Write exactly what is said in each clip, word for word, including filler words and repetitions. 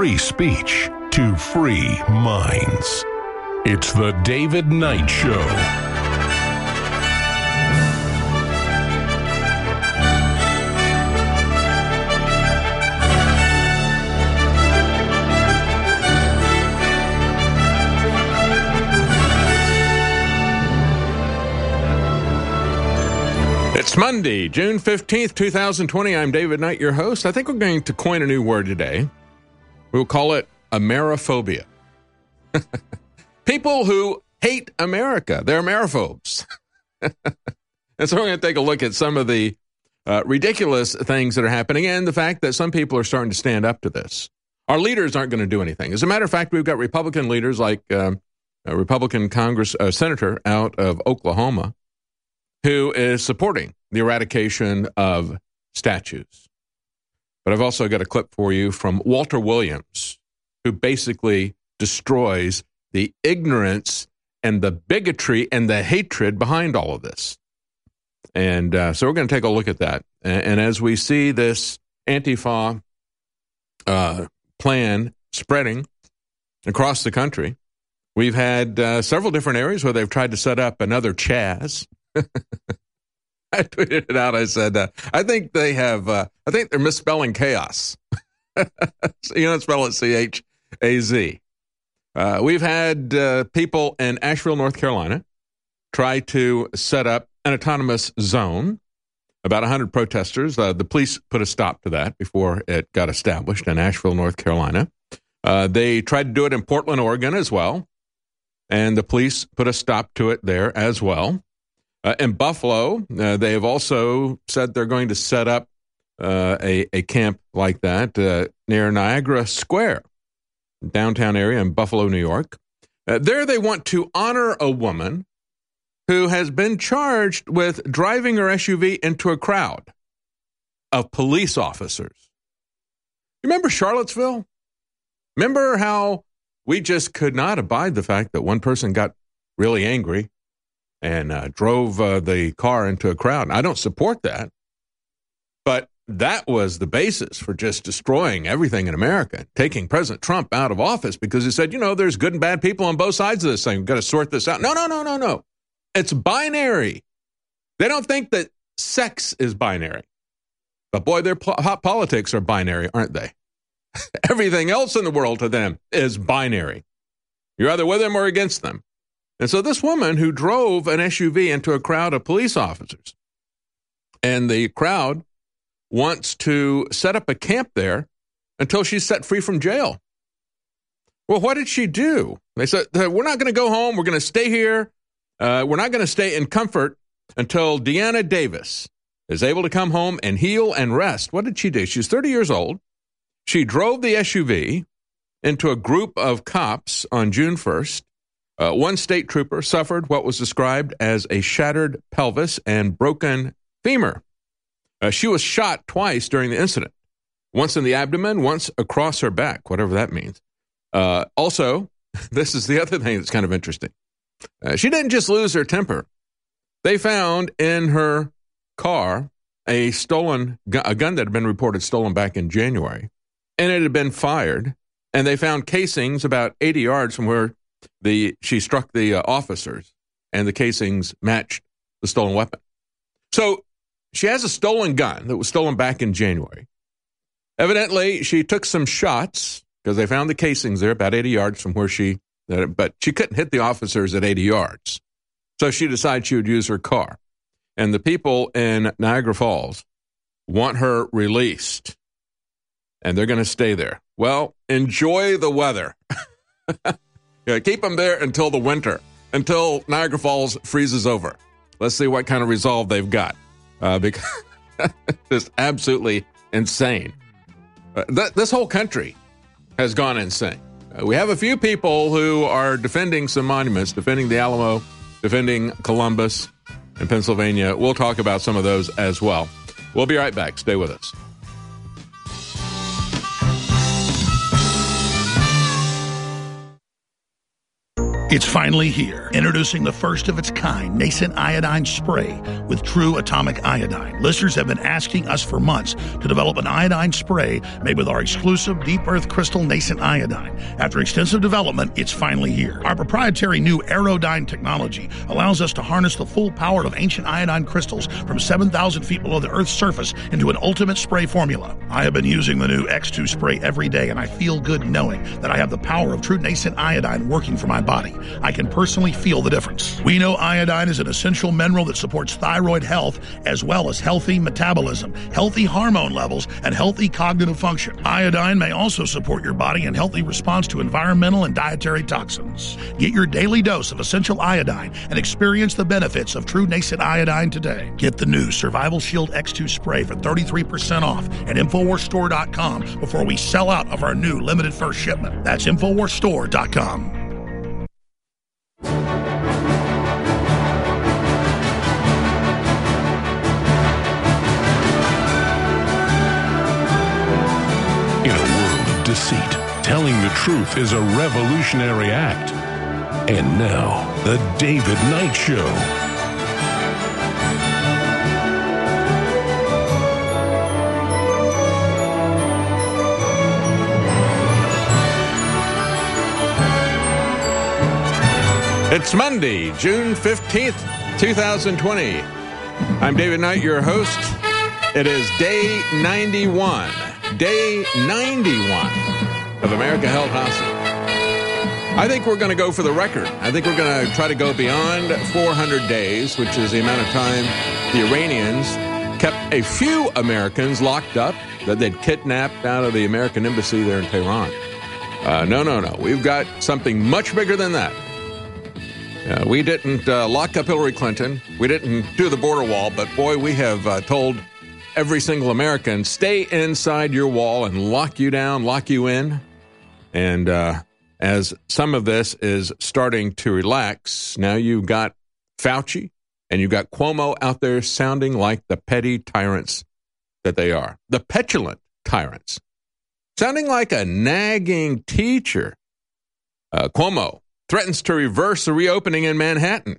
free speech to free minds. It's the David Knight Show. It's Monday, June fifteenth, twenty twenty. I'm David Knight, your host. I think we're going to coin a new word today. We'll call it Ameriphobia. People who hate America. They're Ameriphobes. And so we're going to take a look at some of the uh, ridiculous things that are happening and the fact that some people are starting to stand up to this. Our leaders aren't going to do anything. As a matter of fact, we've got Republican leaders like um, a Republican Congress uh, senator out of Oklahoma who is supporting the eradication of statues. But I've also got a clip for you from Walter Williams, who basically destroys the ignorance and the bigotry and the hatred behind all of this. And uh, so we're going to take a look at that. And, and as we see this Antifa uh, plan spreading across the country, we've had uh, several different areas where they've tried to set up another Chaz. I tweeted it out. I said, uh, I think they have, uh, I think they're misspelling chaos. You don't spell it C H A Z. Uh, we've had uh, people in Asheville, North Carolina, try to set up an autonomous zone. About one hundred protesters. Uh, the police put a stop to that before it got established in Asheville, North Carolina. Uh, they tried to do it in Portland, Oregon as well. And the police put a stop to it there as well. Uh, in Buffalo, uh, they have also said they're going to set up uh, a, a camp like that uh, near Niagara Square, downtown area in Buffalo, New York. Uh, there they want to honor a woman who has been charged with driving her S U V into a crowd of police officers. Remember Charlottesville? Remember how we just could not abide the fact that one person got really angry and uh, drove uh, the car into a crowd. I don't support that, but that was the basis for just destroying everything in America, taking President Trump out of office because he said, you know, there's good and bad people on both sides of this thing. We've got to sort this out. No, no, no, no, no. It's binary. They don't think that sex is binary. But boy, their po- hot politics are binary, aren't they? Everything else in the world to them is binary. You're either with them or against them. And so this woman who drove an S U V into a crowd of police officers, and the crowd wants to set up a camp there until she's set free from jail. Well, what did she do? They said, we're not going to go home. We're going to stay here. Uh, we're not going to stay in comfort until Deanna Davis is able to come home and heal and rest. What did she do? She's thirty years old. She drove the S U V into a group of cops on June first. Uh, one state trooper suffered what was described as a shattered pelvis and broken femur. Uh, she was shot twice during the incident, once in the abdomen, once across her back, whatever that means. Uh, also, this is the other thing that's kind of interesting. Uh, she didn't just lose her temper. They found in her car a stolen gu- a gun that had been reported stolen back in January, and it had been fired, and they found casings about eighty yards from where The she struck the uh, officers, and the casings matched the stolen weapon. So she has a stolen gun that was stolen back in January. Evidently, she took some shots because they found the casings there about eighty yards from where she, uh, but she couldn't hit the officers at eighty yards. So she decided she would use her car. And the people in Niagara Falls want her released, and they're going to stay there. Well, enjoy the weather. Yeah, keep them there until the winter, until Niagara Falls freezes over. Let's see what kind of resolve they've got. Uh, because it's absolutely insane. Uh, th- this whole country has gone insane. Uh, we have a few people who are defending some monuments, defending the Alamo, defending Columbus in Pennsylvania. We'll talk about some of those as well. We'll be right back. Stay with us. It's finally here. Introducing the first of its kind nascent iodine spray with true atomic iodine. Listeners have been asking us for months to develop an iodine spray made with our exclusive deep earth crystal nascent iodine. After extensive development, it's finally here. Our proprietary new Aerodyne technology allows us to harness the full power of ancient iodine crystals from seven thousand feet below the Earth's surface into an ultimate spray formula. I have been using the new X two spray every day, and I feel good knowing that I have the power of true nascent iodine working for my body. I can personally feel the difference. We know iodine is an essential mineral that supports thyroid health as well as healthy metabolism, healthy hormone levels, and healthy cognitive function. Iodine may also support your body in healthy response to environmental and dietary toxins. Get your daily dose of essential iodine and experience the benefits of true nascent iodine today. Get the new Survival Shield X two spray for thirty-three percent off at Infowars Store dot com before we sell out of our new limited first shipment. That's Infowars Store dot com. In a world of deceit, telling the truth is a revolutionary act. And now, The David Knight Show. It's Monday, June fifteenth, twenty twenty. I'm David Knight, your host. It is day ninety-one. Day ninety-one of America Held Hostage. I think we're going to go for the record. I think we're going to try to go beyond four hundred days, which is the amount of time the Iranians kept a few Americans locked up that they'd kidnapped out of the American embassy there in Tehran. Uh, no, no, no. We've got something much bigger than that. Uh, we didn't uh, lock up Hillary Clinton. We didn't do the border wall, but boy, we have uh, told every single American, stay inside your wall and lock you down, lock you in. And uh, as some of this is starting to relax, now you've got Fauci and you've got Cuomo out there sounding like the petty tyrants that they are. The petulant tyrants. Sounding like a nagging teacher. Uh, Cuomo threatens to reverse the reopening in Manhattan.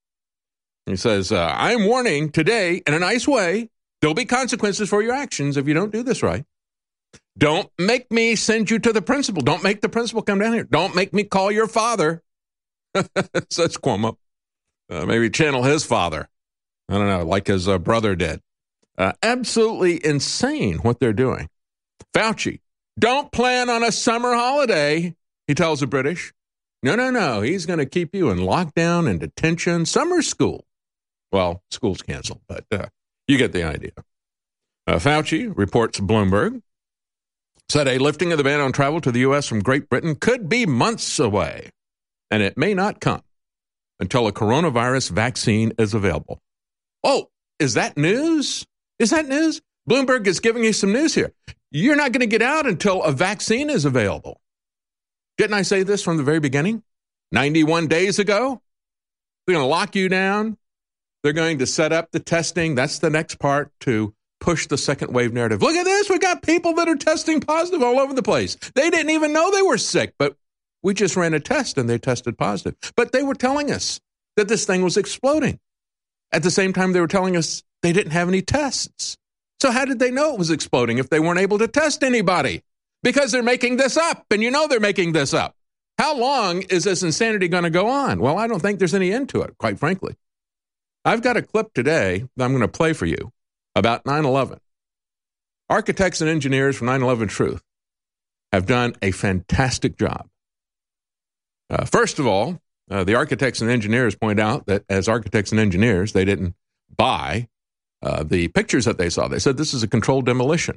He says, uh, I'm warning today in a nice way, there'll be consequences for your actions if you don't do this right. Don't make me send you to the principal. Don't make the principal come down here. Don't make me call your father. Says Cuomo. Uh, maybe channel his father. I don't know, like his uh, brother did. Uh, absolutely insane what they're doing. Fauci, don't plan on a summer holiday, he tells the British. No, no, no. He's going to keep you in lockdown and detention, summer school. Well, school's canceled, but uh, you get the idea. Uh, Fauci, reports Bloomberg, said a lifting of the ban on travel to the U S from Great Britain could be months away, and it may not come until a coronavirus vaccine is available. Oh, is that news? Is that news? Bloomberg is giving you some news here. You're not going to get out until a vaccine is available. Didn't I say this from the very beginning? ninety-one days ago? They're going to lock you down. They're going to set up the testing. That's the next part to push the second wave narrative. Look at this. We got people that are testing positive all over the place. They didn't even know they were sick, but we just ran a test and they tested positive. But they were telling us that this thing was exploding. At the same time, they were telling us they didn't have any tests. So how did they know it was exploding if they weren't able to test anybody? Because they're making this up, and you know they're making this up. How long is this insanity going to go on? Well, I don't think there's any end to it, quite frankly. I've got a clip today that I'm going to play for you about nine eleven. Architects and engineers from nine eleven Truth have done a fantastic job. Uh, first of all, uh, the architects and engineers point out that as architects and engineers, they didn't buy uh, the pictures that they saw. They said this is a controlled demolition.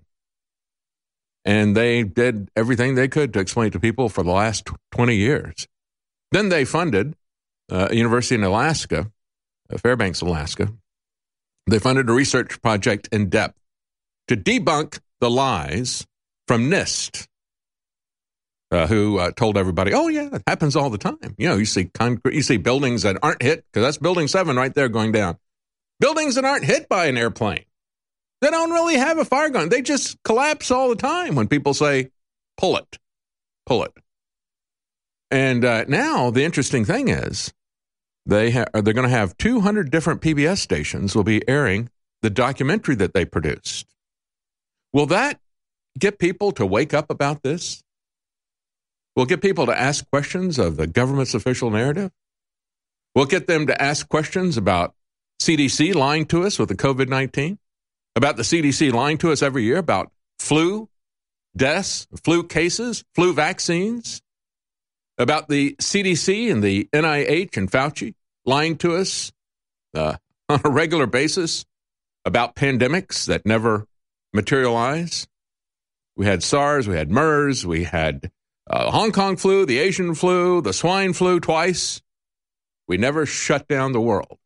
And they did everything they could to explain to people for the last twenty years. Then they funded uh, a university in Alaska, uh, Fairbanks, Alaska. They funded a research project in depth to debunk the lies from NIST, uh, who uh, told everybody, oh, yeah, it happens all the time. You know, you see concrete, you see buildings that aren't hit, because that's Building seven right there going down. Buildings that aren't hit by an airplane. They don't really have a fire gun. They just collapse all the time when people say, pull it, pull it. And uh, now the interesting thing is they ha- they're going to have two hundred different P B S stations will be airing the documentary that they produced. Will that get people to wake up about this? Will get people to ask questions of the government's official narrative? Will get them to ask questions about C D C lying to us with the COVID nineteen? About the C D C lying to us every year about flu deaths, flu cases, flu vaccines? About the C D C and the N I H and Fauci lying to us uh, on a regular basis about pandemics that never materialize? We had SARS, we had MERS, we had uh, Hong Kong flu, the Asian flu, the swine flu twice. We never shut down the world.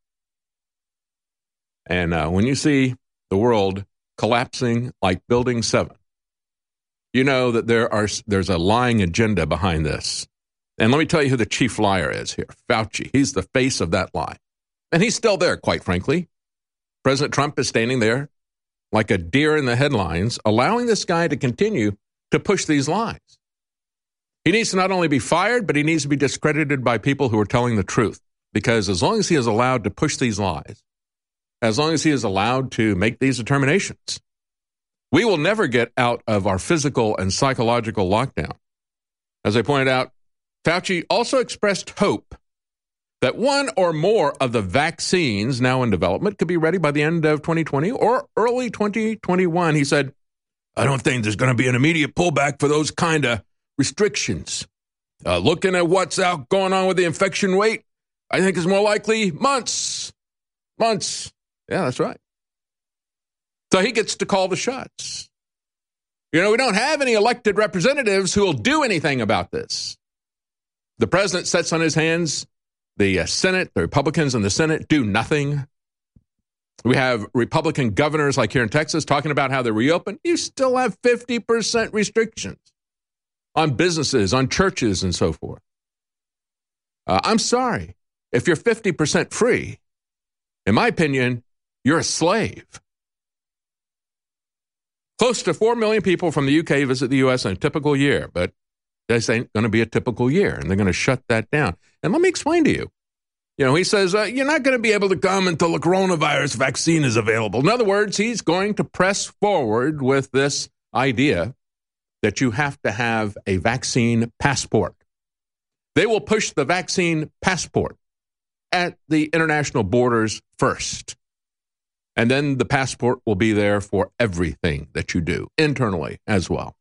And uh, when you see the world collapsing like Building seven, you know that there are there's a lying agenda behind this. And let me tell you who the chief liar is here, Fauci. He's the face of that lie. And he's still there, quite frankly. President Trump is standing there like a deer in the headlines, allowing this guy to continue to push these lies. He needs to not only be fired, but he needs to be discredited by people who are telling the truth. Because as long as he is allowed to push these lies, as long as he is allowed to make these determinations, we will never get out of our physical and psychological lockdown. As I pointed out, Fauci also expressed hope that one or more of the vaccines now in development could be ready by the end of twenty twenty or early twenty twenty-one. He said, I don't think there's going to be an immediate pullback for those kind of restrictions. Uh, looking at what's out going on with the infection rate, I think it's more likely months. Months. Yeah, that's right. So he gets to call the shots. You know, we don't have any elected representatives who will do anything about this. The president sits on his hands. The uh, Senate, the Republicans in the Senate do nothing. We have Republican governors like here in Texas talking about how they reopen. You still have fifty percent restrictions on businesses, on churches, and so forth. Uh, I'm sorry. If you're fifty percent free, in my opinion, you're a slave. Close to four million people from the U K visit the U S in a typical year, but this ain't going to be a typical year, and they're going to shut that down. And let me explain to you. You know, he says, uh, you're not going to be able to come until the coronavirus vaccine is available. In other words, he's going to press forward with this idea that you have to have a vaccine passport. They will push the vaccine passport at the international borders first. And then the passport will be there for everything that you do, internally as well.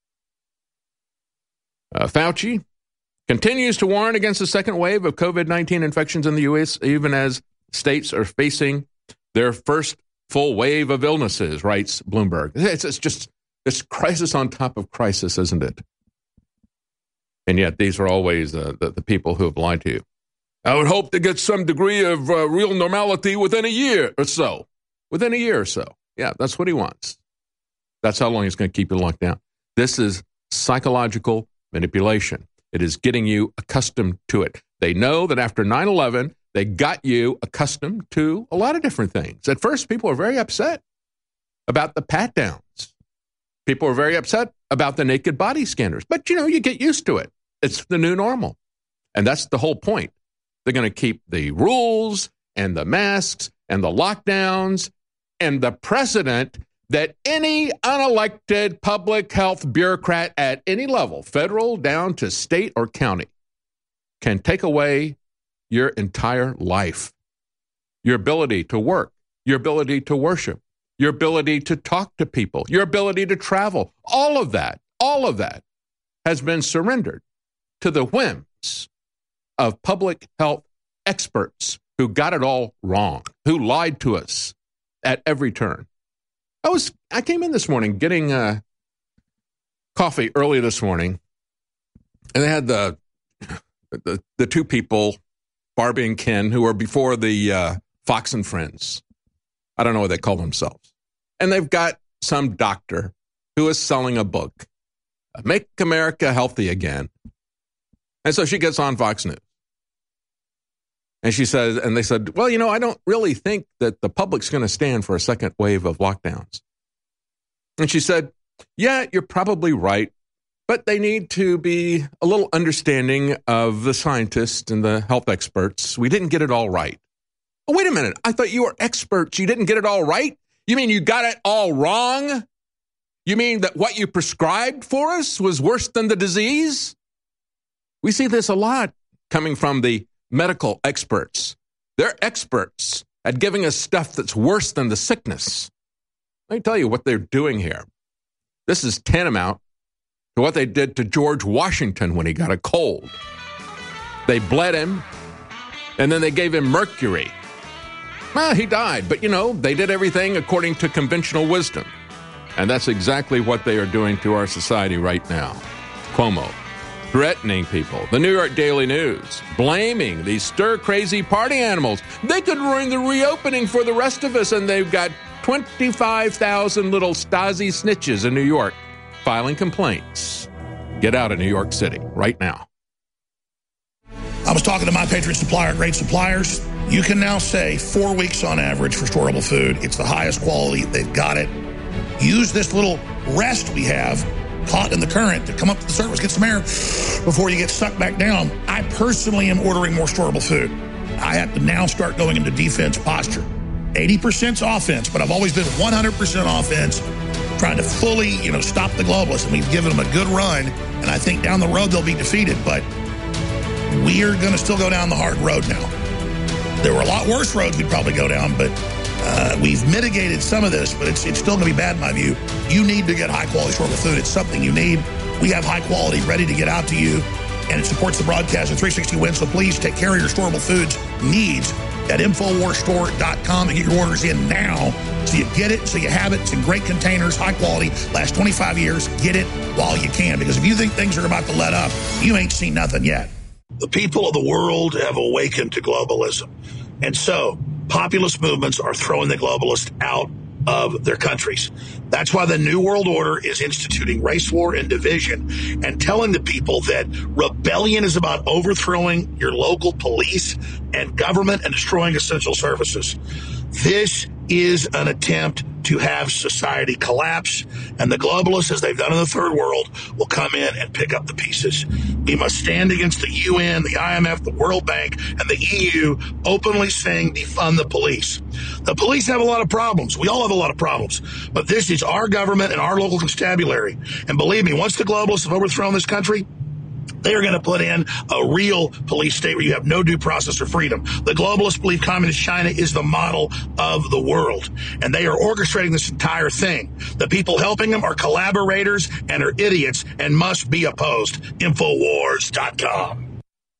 Uh, Fauci continues to warn against the second wave of COVID nineteen infections in the U S, even as states are facing their first full wave of illnesses, writes Bloomberg. It's, it's just this crisis on top of crisis, isn't it? And yet these are always uh, the, the people who have lied to you. I would hope to get some degree of uh, real normality within a year or so. Within a year or so. Yeah, that's what he wants. That's how long he's going to keep you locked down. This is psychological manipulation. It is getting you accustomed to it. They know that after nine eleven, they got you accustomed to a lot of different things. At first, people were very upset about the pat-downs. People were very upset about the naked body scanners. But, you know, you get used to it. It's the new normal. And that's the whole point. They're going to keep the rules and the masks and the lockdowns and the precedent that any unelected public health bureaucrat at any level, federal down to state or county, can take away your entire life, your ability to work, your ability to worship, your ability to talk to people, your ability to travel. All of that, all of that has been surrendered to the whims of public health experts who got it all wrong, who lied to us at every turn. I was I came in this morning getting uh, coffee early this morning, and they had the the, the two people, Barbie and Ken, who were before the uh, Fox and Friends. I don't know what they call themselves. And they've got some doctor who is selling a book, Make America Healthy Again. And so she gets on Fox News. And she says, and they said, well, you know, I don't really think that the public's going to stand for a second wave of lockdowns. And she said, yeah, you're probably right. but they need to be a little understanding of the scientists and the health experts. We didn't get it all right. Oh, wait a minute. I thought you were experts. You didn't get it all right? You mean you got it all wrong? You mean that what you prescribed for us was worse than the disease? We see this a lot coming from the medical experts. They're experts at giving us stuff that's worse than the sickness. Let me tell you what they're doing here. This is tantamount to what they did to George Washington when he got a cold. They bled him, and then they gave him mercury. Well, he died, but, you know, they did everything according to conventional wisdom. And that's exactly what they are doing to our society right now. Cuomo threatening people. The New York Daily News blaming these stir-crazy party animals. They could ruin the reopening for the rest of us, and they've got twenty-five thousand little Stasi snitches in New York filing complaints. Get out of New York City right now. I was talking to My Patriot Supplier, great suppliers. You can now say four weeks on average for storable food. It's the highest quality. They've got it. Use this little rest we have caught in the current to come up to the surface, get some air before you get sucked back down. I personally am ordering more storable food. I have to now start going into defense posture. eighty percent offense, but I've always been one hundred percent offense, trying to fully, you know, stop the globalists. And we've given them a good run, and I think down the road they'll be defeated. But we're going to still go down the hard road now. There were a lot worse roads we'd probably go down, but uh, we've mitigated some of this, but it's, it's still going to be bad in my view. You need to get high-quality storable food. It's something you need. We have high quality ready to get out to you, and it supports the broadcast at three sixty Win, so please take care of your storable foods needs at Infowars Store dot com and get your orders in now so you get it, so you have it. It's in great containers, high quality, last twenty-five years. Get it while you can, because if you think things are about to let up, you ain't seen nothing yet. The people of the world have awakened to globalism. And so populist movements are throwing the globalists out of their countries. That's why the New World Order is instituting race war and division and telling the people that rebellion is about overthrowing your local police and government and destroying essential services. This is an attempt to have society collapse, and the globalists, as they've done in the third world, will come in and pick up the pieces. We must stand against the U N, the I M F, the World Bank, and the E U openly saying defund the police. The police have a lot of problems. We all have a lot of problems. But this is our government and our local constabulary. And believe me, once the globalists have overthrown this country, they are going to put in a real police state where you have no due process or freedom. The globalists believe communist China is the model of the world, and they are orchestrating this entire thing. The people helping them are collaborators and are idiots and must be opposed. Infowars dot com.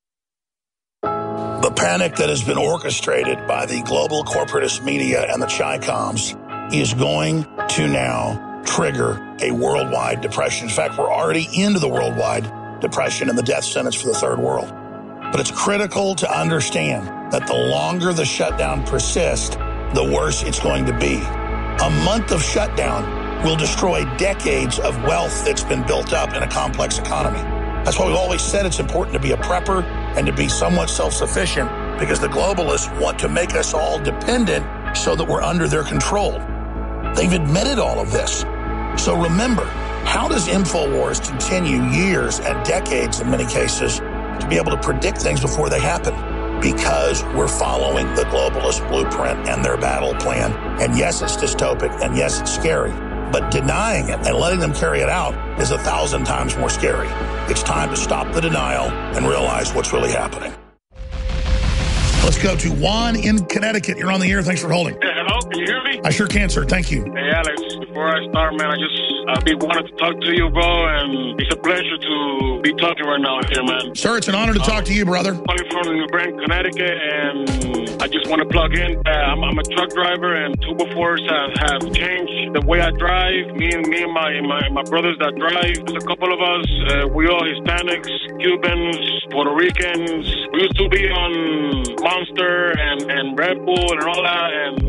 The panic that has been orchestrated by the global corporatist media and the Chi-Coms is going to now trigger a worldwide depression. In fact, we're already into the worldwide depression and the death sentence for the third world. But it's critical to understand that the longer the shutdown persists, the worse it's going to be. A month of shutdown will destroy decades of wealth that's been built up in a complex economy. That's why we've always said it's important to be a prepper and to be somewhat self-sufficient, because the globalists want to make us all dependent so that we're under their control. They've admitted all of this. So remember, how does InfoWars continue years and decades, in many cases, to be able to predict things before they happen? Because we're following the globalist blueprint and their battle plan. And yes, it's dystopic, and yes, it's scary. But denying it and letting them carry it out is a thousand times more scary. It's time to stop the denial and realize what's really happening. Let's go to Juan in Connecticut. You're on the air. Thanks for holding. Hey, hello, can you hear me? I sure can, sir. Thank you. Hey, Alex, before I start, man, I just uh, be wanted to talk to you, bro, and it's a pleasure to be talking right now here, man. Sir, it's an honor to talk um, to you, brother. I'm calling from New Britain, Connecticut, and I just want to plug in. Uh, I'm, I'm a truck driver, and two before have, have changed the way I drive. Me and me and my, my, my brothers that drive, there's a couple of us, uh, we all Hispanics, Cubans, Puerto Ricans. We used to be on Monster and, and Red Bull and all that, and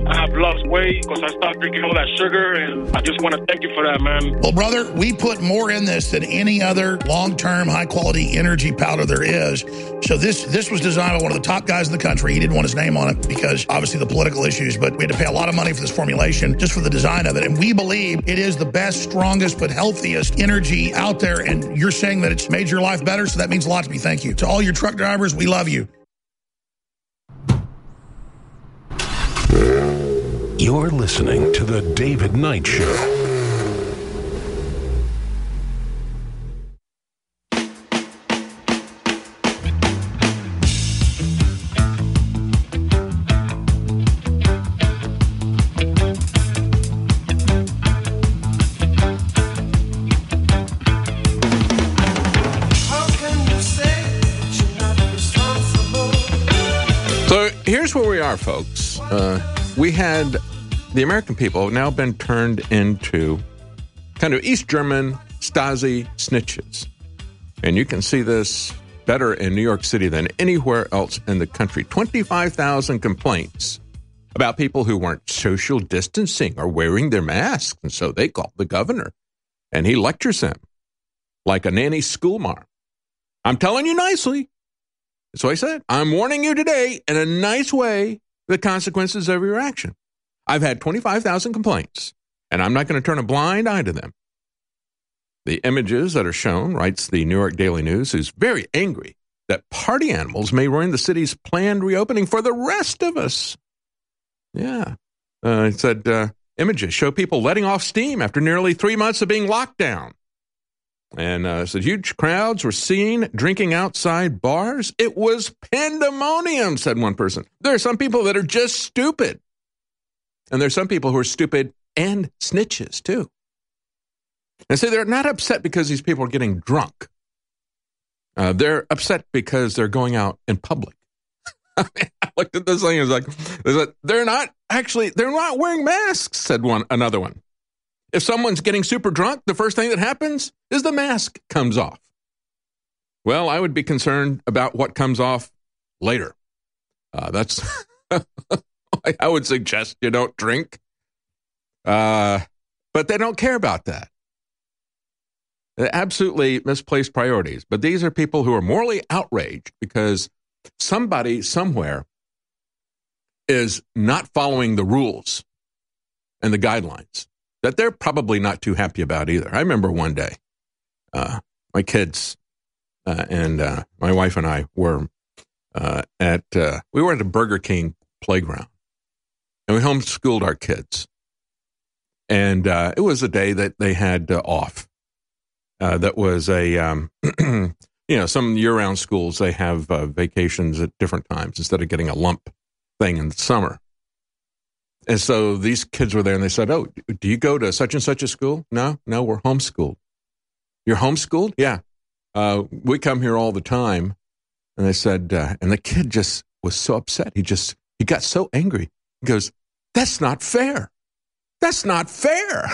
I have lost weight because I stopped drinking all that sugar, and I just want to thank you for that, man. Well, brother, we put more in this than any other long-term, high-quality energy powder there is. So this this was designed by one of the top guys in the country. He didn't want his name on it because, obviously, the political issues, but we had to pay a lot of money for this formulation just for the design of it. And we believe it is the best, strongest, but healthiest energy out there. And you're saying that it's made your life better, so that means a lot to me. Thank you. To all your truck drivers, we love you. You're listening to The David Knight Show. So here's where we are, folks. Uh, we had the American people have now been turned into kind of East German Stasi snitches. And you can see this better in New York City than anywhere else in the country. twenty-five thousand complaints about people who weren't social distancing or wearing their masks. And so they called the governor, and he lectures them like a nanny schoolmarm. I'm telling you nicely. So I said, I'm warning you today in a nice way the consequences of your action. I've had twenty-five thousand complaints, and I'm not going to turn a blind eye to them. The images that are shown, writes the New York Daily News, is very angry that party animals may ruin the city's planned reopening for the rest of us. Yeah. Uh, it said, uh, images show people letting off steam after nearly three months of being locked down. And uh, so huge crowds were seen drinking outside bars. It was pandemonium, said one person. There are some people that are just stupid. And there's some people who are stupid and snitches, too. And so they're not upset because these people are getting drunk. Uh, they're upset because they're going out in public. I looked at this thing and was like, they're not actually, they're not wearing masks, said one, another one. If someone's getting super drunk, the first thing that happens is the mask comes off. Well, I would be concerned about what comes off later. Uh, that's, I would suggest you don't drink. Uh, but they don't care about that. They're absolutely misplaced priorities. But these are people who are morally outraged because somebody somewhere is not following the rules and the guidelines that they're probably not too happy about either. I remember one day, uh, my kids uh, and uh, my wife and I were uh, at, uh, we were at a Burger King playground, and we homeschooled our kids. And uh, it was a day that they had uh, off. Uh, that was a, um, you know, some year-round schools, they have uh, vacations at different times instead of getting a lump thing in the summer. And so these kids were there, and they said, oh, do you go to such and such a school? No, no, we're homeschooled. You're homeschooled? Yeah. Uh, we come here all the time. And they said, uh, and the kid just was so upset. He just, he got so angry. He goes, that's not fair. That's not fair.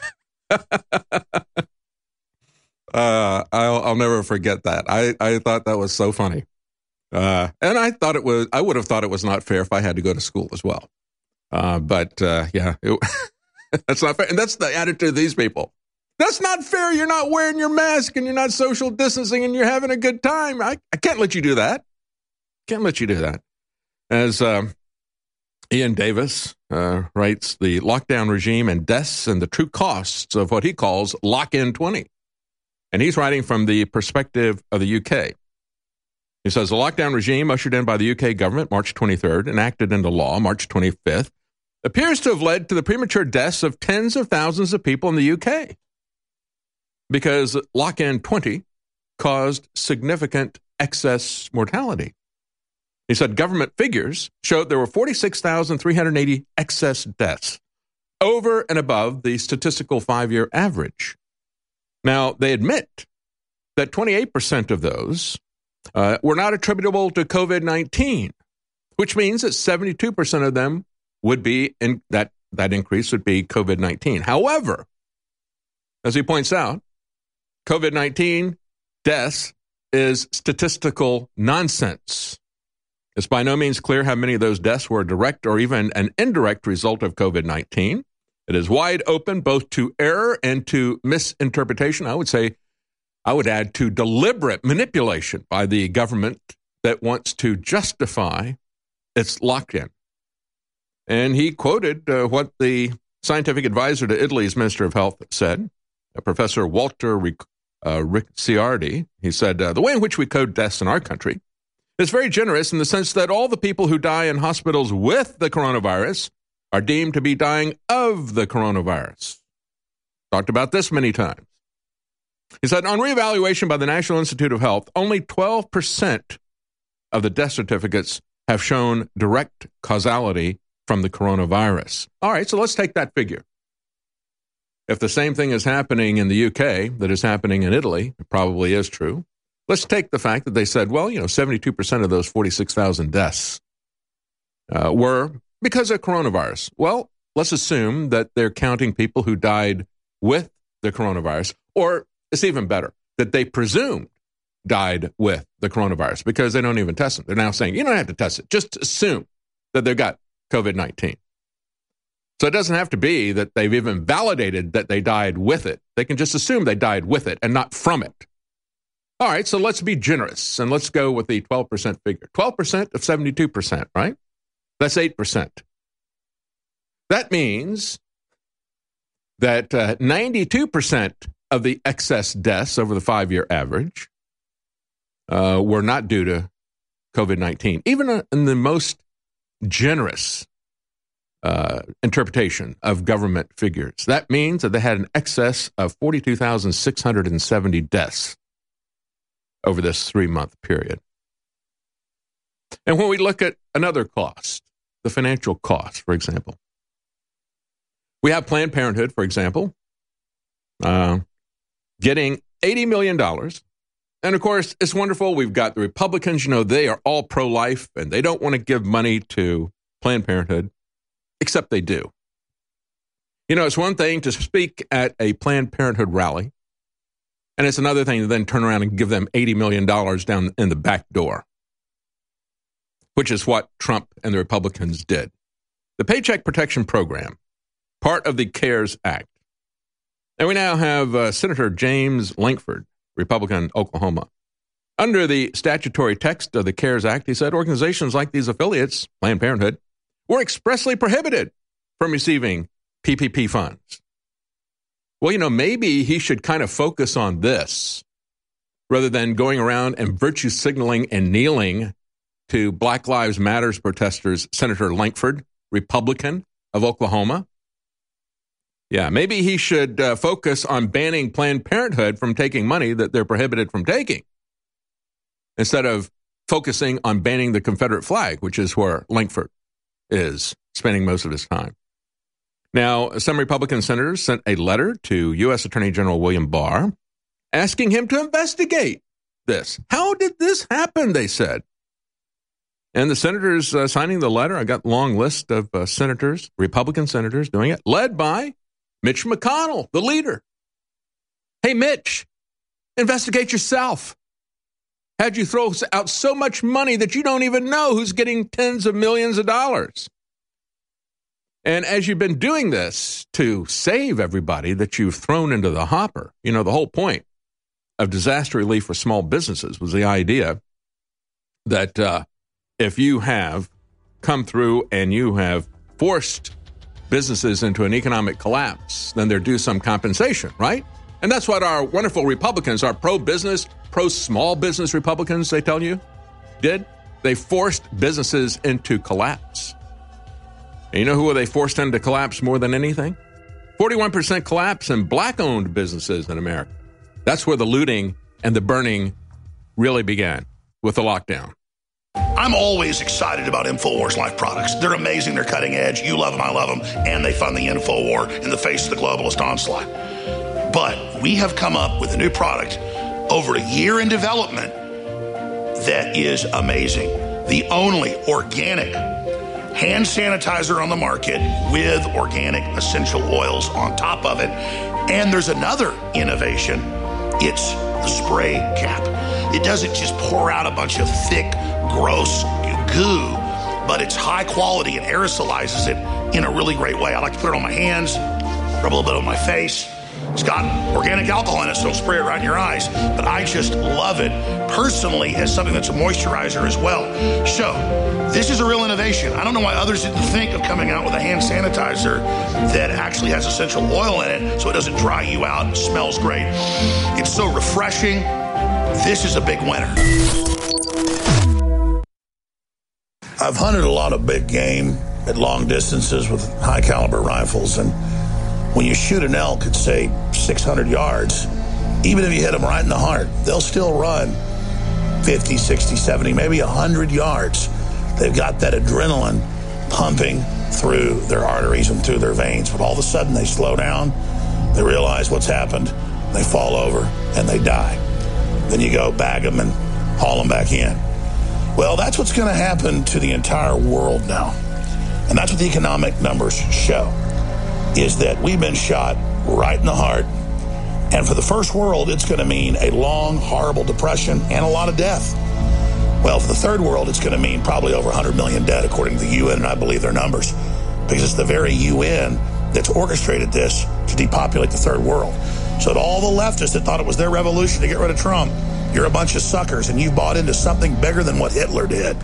uh, I'll, I'll never forget that. I, I thought that was so funny. Uh, and I thought it was, I would have thought it was not fair if I had to go to school as well. Uh, but, uh, yeah, it, that's not fair. And that's the attitude of these people. That's not fair. You're not wearing your mask and you're not social distancing and you're having a good time. I, I can't let you do that. Can't let you do that. As um, Ian Davis uh, writes, the lockdown regime and deaths and the true costs of what he calls Lock-in twenty. And he's writing from the perspective of the U K. He says, the lockdown regime ushered in by the U K government March twenty-third, enacted into law March twenty-fifth, appears to have led to the premature deaths of tens of thousands of people in the U K because Lock-in twenty caused significant excess mortality. He said government figures showed there were forty-six thousand three hundred eighty excess deaths, over and above the statistical five-year average. Now, they admit that twenty-eight percent of those uh, were not attributable to COVID nineteen, which means that seventy-two percent of them would be, in that, that increase would be COVID nineteen. However, as he points out, COVID nineteen deaths is statistical nonsense. It's by no means clear how many of those deaths were a direct or even an indirect result of COVID nineteen. It is wide open both to error and to misinterpretation. I would say, I would add to deliberate manipulation by the government that wants to justify its lockdown. And he quoted uh, what the scientific advisor to Italy's Minister of Health said, uh, Professor Walter Ric- uh, Ricciardi. He said, uh, the way in which we code deaths in our country is very generous in the sense that all the people who die in hospitals with the coronavirus are deemed to be dying of the coronavirus. Talked about this many times. He said, on reevaluation by the National Institute of Health, only twelve percent of the death certificates have shown direct causality from the coronavirus. All right, so let's take that figure. If the same thing is happening in the U K that is happening in Italy, it probably is true. Let's take the fact that they said, well, you know, seventy-two percent of those forty-six thousand deaths uh, were because of coronavirus. Well, let's assume that they're counting people who died with the coronavirus, or it's even better, that they presumed died with the coronavirus because they don't even test them. They're now saying, you don't have to test it. Just assume that they've got COVID nineteen. So it doesn't have to be that they've even validated that they died with it. They can just assume they died with it and not from it. All right, so let's be generous, and let's go with the twelve percent figure. twelve percent of seventy-two percent, right? That's eight percent. That means that uh, ninety-two percent of the excess deaths over the five-year average uh, were not due to COVID nineteen, even uh, in the most generous uh, interpretation of government figures. That means that they had an excess of forty-two thousand six hundred seventy deaths over this three-month period. And when we look at another cost, the financial cost, for example, we have Planned Parenthood, for example, uh, getting eighty million dollars. And, of course, it's wonderful. We've got the Republicans, you know, they are all pro-life, and they don't want to give money to Planned Parenthood, except they do. You know, it's one thing to speak at a Planned Parenthood rally, and it's another thing to then turn around and give them eighty million dollars down in the back door, which is what Trump and the Republicans did. The Paycheck Protection Program, part of the CARES Act. And we now have uh, Senator James Lankford, Republican, Oklahoma. Under the statutory text of the CARES Act, he said organizations like these affiliates, Planned Parenthood, were expressly prohibited from receiving P P P funds. Well, you know, maybe he should kind of focus on this rather than going around and virtue signaling and kneeling to Black Lives Matter protesters, Senator Lankford, Republican of Oklahoma. Yeah, maybe he should uh, focus on banning Planned Parenthood from taking money that they're prohibited from taking, instead of focusing on banning the Confederate flag, which is where Lankford is spending most of his time. Now, some Republican senators sent a letter to U S Attorney General William Barr asking him to investigate this. How did this happen, they said. And the senators uh, signing the letter, I got a long list of uh, senators, Republican senators doing it, led by Mitch McConnell, the leader. Hey, Mitch, investigate yourself. How'd you throw out so much money that you don't even know who's getting tens of millions of dollars? And as you've been doing this to save everybody that you've thrown into the hopper, you know, the whole point of disaster relief for small businesses was the idea that uh, if you have come through and you have forced businesses into an economic collapse, then they're due some compensation, right? And that's what our wonderful Republicans, our pro-business, pro-small business Republicans, they tell you, did. They forced businesses into collapse. And you know who they forced into collapse more than anything? forty-one percent collapse in black-owned businesses in America. That's where the looting and the burning really began, with the lockdown. I'm always excited about InfoWars Life products. They're amazing. They're cutting edge. You love them. I love them. And they fund the InfoWar in the face of the globalist onslaught. But we have come up with a new product over a year in development that is amazing. The only organic hand sanitizer on the market with organic essential oils on top of it. And there's another innovation. It's the spray cap. It doesn't just pour out a bunch of thick, gross goo, but it's high quality and aerosolizes it in a really great way. I like to put it on my hands, rub a little bit on my face. It's got organic alcohol in it, so don't spray it right in your eyes. But I just love it personally as something that's a moisturizer as well. So this is a real innovation. I don't know why others didn't think of coming out with a hand sanitizer that actually has essential oil in it so it doesn't dry you out and smells great. It's so refreshing. This is a big winner. I've hunted a lot of big game at long distances with high caliber rifles, and when you shoot an elk at, say, six hundred yards, even if you hit them right in the heart, they'll still run fifty, sixty, seventy, maybe one hundred yards. They've got that adrenaline pumping through their arteries and through their veins. But all of a sudden, they slow down, they realize what's happened, they fall over, and they die. Then you go bag them and haul them back in. Well, that's what's going to happen to the entire world now. And that's what the economic numbers show, is that we've been shot right in the heart. And for the first world, it's going to mean a long, horrible depression and a lot of death. Well, for the third world, it's going to mean probably over one hundred million dead, according to the U N, and I believe their numbers, because it's the very U N that's orchestrated this to depopulate the third world. So to all the leftists that thought it was their revolution to get rid of Trump, you're a bunch of suckers, and you've bought into something bigger than what Hitler did.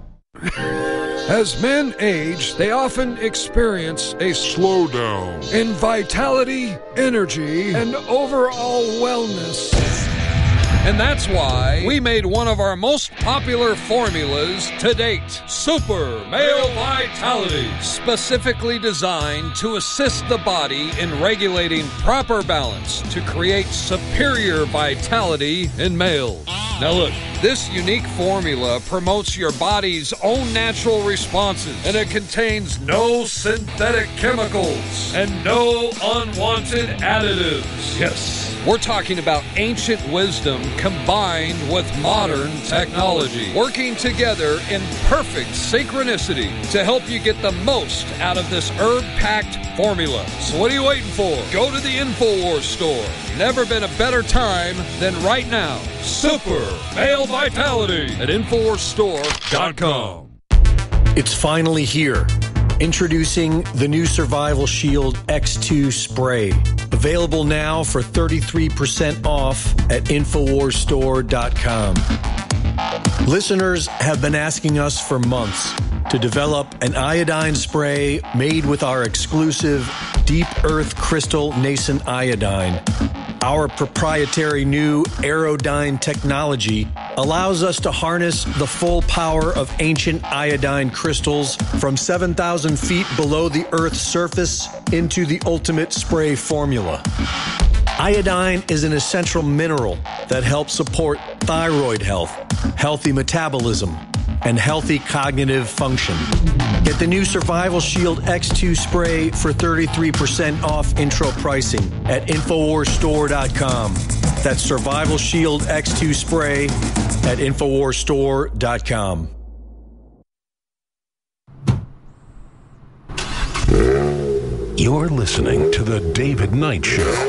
As men age, they often experience a slowdown in vitality, energy, and overall wellness. And that's why we made one of our most popular formulas to date, Super Male Vitality, specifically designed to assist the body in regulating proper balance to create superior vitality in males. Now look, this unique formula promotes your body's own natural responses, and it contains no synthetic chemicals and no unwanted additives. Yes, we're talking about ancient wisdom combined with modern technology, working together in perfect synchronicity to help you get the most out of this herb-packed formula. So what are you waiting for? Go to the InfoWars store. Never been a better time than right now. Super Male Vitality at Infowars Store dot com. It's finally here. Introducing the new Survival Shield X two spray. Available now for thirty-three percent off at Infowars Store dot com. Listeners have been asking us for months to develop an iodine spray made with our exclusive Deep Earth Crystal Nascent Iodine. Our proprietary new Aerodyne technology allows us to harness the full power of ancient iodine crystals from seven thousand feet below the Earth's surface into the ultimate spray formula. Iodine is an essential mineral that helps support thyroid health, healthy metabolism, and healthy cognitive function. Get the new Survival Shield X two spray for thirty-three percent off intro pricing at Infowars Store dot com. That's Survival Shield X two spray at Infowars Store dot com. You're listening to The David Knight Show.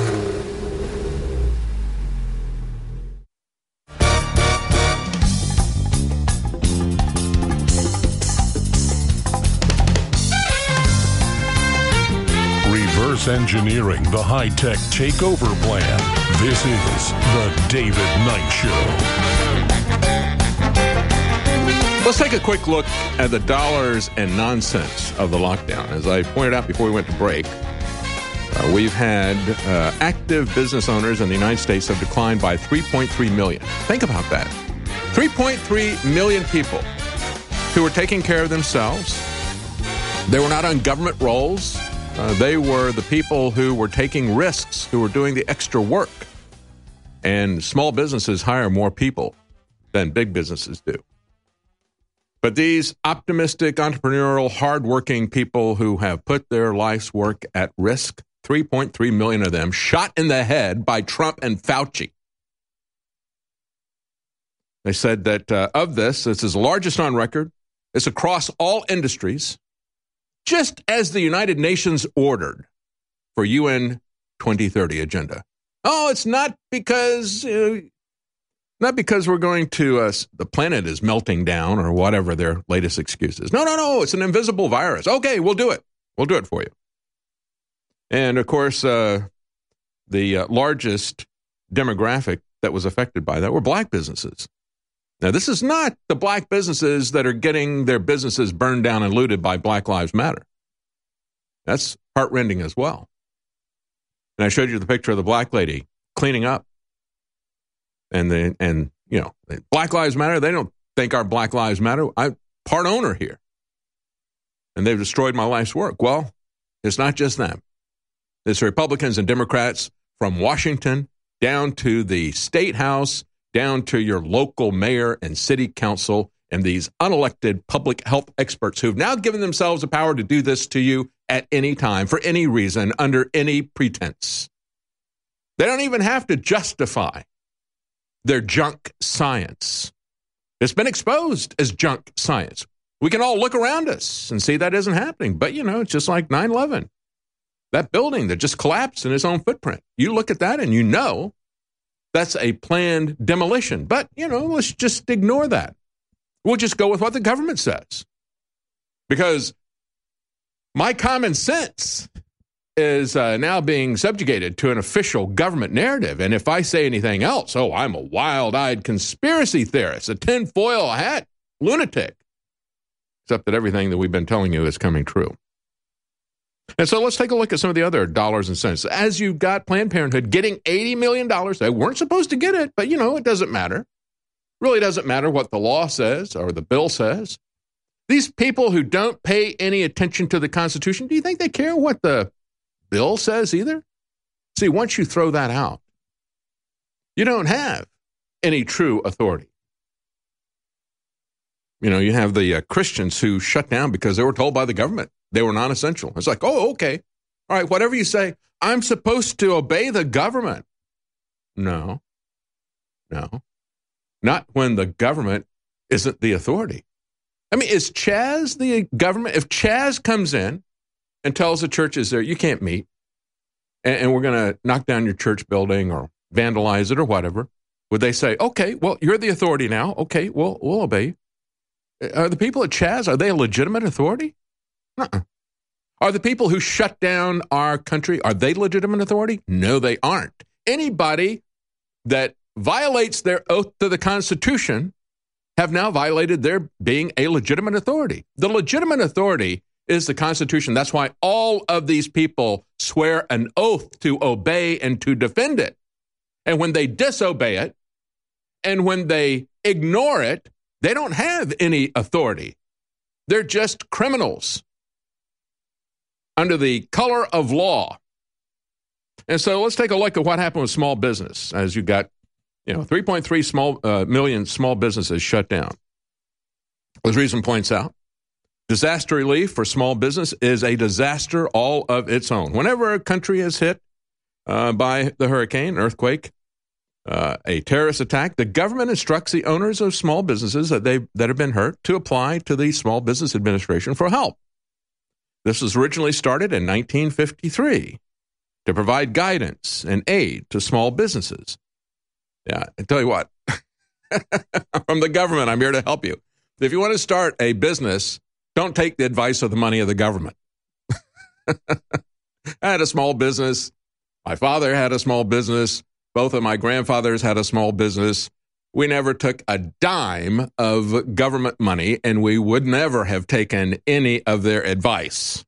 Engineering the high-tech takeover plan. This is the David Knight Show. Let's take a quick look at the dollars and nonsense of the lockdown. As I pointed out before we went to break, uh, we've had uh, active business owners in the United States have declined by three point three million. Think about that. three point three million people who were taking care of themselves. They were not on government rolls. Uh, they were the people who were taking risks, who were doing the extra work. And small businesses hire more people than big businesses do. But these optimistic, entrepreneurial, hardworking people who have put their life's work at risk, three point three million of them shot in the head by Trump and Fauci. They said that uh, of this, this is the largest on record. It's across all industries. Just as the United Nations ordered for U N twenty thirty agenda. Oh, it's not because uh, Not because we're going to, uh, the planet is melting down or whatever their latest excuse is. No, no, no, it's an invisible virus. Okay, we'll do it. We'll do it for you. And, of course, uh, the uh, largest demographic that was affected by that were black businesses. Now, this is not the black businesses that are getting their businesses burned down and looted by Black Lives Matter. That's heartrending as well. And I showed you the picture of the black lady cleaning up. And the, and you know, Black Lives Matter, they don't think our Black Lives Matter. I'm part owner here. And they've destroyed my life's work. Well, it's not just them. It's Republicans and Democrats from Washington down to the state house, down to your local mayor and city council, and these unelected public health experts who've now given themselves the power to do this to you at any time, for any reason, under any pretense. They don't even have to justify their junk science. It's been exposed as junk science. We can all look around us and see that isn't happening. But, you know, it's just like nine eleven. That building that just collapsed in its own footprint. You look at that and you know that's a planned demolition. But, you know, let's just ignore that. We'll just go with what the government says. Because my common sense is uh, now being subjugated to an official government narrative. And if I say anything else, oh, I'm a wild-eyed conspiracy theorist, a tinfoil hat lunatic. Except that everything that we've been telling you is coming true. And so let's take a look at some of the other dollars and cents. As you got Planned Parenthood getting eighty million dollars, they weren't supposed to get it, but, you know, it doesn't matter. Really doesn't matter what the law says or the bill says. These people who don't pay any attention to the Constitution, do you think they care what the bill says either? See, once you throw that out, you don't have any true authority. You know, you have the uh, Christians who shut down because they were told by the government they were non-essential. It's like, oh, okay. All right, whatever you say, I'm supposed to obey the government. No, no, not when the government isn't the authority. I mean, is Chaz the government? If Chaz comes in and tells the churches there, you can't meet, and, and we're going to knock down your church building or vandalize it or whatever, would they say, okay, well, you're the authority now. Okay, well, we'll obey. Are the people at Chaz, are they a legitimate authority? Uh-uh. Are the people who shut down our country, are they legitimate authority? No, they aren't. Anybody that violates their oath to the Constitution have now violated their being a legitimate authority. The legitimate authority is the Constitution. That's why all of these people swear an oath to obey and to defend it. And when they disobey it, and when they ignore it, they don't have any authority. They're just criminals under the color of law. And so let's take a look at what happened with small business as you got, you know, three point three small, uh, million small businesses shut down. As Reason points out, disaster relief for small business is a disaster all of its own. Whenever a country is hit uh, by the hurricane, earthquake, uh, a terrorist attack, the government instructs the owners of small businesses that they that have been hurt to apply to the Small Business Administration for help. This was originally started in nineteen fifty-three to provide guidance and aid to small businesses. Yeah, I tell you what, from the government, I'm here to help you. If you want to start a business, don't take the advice of the money of the government. I had a small business. My father had a small business. Both of my grandfathers had a small business. We never took a dime of government money, and we would never have taken any of their advice.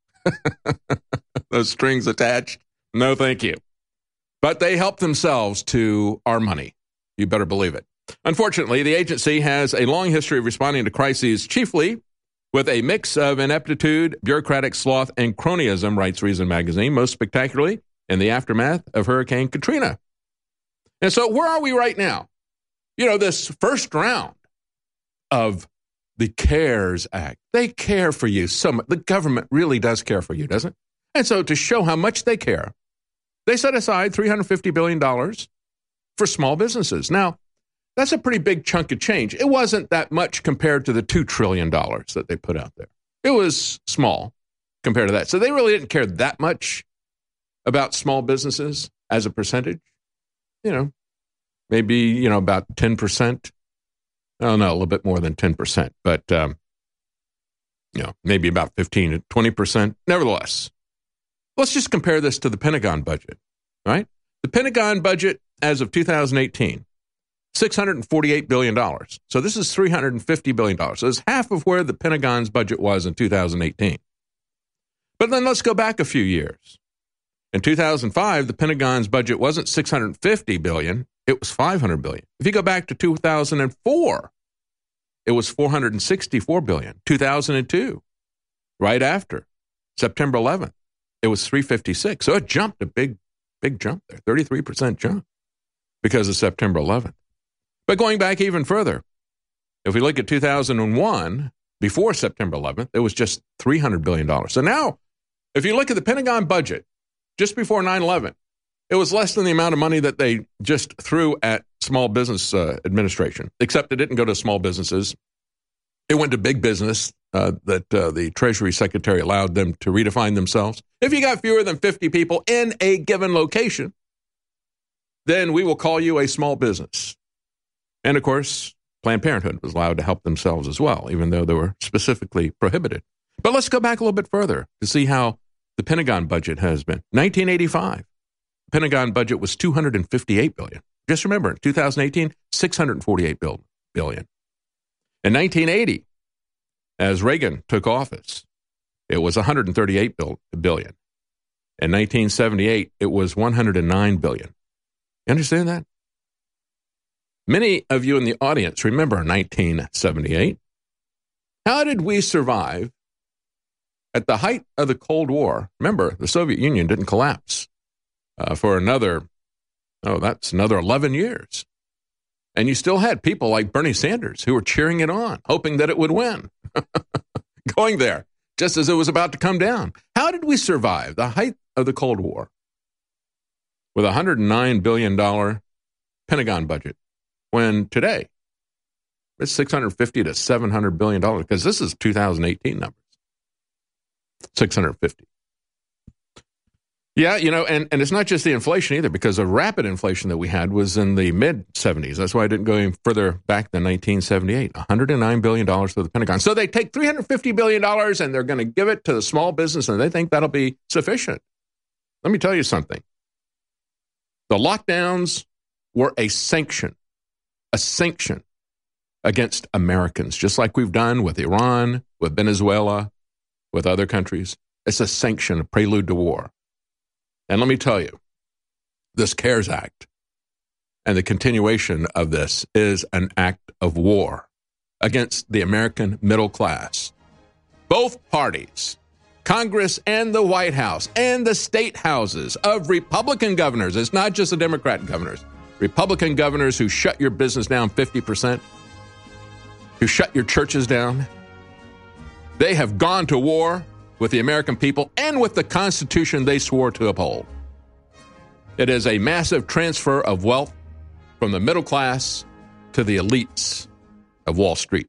Those strings attached? No, thank you. But they helped themselves to our money. You better believe it. Unfortunately, the agency has a long history of responding to crises, chiefly with a mix of ineptitude, bureaucratic sloth, and cronyism, writes Reason magazine, most spectacularly in the aftermath of Hurricane Katrina. And so where are we right now? You know, this first round of the CARES Act, they care for you so much. The government really does care for you, doesn't it? And so to show how much they care, they set aside three hundred fifty billion dollars for small businesses. Now, that's a pretty big chunk of change. It wasn't that much compared to the two trillion dollars that they put out there. It was small compared to that. So they really didn't care that much about small businesses as a percentage. You know, maybe, you know, about ten percent. Oh, no, a little bit more than ten percent, but, um, you know, maybe about fifteen to twenty percent. Nevertheless, let's just compare this to the Pentagon budget, right? The Pentagon budget as of two thousand eighteen, six hundred forty-eight billion dollars. So this is three hundred fifty billion dollars. So it's half of where the Pentagon's budget was in two thousand eighteen. But then let's go back a few years. In two thousand five, the Pentagon's budget wasn't six hundred fifty billion dollars, it was five hundred billion dollars. If you go back to two thousand four, it was four hundred sixty-four billion dollars. two thousand two, right after September eleventh, it was three hundred fifty-six. So it jumped a big, big jump there, thirty-three percent jump because of September eleventh. But going back even further, if we look at two thousand one, before September eleventh, it was just three hundred billion dollars. So now, if you look at the Pentagon budget, just before nine eleven, it was less than the amount of money that they just threw at Small Business uh, Administration, except it didn't go to small businesses. It went to big business uh, that uh, the Treasury Secretary allowed them to redefine themselves. If you got fewer than fifty people in a given location, then we will call you a small business. And, of course, Planned Parenthood was allowed to help themselves as well, even though they were specifically prohibited. But let's go back a little bit further to see how the Pentagon budget has been. nineteen eighty-five, the Pentagon budget was two hundred fifty-eight billion dollars. Just remember, in two thousand eighteen, six hundred forty-eight billion dollars. In nineteen eighty, as Reagan took office, it was one hundred thirty-eight billion dollars. In nineteen seventy-eight, it was one hundred nine billion dollars. You understand that? Many of you in the audience remember nineteen seventy-eight. How did we survive at the height of the Cold War? Remember, the Soviet Union didn't collapse uh, for another, oh, that's another eleven years. And you still had people like Bernie Sanders who were cheering it on, hoping that it would win, going there just as it was about to come down. How did we survive the height of the Cold War with a one hundred nine billion dollars Pentagon budget when today it's six hundred fifty to seven hundred billion dollars? Because this is two thousand eighteen numbers. six hundred fifty. Yeah, you know, and, and it's not just the inflation either, because the rapid inflation that we had was in the mid-seventies. That's why I didn't go any further back than nineteen seventy-eight. one hundred nine billion dollars for the Pentagon. So they take three hundred fifty billion dollars and they're going to give it to the small business, and they think that'll be sufficient. Let me tell you something. The lockdowns were a sanction, a sanction against Americans, just like we've done with Iran, with Venezuela, with other countries. It's a sanction, a prelude to war. And let me tell you, this CARES Act and the continuation of this is an act of war against the American middle class. Both parties, Congress and the White House and the state houses of Republican governors, it's not just the Democrat governors, Republican governors who shut your business down fifty percent, who shut your churches down, they have gone to war with the American people and with the Constitution they swore to uphold. It is a massive transfer of wealth from the middle class to the elites of Wall Street.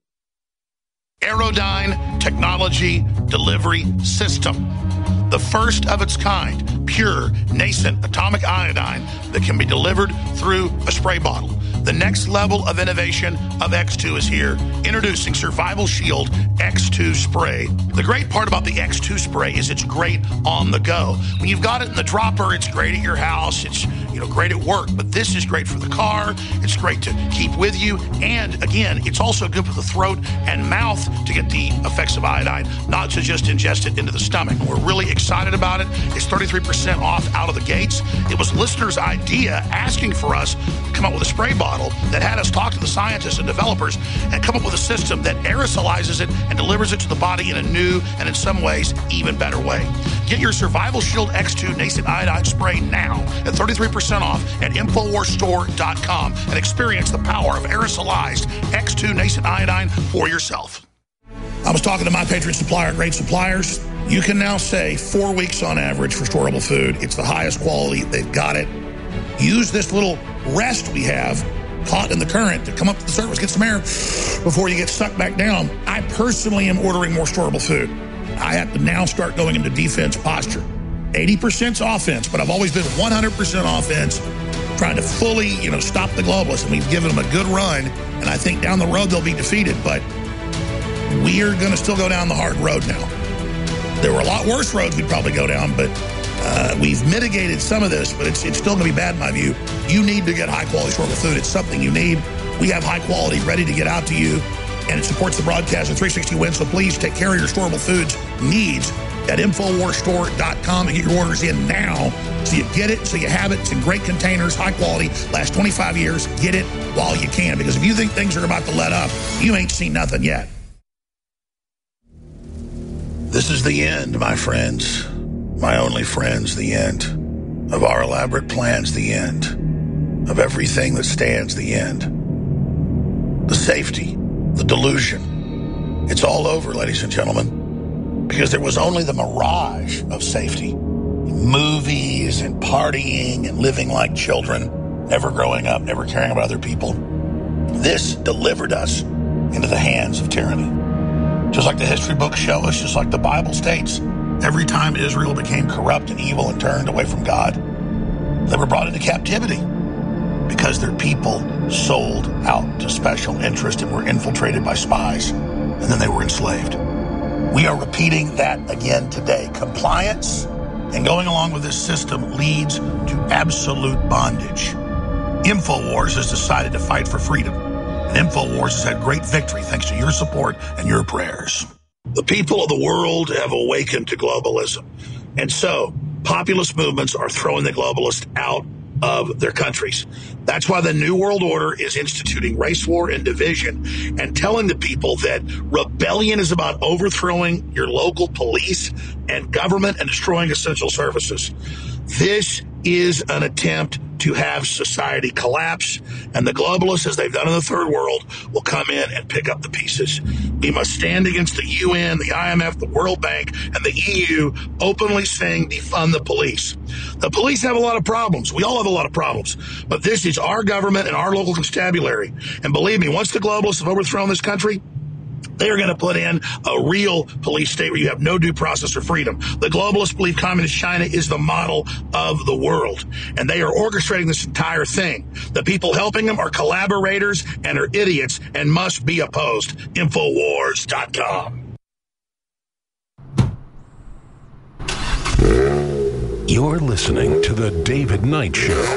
Aerodyne Technology Delivery System. The first of its kind, pure, nascent atomic iodine that can be delivered through a spray bottle. The next level of innovation of X two is here. Introducing Survival Shield X two Spray. The great part about the X two Spray is it's great on the go. When you've got it in the dropper, it's great at your house. It's, you know, great at work. But this is great for the car. It's great to keep with you. And again, it's also good for the throat and mouth to get the effects of iodine, not to just ingest it into the stomach. We're really excited about it. It's thirty-three percent off out of the gates. It was listeners' idea asking for us to come up with a spray bottle that had us talk to the scientists and developers and come up with a system that aerosolizes it and delivers it to the body in a new and in some ways even better way. Get your Survival Shield X two Nascent Iodine Spray now at thirty-three percent off at Infowars Store dot com and experience the power of aerosolized X two Nascent Iodine for yourself. I was talking to My Patriot Supplier, Great Suppliers. You can now say four weeks on average for storable food. It's the highest quality. They've got it. Use this little rest we have caught in the current to come up to the surface, get some air before you get sucked back down. I personally am ordering more storable food. I have to now start going into defense posture. eighty percent offense, but I've always been one hundred percent offense. trying to fully, you know, stop the globalists, and we've given them a good run, and I think down the road they'll be defeated, but we are going to still go down the hard road now. There were a lot worse roads we'd probably go down, but uh, we've mitigated some of this, but it's, it's still going to be bad in my view. You need to get high-quality historical food. It's something you need. We have high quality ready to get out to you, and it supports the broadcast of three sixty Wins, so please take care of your storable foods needs at infowars store dot com and get your orders in now so you get it, so you have it. It's in great containers, high quality, last twenty-five years. Get it while you can, because if you think things are about to let up, you ain't seen nothing yet. This is the end, my friends, my only friends, the end of our elaborate plans, the end of everything that stands, the end. The safety, the delusion. It's all over, ladies and gentlemen, because there was only the mirage of safety. Movies and partying and living like children, never growing up, never caring about other people. This delivered us into the hands of tyranny. Just like the history books show us, just like the Bible states, every time Israel became corrupt and evil and turned away from God, they were brought into captivity because their people sold out to special interest and were infiltrated by spies, and then they were enslaved. We are repeating that again today. Compliance and going along with this system leads to absolute bondage. InfoWars has decided to fight for freedom. And InfoWars has had great victory thanks to your support and your prayers. The people of the world have awakened to globalism. And so populist movements are throwing the globalists out of their countries. That's why the New World Order is instituting race war and division and telling the people that rebellion is about overthrowing your local police and government and destroying essential services. This is an attempt to have society collapse, and the globalists, as they've done in the third world, will come in and pick up the pieces. We must stand against the U N, the I M F, the World Bank, and the E U openly saying defund the police. The police have a lot of problems. We all have a lot of problems. But this is our government and our local constabulary. And believe me, once the globalists have overthrown this country, they are going to put in a real police state where you have no due process or freedom. The globalists believe communist China is the model of the world, and they are orchestrating this entire thing. The people helping them are collaborators and are idiots and must be opposed. Infowars dot com. You're listening to The David Knight Show.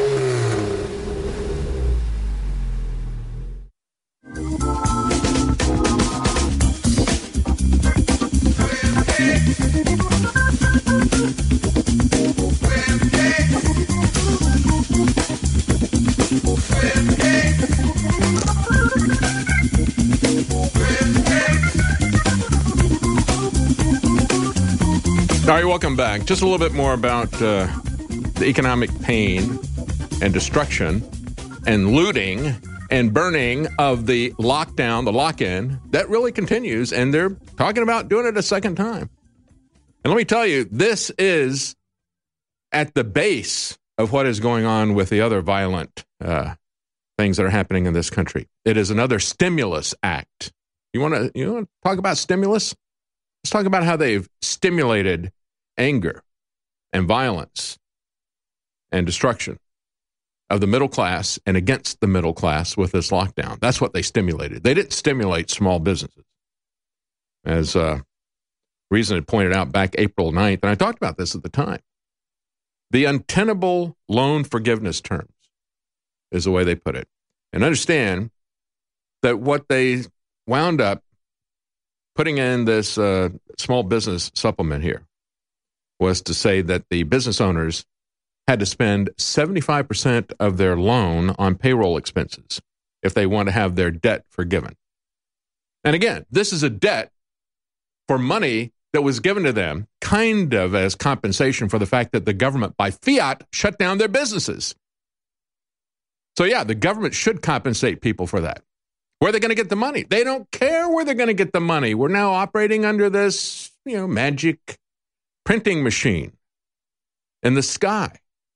All right, welcome back. Just a little bit more about uh, the economic pain and destruction and looting and burning of the lockdown, the lock-in. That really continues, and they're talking about doing it a second time. And let me tell you, this is at the base of what is going on with the other violent uh, things that are happening in this country. It is another stimulus act. You want to you want to talk about stimulus? Let's talk about how they've stimulated anger and violence and destruction of the middle class and against the middle class with this lockdown. That's what they stimulated. They didn't stimulate small businesses. As uh, Reason had pointed out back April ninth, and I talked about this at the time, the untenable loan forgiveness terms is the way they put it. And understand that what they wound up putting in this uh, small business supplement here was to say that the business owners had to spend seventy-five percent of their loan on payroll expenses if they want to have their debt forgiven. And again, this is a debt for money that was given to them kind of as compensation for the fact that the government, by fiat, shut down their businesses. So yeah, the government should compensate people for that. Where are they going to get the money? They don't care where they're going to get the money. We're now operating under this, you know, magic printing machine in the sky.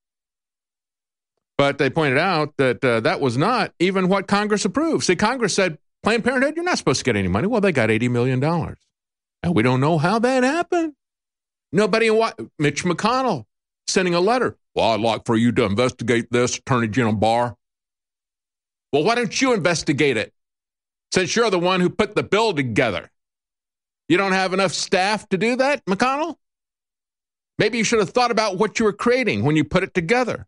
But they pointed out that uh, that was not even what Congress approved. See, Congress said, Planned Parenthood, you're not supposed to get any money. Well, they got eighty million dollars. And we don't know how that happened. Nobody in what? Mitch McConnell sending a letter. Well, I'd like for you to investigate this, Attorney General Barr. Well, why don't you investigate it, since you're the one who put the bill together? You don't have enough staff to do that, McConnell? Maybe you should have thought about what you were creating when you put it together.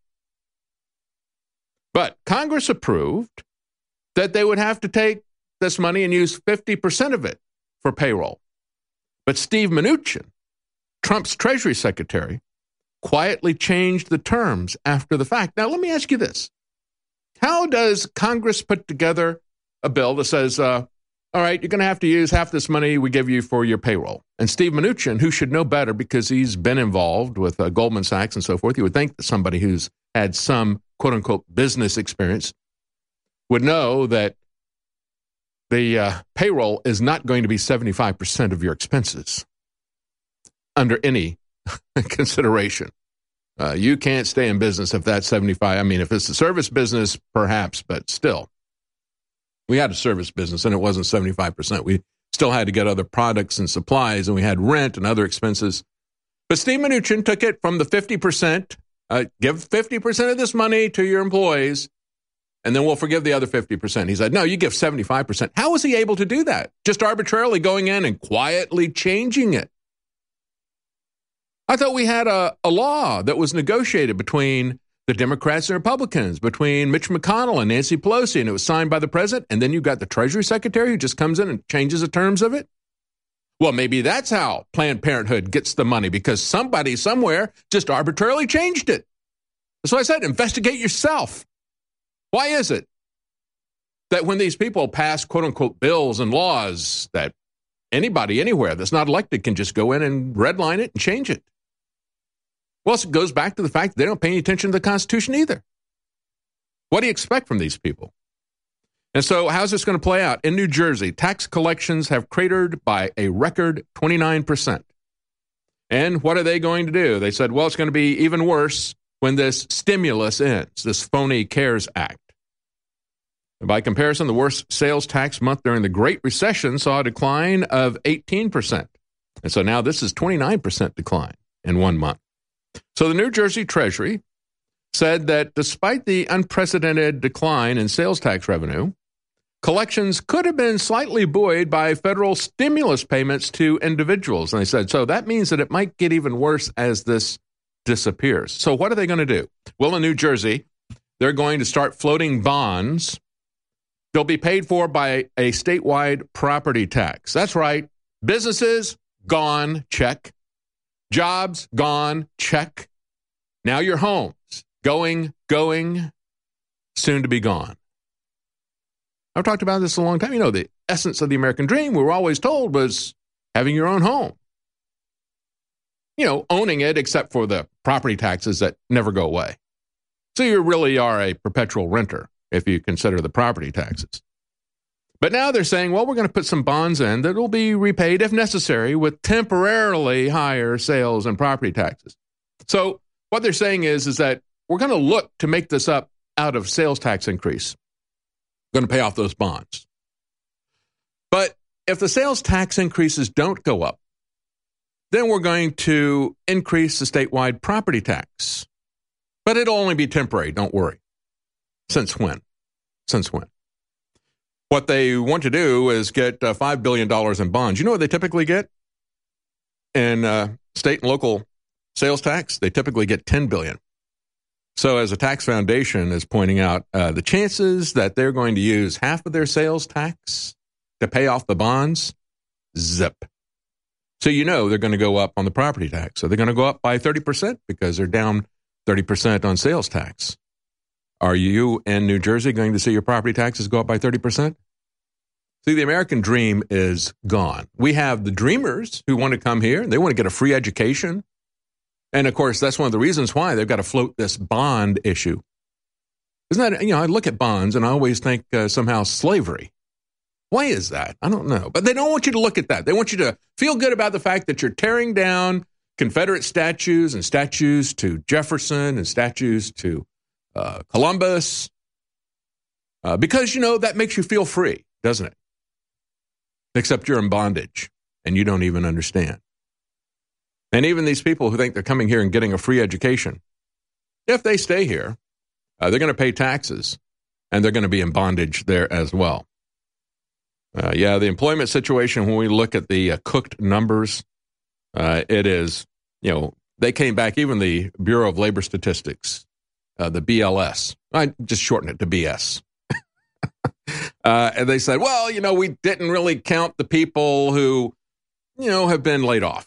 But Congress approved that they would have to take this money and use fifty percent of it for payroll. But Steve Mnuchin, Trump's Treasury Secretary, quietly changed the terms after the fact. Now, let me ask you this. How does Congress put together a bill that says, uh, all right, you're going to have to use half this money we give you for your payroll? And Steve Mnuchin, who should know better because he's been involved with uh, Goldman Sachs and so forth, you would think that somebody who's had some quote-unquote business experience would know that the uh, payroll is not going to be seventy-five percent of your expenses under any consideration. Uh, you can't stay in business if that's seventy-five. I mean, if it's a service business, perhaps, but still. We had a service business, and it wasn't seventy-five percent. We still had to get other products and supplies, and we had rent and other expenses. But Steve Mnuchin took it from the fifty percent, uh, give fifty percent of this money to your employees, and then we'll forgive the other fifty percent. He said, no, you give seventy-five percent. How was he able to do that? Just arbitrarily going in and quietly changing it. I thought we had a, a law that was negotiated between the Democrats and Republicans, between Mitch McConnell and Nancy Pelosi, and it was signed by the president, and then you got the Treasury Secretary who just comes in and changes the terms of it? Well, maybe that's how Planned Parenthood gets the money, because somebody somewhere just arbitrarily changed it. That's why I said, investigate yourself. Why is it that when these people pass quote-unquote bills and laws that anybody anywhere that's not elected can just go in and redline it and change it? Well, it goes back to the fact that they don't pay any attention to the Constitution either. What do you expect from these people? And so how's this going to play out? In New Jersey, tax collections have cratered by a record twenty-nine percent. And what are they going to do? They said, well, it's going to be even worse when this stimulus ends, this phony CARES Act. And by comparison, the worst sales tax month during the Great Recession saw a decline of eighteen percent. And so now this is twenty-nine percent decline in one month. So the New Jersey Treasury said that despite the unprecedented decline in sales tax revenue, collections could have been slightly buoyed by federal stimulus payments to individuals. And they said, so that means that it might get even worse as this disappears. So what are they going to do? Well, in New Jersey, they're going to start floating bonds. They'll be paid for by a statewide property tax. That's right. Businesses, gone, check. Jobs, gone, check. Now your homes, going, going, soon to be gone. I've talked about this a long time. You know, the essence of the American dream, we were always told, was having your own home. You know, owning it, except for the property taxes that never go away. So you really are a perpetual renter if you consider the property taxes. But now they're saying, well, we're going to put some bonds in that will be repaid, if necessary, with temporarily higher sales and property taxes. So what they're saying is, is that we're going to look to make this up out of sales tax increase. We're going to pay off those bonds. But if the sales tax increases don't go up, then we're going to increase the statewide property tax. But it'll only be temporary, don't worry. Since when? Since when? What they want to do is get uh, five billion dollars in bonds. You know what they typically get in uh, state and local sales tax? They typically get ten billion dollars. So as a tax foundation is pointing out, uh, the chances that they're going to use half of their sales tax to pay off the bonds, zip. So you know they're going to go up on the property tax. So they're going to go up by thirty percent because they're down thirty percent on sales tax. Are you in New Jersey going to see your property taxes go up by thirty percent? See, the American dream is gone. We have the dreamers who want to come here, and they want to get a free education. And, of course, that's one of the reasons why they've got to float this bond issue. Isn't that, you know, I look at bonds, and I always think uh, somehow slavery. Why is that? I don't know. But they don't want you to look at that. They want you to feel good about the fact that you're tearing down Confederate statues and statues to Jefferson and statues to uh, Columbus. Uh, because, you know, that makes you feel free, doesn't it? Except you're in bondage, and you don't even understand. And even these people who think they're coming here and getting a free education, if they stay here, uh, they're going to pay taxes, and they're going to be in bondage there as well. Uh, yeah, the employment situation, when we look at the uh, cooked numbers, uh, it is, you know, they came back, even the Bureau of Labor Statistics, uh, the B L S. I just shorten it to B S. uh, and they said, well, you know, we didn't really count the people who, you know, have been laid off.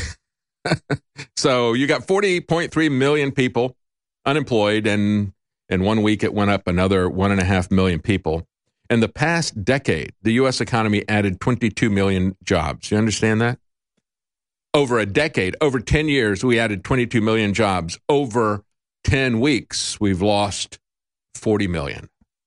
So you got forty point three million people unemployed, and in one week it went up another one and a half million people. In the past decade, the U S economy added twenty-two million jobs. You understand that? Over a decade, over ten years, we added twenty-two million jobs. Over ten weeks, we've lost forty million.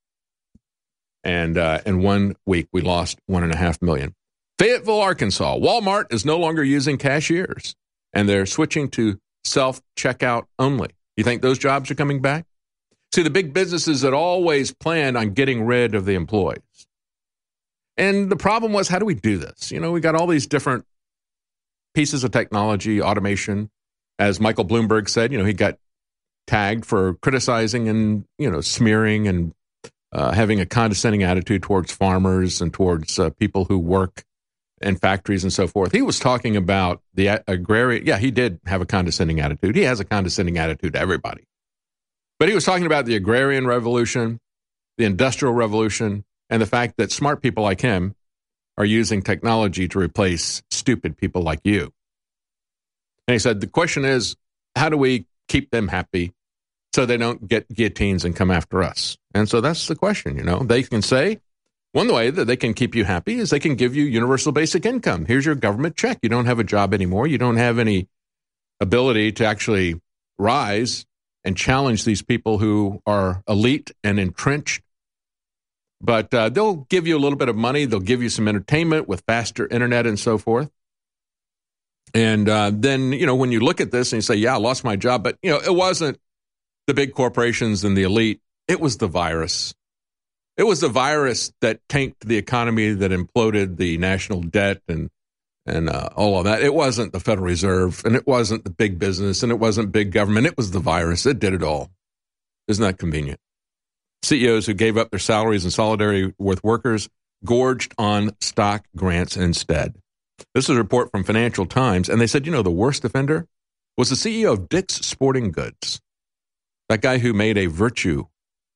And uh, in one week, we lost one and a half million. Fayetteville, Arkansas, Walmart is no longer using cashiers, and they're switching to self-checkout only. You think those jobs are coming back? See, the big businesses that always planned on getting rid of the employees. And the problem was, how do we do this? You know, we got all these different pieces of technology, automation. As Michael Bloomberg said, you know, he got tagged for criticizing and, you know, smearing and uh, having a condescending attitude towards farmers and towards uh, people who work in factories and so forth. He was talking about the agrarian. Yeah, he did have a condescending attitude. He has a condescending attitude to everybody. But he was talking about the agrarian revolution, the industrial revolution, and the fact that smart people like him are using technology to replace stupid people like you. And he said, the question is, how do we keep them happy so they don't get guillotines and come after us? And so that's the question, you know. They can say, one way that they can keep you happy is they can give you universal basic income. Here's your government check. You don't have a job anymore. You don't have any ability to actually rise and challenge these people who are elite and entrenched. But uh, they'll give you a little bit of money. They'll give you some entertainment with faster internet and so forth. And uh, then, you know, when you look at this and you say, yeah, I lost my job. But, you know, it wasn't the big corporations and the elite. It was the virus. It was the virus that tanked the economy, that imploded the national debt and and uh, all of that. It wasn't the Federal Reserve, and it wasn't the big business, and it wasn't big government. It was the virus. It did it all. Isn't that convenient? C E Os who gave up their salaries in solidarity with workers gorged on stock grants instead. This is a report from Financial Times, and they said, you know, the worst offender was the C E O of Dick's Sporting Goods, that guy who made a virtue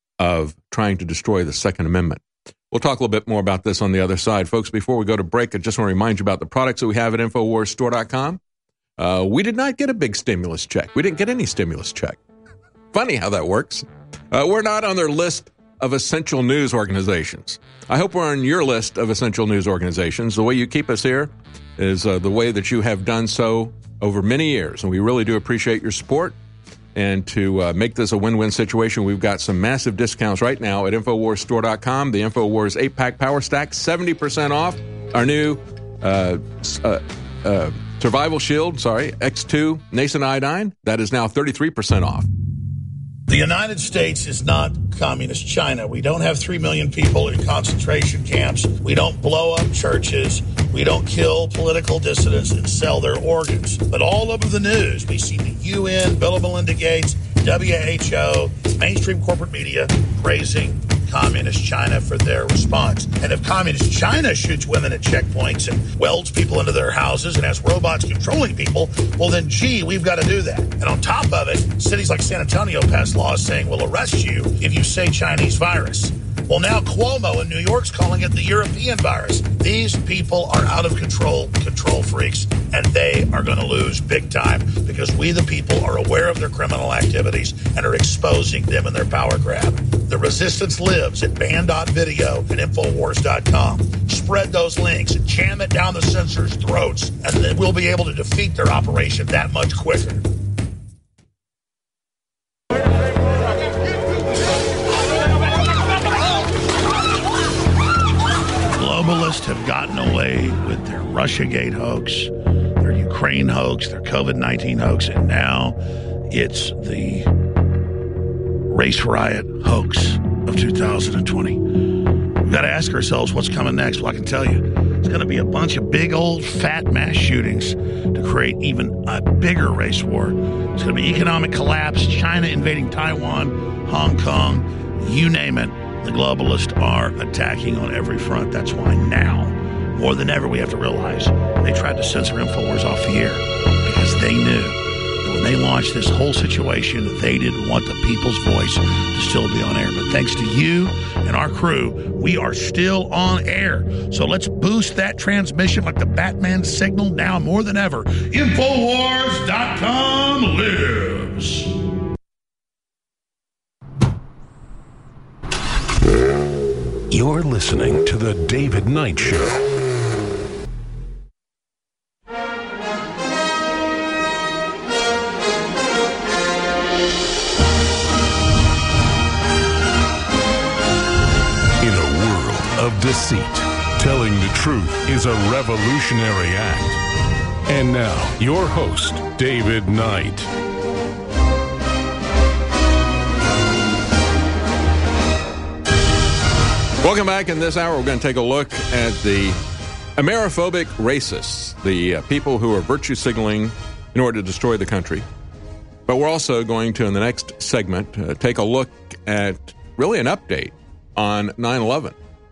of trying to destroy the Second Amendment. We'll talk a little bit more about this on the other side. Folks, before we go to break, I just want to remind you about the products that we have at Infowars Store dot com. Uh, we did not get a big stimulus check. We didn't get any stimulus check. Funny how that works. Uh, we're not on their list of essential news organizations. I hope we're on your list of essential news organizations. The way you keep us here is uh, the way that you have done so over many years, and we really do appreciate your support. And to uh, make this a win-win situation, we've got some massive discounts right now at Infowars Store dot com. The Infowars eight-pack Power Stack, seventy percent off. Our new uh, uh, uh, Survival Shield, sorry, X two Nascent Iodine, that is now thirty-three percent off. The United States is not communist China. We don't have three million people in concentration camps. We don't blow up churches. We don't kill political dissidents and sell their organs. But all over the news, we see the U N, Bill and Melinda Gates, W H O, mainstream corporate media praising communist China for their response. And if communist China shoots women at checkpoints and welds people into their houses and has robots controlling people, well then, gee, we've got to do that. And on top of it, cities like San Antonio passed laws saying we'll arrest you if you say Chinese virus. Well, now Cuomo in New York's calling it the European virus. These people are out of control, control freaks, and they are going to lose big time because we, the people, are aware of their criminal activities and are exposing them in their power grab. The resistance lives at band dot video and Infowars dot com. Spread those links and jam it down the censors' throats, and then we'll be able to defeat their operation that much quicker. Globalists have gotten away with their Russiagate hoax, their Ukraine hoax, their COVID nineteen hoax, and now it's the race riot hoax of two thousand twenty. We've got to ask ourselves what's coming next. Well, I can tell you, it's going to be a bunch of big old fat mass shootings to create create even a bigger race war. It's going to be economic collapse, China invading Taiwan, Hong Kong, you name it. The globalists are attacking on every front. That's why now, more than ever, we have to realize they tried to censor InfoWars off the air because they knew that when they launched this whole situation, they didn't want the people's voice to still be on air. But thanks to you and our crew, we are still on air. So let's boost that transmission like the Batman signal now more than ever. Infowars dot com lives. You're listening to The David Knight Show. In a world of deceit, telling the truth is a revolutionary act. And now, your host, David Knight. Welcome back. In this hour, we're going to take a look at the Ameriphobic racists, the uh, people who are virtue signaling in order to destroy the country. But we're also going to, in the next segment, uh, take a look at really an update on nine eleven.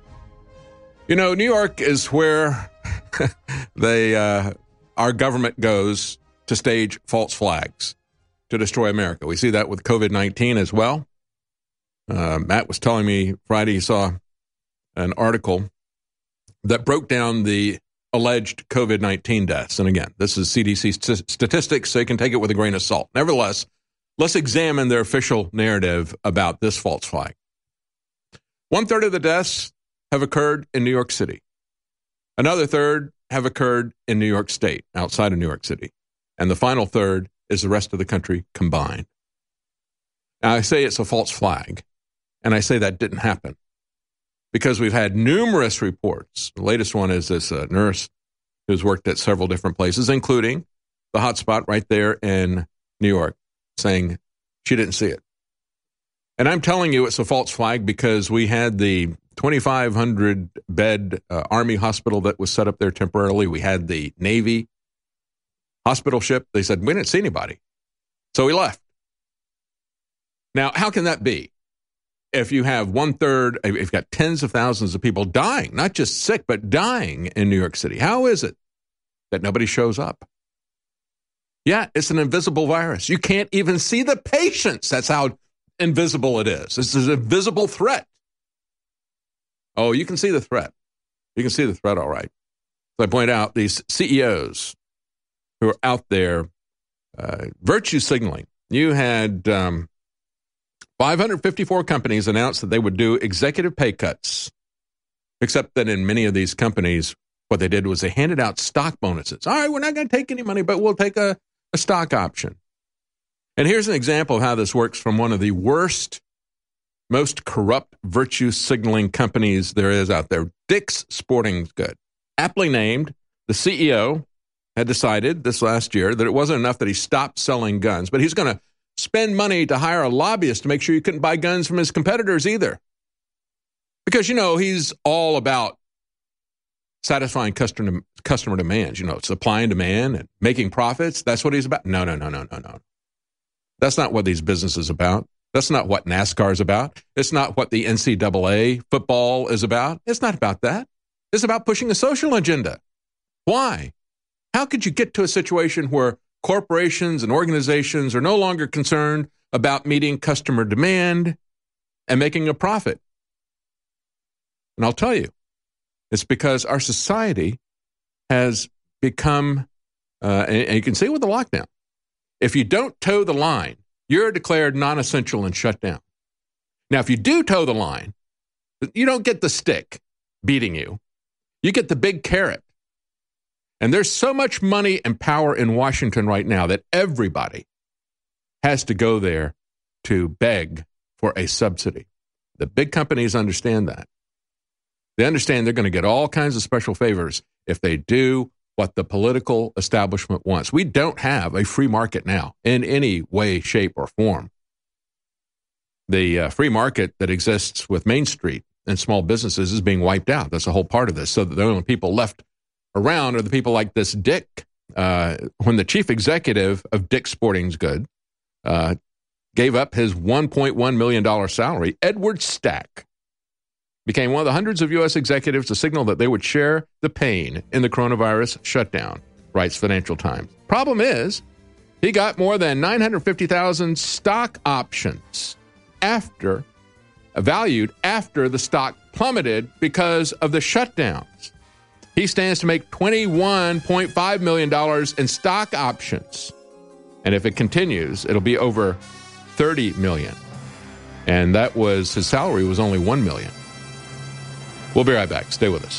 You know, New York is where they, uh, our government goes to stage false flags to destroy America. We see that with COVID nineteen as well. Uh, Matt was telling me Friday he saw an article that broke down the alleged COVID nineteen deaths. And again, this is C D C st- statistics, so you can take it with a grain of salt. Nevertheless, let's examine their official narrative about this false flag. One third of the deaths have occurred in New York City. Another third have occurred in New York State, outside of New York City. And the final third is the rest of the country combined. Now, I say it's a false flag, and I say that didn't happen, because we've had numerous reports. The latest one is this uh, nurse who's worked at several different places, including the hotspot right there in New York, saying she didn't see it. And I'm telling you it's a false flag because we had the twenty-five hundred bed uh, Army hospital that was set up there temporarily. We had the Navy hospital ship. They said, we didn't see anybody. So we left. Now, how can that be? If you have one third, if you've got tens of thousands of people dying, not just sick, but dying in New York City, how is it that nobody shows up? Yeah, it's an invisible virus. You can't even see the patients. That's how invisible it is. This is an invisible threat. Oh, you can see the threat. You can see the threat, all right. So I point out these C E Os who are out there uh, virtue signaling. You had Um, five hundred fifty-four companies announced that they would do executive pay cuts, except that in many of these companies, what they did was they handed out stock bonuses. All right, we're not going to take any money, but we'll take a, a stock option. And here's an example of how this works from one of the worst, most corrupt virtue signaling companies there is out there, Dick's Sporting Goods. Aptly named, the C E O had decided this last year that it wasn't enough that he stopped selling guns, but he's going to spend money to hire a lobbyist to make sure you couldn't buy guns from his competitors either. Because, you know, he's all about satisfying customer customer demands, you know, supply and demand and making profits. That's what he's about. No, no, no, no, no, no. That's not what these businesses are about. That's not what NASCAR is about. It's not what the N C double A football is about. It's not about that. It's about pushing a social agenda. Why? How could you get to a situation where corporations and organizations are no longer concerned about meeting customer demand and making a profit? And I'll tell you, it's because our society has become, uh, and, and you can see with the lockdown, if you don't toe the line, you're declared non-essential and shut down. Now, if you do toe the line, you don't get the stick beating you. You get the big carrot. And there's so much money and power in Washington right now that everybody has to go there to beg for a subsidy. The big companies understand that. They understand they're going to get all kinds of special favors if they do what the political establishment wants. We don't have a free market now in any way, shape, or form. The uh, free market that exists with Main Street and small businesses is being wiped out. That's a whole part of this. So the only people left around are the people like this Dick uh, when the chief executive of Dick's Sporting Goods uh, gave up his one point one million dollars salary, Edward Stack became one of the hundreds of U S executives to signal that they would share the pain in the coronavirus shutdown, writes Financial Times. Problem is, he got more than nine hundred fifty thousand stock options after, valued after the stock plummeted because of the shutdowns. He stands to make twenty-one point five million dollars in stock options. And if it continues, it'll be over thirty million dollars. And that was, his salary was only one million dollars. We'll be right back. Stay with us.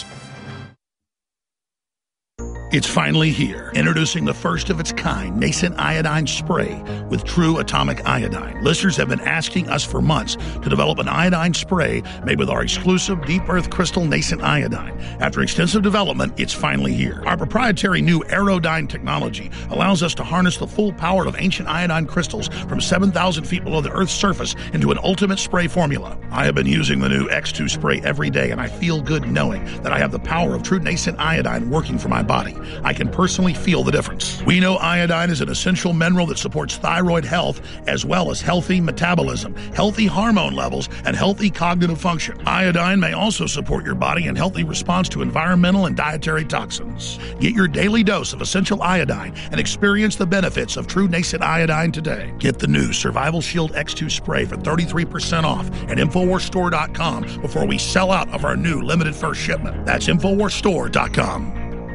It's finally here. Introducing the first of its kind nascent iodine spray with true atomic iodine. Listeners have been asking us for months to develop an iodine spray made with our exclusive deep earth crystal nascent iodine. After extensive development, it's finally here. Our proprietary new Aerodyne technology allows us to harness the full power of ancient iodine crystals from seven thousand feet below the Earth's surface into an ultimate spray formula. I have been using the new X two spray every day, and I feel good knowing that I have the power of true nascent iodine working for my body. I can personally feel the difference. We know iodine is an essential mineral that supports thyroid health as well as healthy metabolism, healthy hormone levels, and healthy cognitive function. Iodine may also support your body in healthy response to environmental and dietary toxins. Get your daily dose of essential iodine and experience the benefits of true nascent iodine today. Get the new Survival Shield X two spray for thirty-three percent off at Infowars Store dot com before we sell out of our new limited first shipment. That's Infowars Store dot com.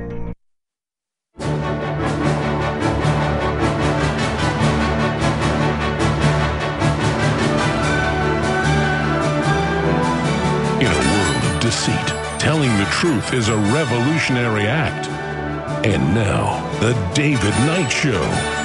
In a world of deceit, telling the truth is a revolutionary act. And now, The David Knight Show.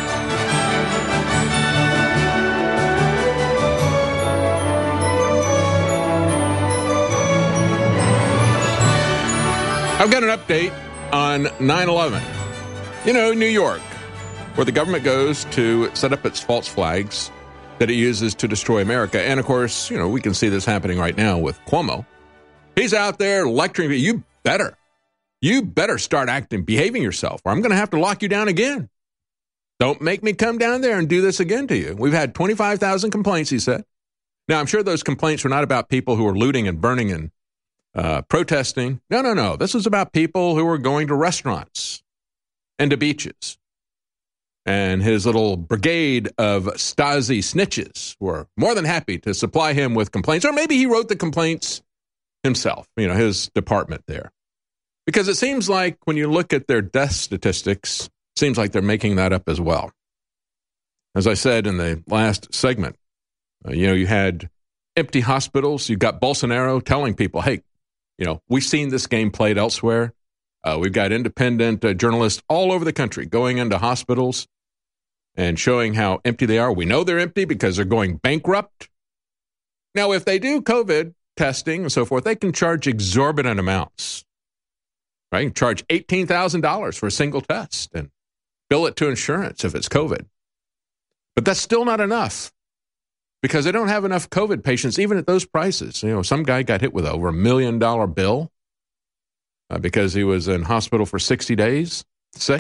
I've got an update on nine eleven. You know, New York, where the government goes to set up its false flags that it uses to destroy America. And, of course, you know, we can see this happening right now with Cuomo. He's out there lecturing, you better, you better start acting, behaving yourself, or I'm going to have to lock you down again. Don't make me come down there and do this again to you. We've had twenty-five thousand complaints, he said. Now, I'm sure those complaints were not about people who were looting and burning and uh, protesting. No, no, no. This was about people who were going to restaurants and to beaches. And his little brigade of Stasi snitches were more than happy to supply him with complaints. Or maybe he wrote the complaints himself, you know, his department there. Because it seems like when you look at their death statistics, it seems like they're making that up as well. As I said in the last segment, uh, you know, you had empty hospitals. You've got Bolsonaro telling people, hey, you know, we've seen this game played elsewhere. Uh, we've got independent uh, journalists all over the country going into hospitals and showing how empty they are. We know they're empty because they're going bankrupt. Now, if they do COVID testing and so forth, they can charge exorbitant amounts, right? You can charge eighteen thousand dollars for a single test and bill it to insurance if it's COVID. But that's still not enough because they don't have enough COVID patients, even at those prices. You know, some guy got hit with over a million dollar bill uh, because he was in hospital for sixty days, sick.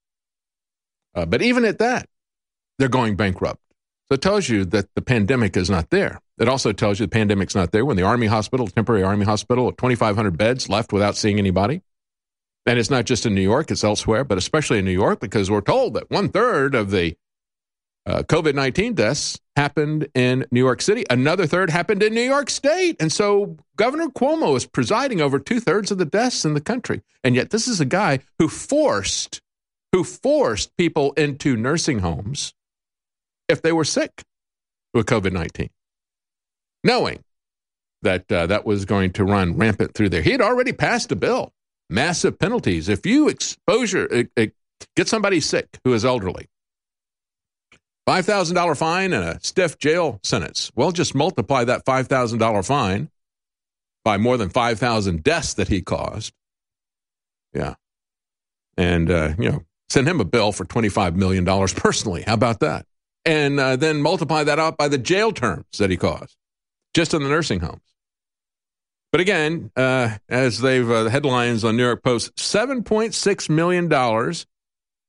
Uh, but even at that, they're going bankrupt. So it tells you that the pandemic is not there. It also tells you the pandemic's not there when the Army hospital, temporary Army hospital, twenty-five hundred beds left without seeing anybody. And it's not just in New York, it's elsewhere, but especially in New York, because we're told that one third of the uh, COVID nineteen deaths happened in New York City. Another third happened in New York State. And so Governor Cuomo is presiding over two thirds of the deaths in the country. And yet this is a guy who forced, who forced people into nursing homes if they were sick with COVID nineteen, knowing that uh, that was going to run rampant through there. He had already passed a bill, massive penalties. If you exposure, uh, uh, get somebody sick who is elderly, five thousand dollars fine and a stiff jail sentence. Well, just multiply that five thousand dollars fine by more than five thousand deaths that he caused. Yeah. And, uh, you know, send him a bill for twenty-five million dollars personally. How about that? And uh, then multiply that out by the jail terms that he caused, just in the nursing homes. But again, uh, as they've uh, the headlines on New York Post, seven point six million dollars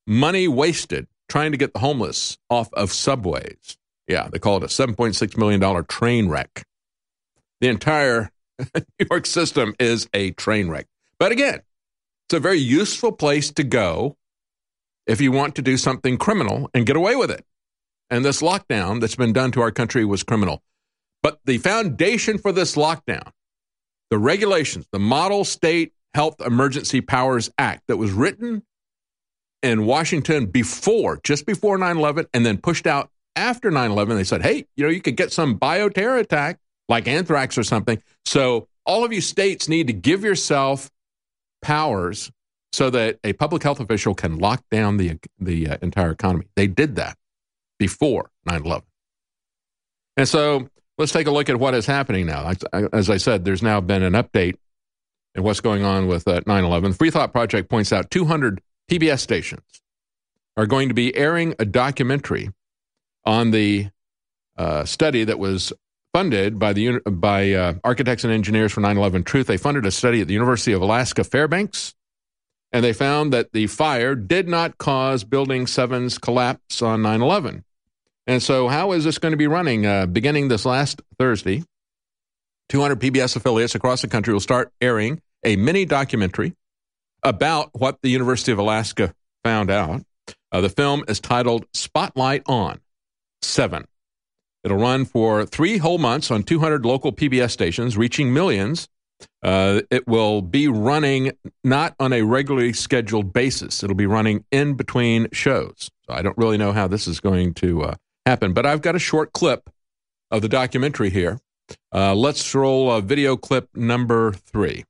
money wasted trying to get the homeless off of subways. Yeah, they call it a seven point six million dollars train wreck. The entire New York system is a train wreck. But again, it's a very useful place to go if you want to do something criminal and get away with it. And this lockdown that's been done to our country was criminal. But the foundation for this lockdown, the regulations, the Model State Health Emergency Powers Act that was written in Washington before, just before nine eleven, and then pushed out after nine eleven, they said, hey, you know, you could get some bioterror attack like anthrax or something. So all of you states need to give yourself powers so that a public health official can lock down the, the uh, entire economy. They did that before nine eleven. And so let's take a look at what is happening now. As I said, there's now been an update in what's going on with uh, nine eleven. Free Thought Project points out two hundred P B S stations are going to be airing a documentary on the uh, study that was funded by the by uh, Architects and Engineers for nine eleven Truth. They funded a study at the University of Alaska Fairbanks, and they found that the fire did not cause Building seven's collapse on nine eleven. And so how is this going to be running? Uh, beginning this last Thursday, two hundred P B S affiliates across the country will start airing a mini documentary about what the University of Alaska found out. Uh, the film is titled Spotlight on seven. It'll run for three whole months on two hundred local P B S stations, reaching millions. Uh, it will be running not on a regularly scheduled basis. It'll be running in between shows. So I don't really know how this is going to uh, happen, but I've got a short clip of the documentary here. Uh, let's roll uh, video clip number three.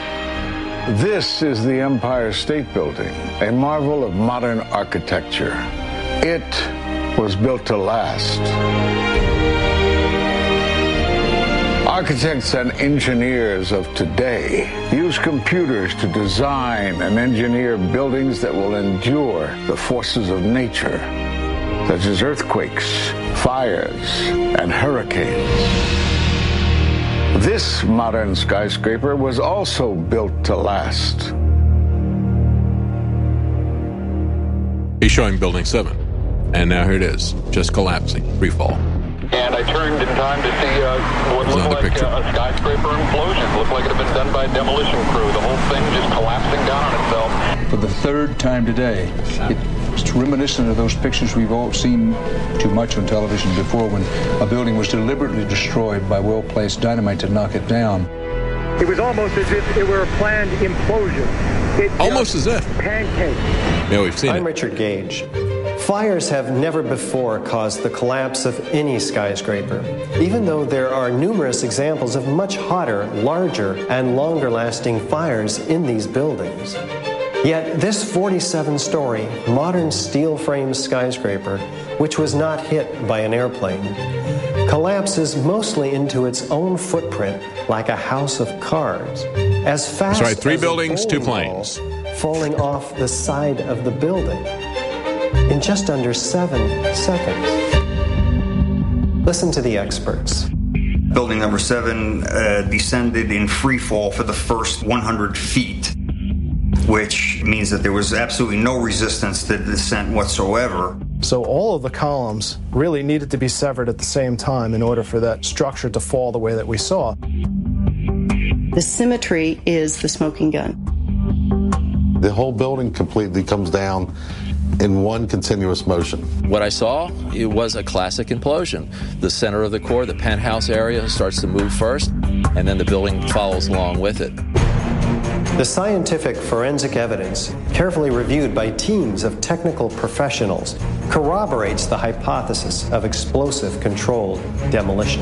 This is the Empire State Building, a marvel of modern architecture. It was built to last. Architects and engineers of today use computers to design and engineer buildings that will endure the forces of nature, such as earthquakes, fires, and hurricanes. This modern skyscraper was also built to last. He's showing Building seven, and now here it is, just collapsing, free fall. And I turned in time to see uh, what There's looked like uh, a skyscraper implosion. Looked like it had been done by a demolition crew. The whole thing just collapsing down on itself. For the third time today, it's reminiscent of those pictures we've all seen too much on television before, when a building was deliberately destroyed by well-placed dynamite to knock it down. It was almost as if it were a planned implosion. It almost as if. Pancake. Yeah, we've seen I'm it. I'm Richard Gage. Fires have never before caused the collapse of any skyscraper, even though there are numerous examples of much hotter, larger, and longer-lasting fires in these buildings. Yet this forty-seven story, modern steel-frame skyscraper, which was not hit by an airplane, collapses mostly into its own footprint like a house of cards, as fast That's right, three as buildings, a two bowling planes. ball falling off the side of the building in just under seven seconds. Listen to the experts. Building number seven uh, descended in free fall for the first one hundred feet, which means that there was absolutely no resistance to the descent whatsoever. So all of the columns really needed to be severed at the same time in order for that structure to fall the way that we saw. The symmetry is the smoking gun. The whole building completely comes down in one continuous motion. What I saw, it was a classic implosion. The center of the core, the penthouse area, starts to move first, and then the building follows along with it. The scientific forensic evidence, carefully reviewed by teams of technical professionals, corroborates the hypothesis of explosive controlled demolition.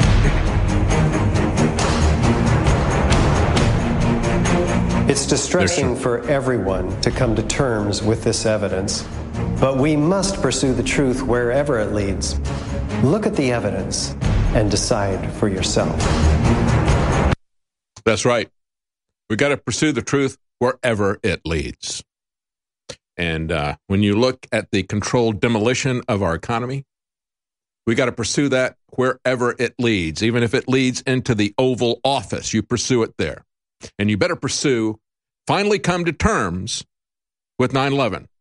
It's distressing for everyone to come to terms with this evidence, but we must pursue the truth wherever it leads. Look at the evidence and decide for yourself. That's right. We've got to pursue the truth wherever it leads. And uh, when you look at the controlled demolition of our economy, we got to pursue that wherever it leads. Even if it leads into the Oval Office, you pursue it there. And you better pursue, finally come to terms with nine eleven.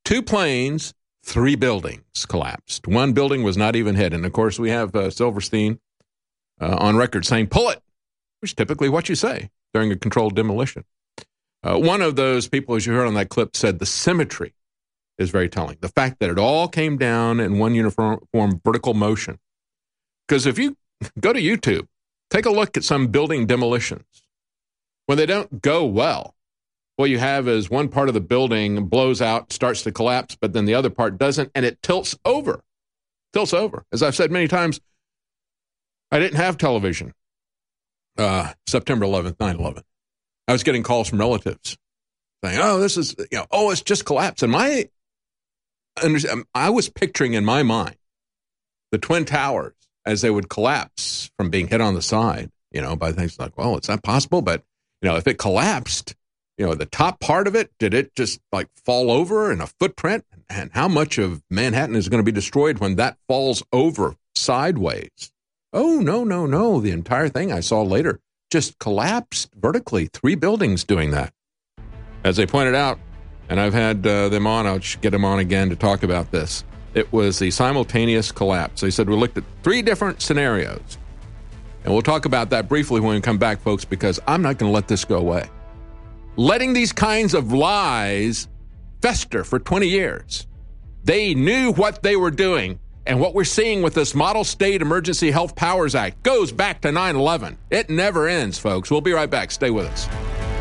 two planes, three buildings collapsed. One building was not even hit. And, of course, we have uh, Silverstein uh, on record saying, pull it, which is typically what you say during a controlled demolition. Uh, one of those people, as you heard on that clip, said the symmetry is very telling. The fact that it all came down in one uniform vertical motion. Because if you go to YouTube, take a look at some building demolitions. When they don't go well, what you have is one part of the building blows out, starts to collapse, but then the other part doesn't, and it tilts over. Tilts over. As I've said many times, I didn't have television uh, September eleventh, nine eleven. I was getting calls from relatives saying, oh, this is, you know, oh, it's just collapsed. And my, I was picturing in my mind the Twin Towers as they would collapse from being hit on the side, you know, by things like, well, it's not possible. But, you know, if it collapsed, you know, the top part of it, did it just like fall over in a footprint? And how much of Manhattan is going to be destroyed when that falls over sideways? Oh, no, no, no. The entire thing I saw later just collapsed vertically. Three buildings doing that. As they pointed out, and I've had uh, them on, I'll get them on again to talk about this. It was the simultaneous collapse. They said we looked at three different scenarios. And we'll talk about that briefly when we come back, folks, because I'm not going to let this go away. Letting these kinds of lies fester for twenty years. They knew what they were doing. And what we're seeing with this Model State Emergency Health Powers Act goes back to nine eleven. It never ends, folks. We'll be right back. Stay with us.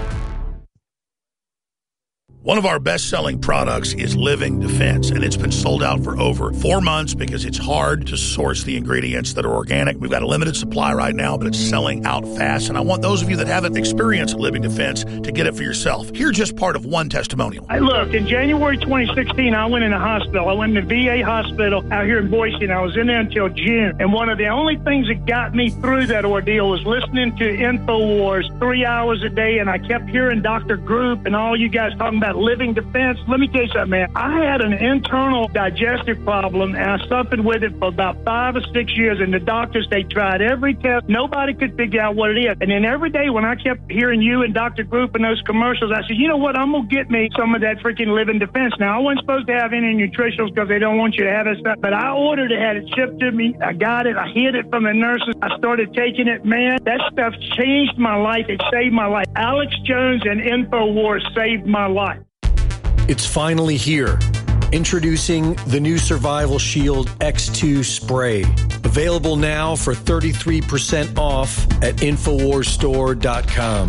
One of our best-selling products is Living Defense, and it's been sold out for over four months because it's hard to source the ingredients that are organic. We've got a limited supply right now, but it's selling out fast, and I want those of you that haven't experienced Living Defense to get it for yourself. Here's just part of one testimonial. Hey, look, in January twenty sixteen, I went in a hospital. I went in the V A hospital out here in Boise, and I was in there until June. And one of the only things that got me through that ordeal was listening to InfoWars three hours a day, and I kept hearing Doctor Group and all you guys talking about Living Defense. Let me tell you something, man. I had an internal digestive problem, and I suffered with it for about five or six years, and the doctors, they tried every test. Nobody could figure out what it is. And then every day when I kept hearing you and Doctor Group and those commercials, I said, you know what? I'm going to get me some of that freaking Living Defense. Now, I wasn't supposed to have any nutritionals because they don't want you to have it stuff, but I ordered it, had it shipped to me. I got it. I hid it from the nurses. I started taking it. Man, that stuff changed my life. It saved my life. Alex Jones and InfoWars saved my life. It's finally here. Introducing the new Survival Shield X two spray. Available now for thirty-three percent off at Infowars Store dot com.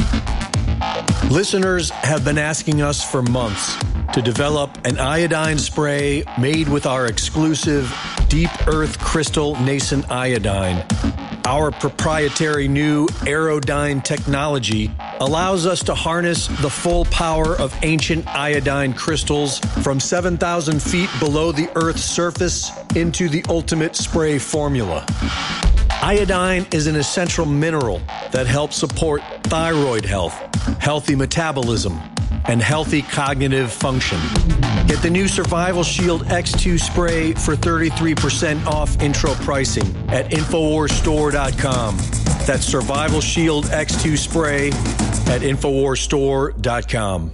Listeners have been asking us for months to develop an iodine spray made with our exclusive Deep Earth Crystal Nascent Iodine. Our proprietary new Aerodyne technology allows us to harness the full power of ancient iodine crystals from seven thousand feet below the Earth's surface into the ultimate spray formula. Iodine is an essential mineral that helps support thyroid health, healthy metabolism, and healthy cognitive function. Get the new Survival Shield X two spray for thirty-three percent off intro pricing at Infowars Store dot com. That's Survival Shield X two spray at Infowars Store dot com.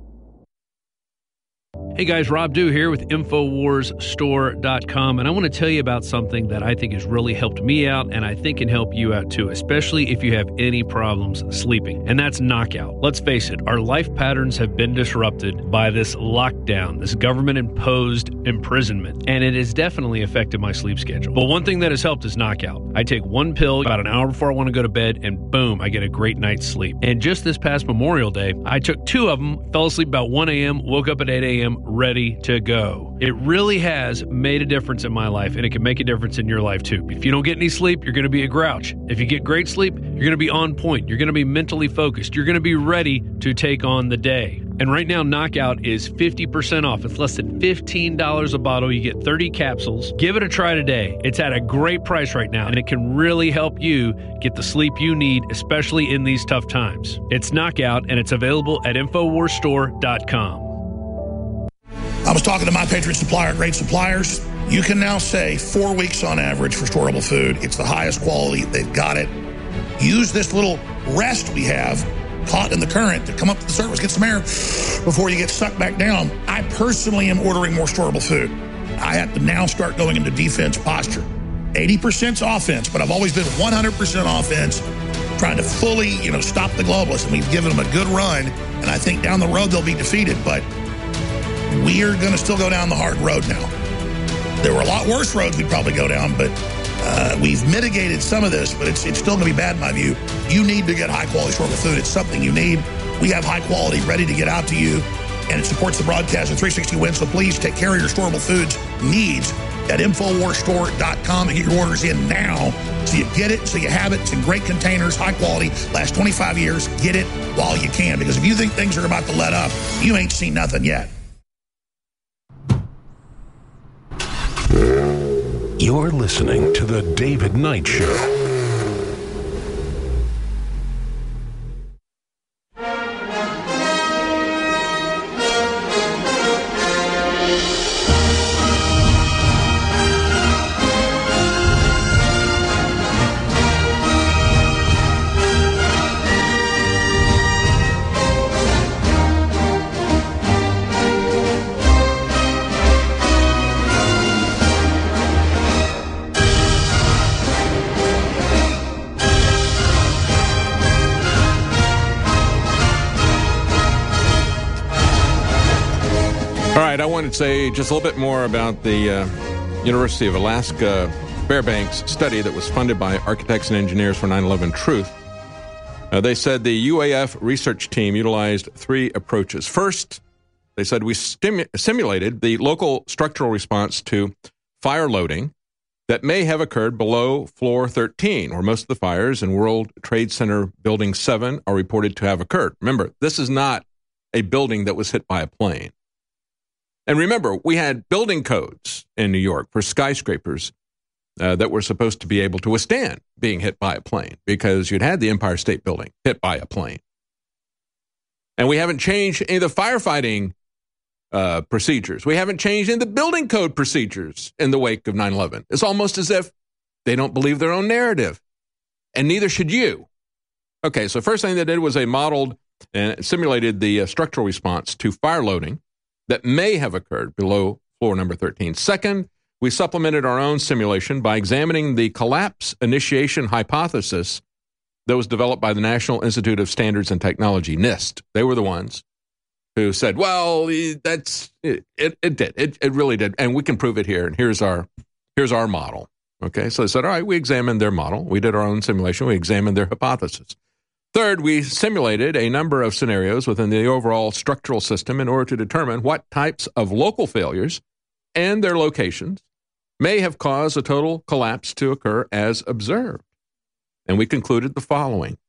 Hey guys, Rob Dew here with Infowars Store dot com, and I want to tell you about something that I think has really helped me out, and I think can help you out too, especially if you have any problems sleeping, and that's Knockout. Let's face it, our life patterns have been disrupted by this lockdown, this government-imposed imprisonment, and it has definitely affected my sleep schedule. But one thing that has helped is Knockout. I take one pill about an hour before I want to go to bed, and boom, I get a great night's sleep. And just this past Memorial Day, I took two of them, fell asleep about one a.m., woke up at eight a.m., ready to go. It really has made a difference in my life, and it can make a difference in your life too. If you don't get any sleep, you're going to be a grouch. If you get great sleep, you're going to be on point. You're going to be mentally focused. You're going to be ready to take on the day. And right now, Knockout is fifty percent off. It's less than fifteen dollars a bottle. You get thirty capsules. Give it a try today. It's at a great price right now, and it can really help you get the sleep you need, especially in these tough times. It's Knockout, and it's available at Infowars Store dot com. I was talking to My Patriot Supplier, great suppliers. You can now say four weeks on average for storable food. It's the highest quality. They've got it. Use this little rest we have caught in the current to come up to the surface, get some air before you get sucked back down. I personally am ordering more storable food. I have to now start going into defense posture. eighty percent offense, but I've always been one hundred percent offense, trying to fully, you know, stop the globalists. And we've given them a good run, and I think down the road they'll be defeated. But we are going to still go down the hard road now. There were a lot worse roads we'd probably go down, but uh, we've mitigated some of this, but it's, it's still going to be bad in my view. You need to get high-quality storable food. It's something you need. We have high quality ready to get out to you, and it supports the broadcast of three sixty Win, so please take care of your storable foods needs at Infowars Store dot com and get your orders in now so you get it, so you have it. It's in great containers, high quality, last twenty-five years. Get it while you can, because if you think things are about to let up, you ain't seen nothing yet. You're listening to The David Knight Show. I wanted to say just a little bit more about the uh, University of Alaska Fairbanks study that was funded by Architects and Engineers for nine eleven Truth. Uh, they said the U A F research team utilized three approaches. First, they said we stimu- simulated the local structural response to fire loading that may have occurred below floor thirteen, where most of the fires in World Trade Center Building seven are reported to have occurred. Remember, this is not a building that was hit by a plane. And remember, we had building codes in New York for skyscrapers uh, that were supposed to be able to withstand being hit by a plane, because you'd had the Empire State Building hit by a plane. And we haven't changed any of the firefighting uh, procedures. We haven't changed any of the building code procedures in the wake of nine eleven. It's almost as if they don't believe their own narrative, and neither should you. Okay, so first thing they did was they modeled and simulated the uh, structural response to fire loading that may have occurred below floor number thirteen. Second, we supplemented our own simulation by examining the collapse initiation hypothesis that was developed by the National Institute of Standards and Technology, NIST. They were the ones who said, well, that's it, it, it did. It, it really did. And we can prove it here. And here's our here's our model. Okay, so they said, all right, we examined their model. We did our own simulation. We examined their hypothesis. Third, we simulated a number of scenarios within the overall structural system in order to determine what types of local failures and their locations may have caused a total collapse to occur as observed. And we concluded the following.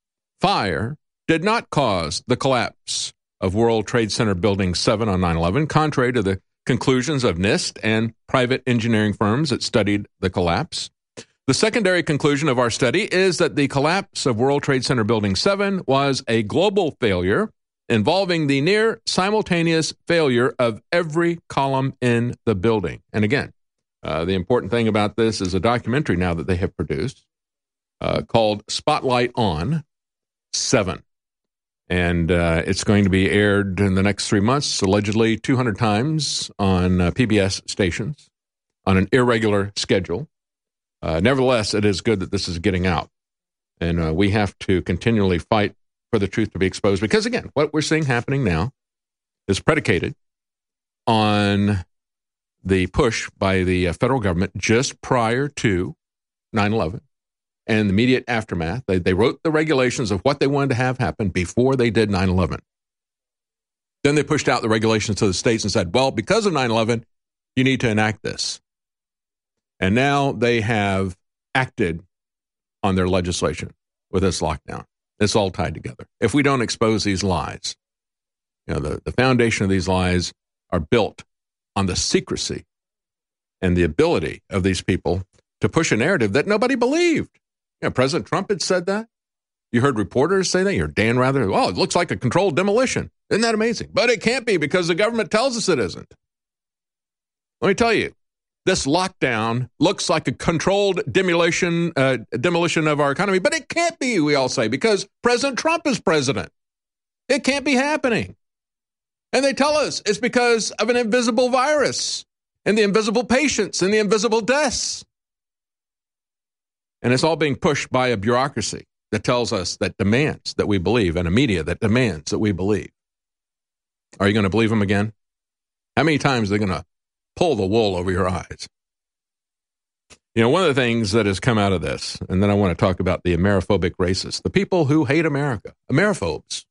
Fire did not cause the collapse of World Trade Center Building seven on nine eleven, contrary to the conclusions of NIST and private engineering firms that studied the collapse. The secondary conclusion of our study is that the collapse of World Trade Center Building seven was a global failure involving the near simultaneous failure of every column in the building. And again, uh, the important thing about this is a documentary now that they have produced uh, called Spotlight on seven. And uh, it's going to be aired in the next three months, allegedly two hundred times on uh, P B S stations on an irregular schedule. Uh, nevertheless, it is good that this is getting out, and uh, we have to continually fight for the truth to be exposed, because, again, what we're seeing happening now is predicated on the push by the uh, federal government just prior to nine eleven and the immediate aftermath. They, they wrote the regulations of what they wanted to have happen before they did nine eleven. Then they pushed out the regulations to the states and said, well, because of nine eleven, you need to enact this. And now they have acted on their legislation with this lockdown. It's all tied together. If we don't expose these lies, you know, the, the foundation of these lies are built on the secrecy and the ability of these people to push a narrative that nobody believed. You know, President Trump had said that. You heard reporters say that. You heard Dan Rather, oh, it looks like a controlled demolition. Isn't that amazing? But it can't be, because the government tells us it isn't. Let me tell you, this lockdown looks like a controlled demolition, uh, demolition of our economy, but it can't be, we all say, because President Trump is president. It can't be happening. And they tell us it's because of an invisible virus and the invisible patients and the invisible deaths. And it's all being pushed by a bureaucracy that tells us, that demands that we believe, and a media that demands that we believe. Are you going to believe them again? How many times are they going to pull the wool over your eyes? You know, one of the things that has come out of this, and then I want to talk about the Ameriphobic racists, the people who hate America, Ameriphobes.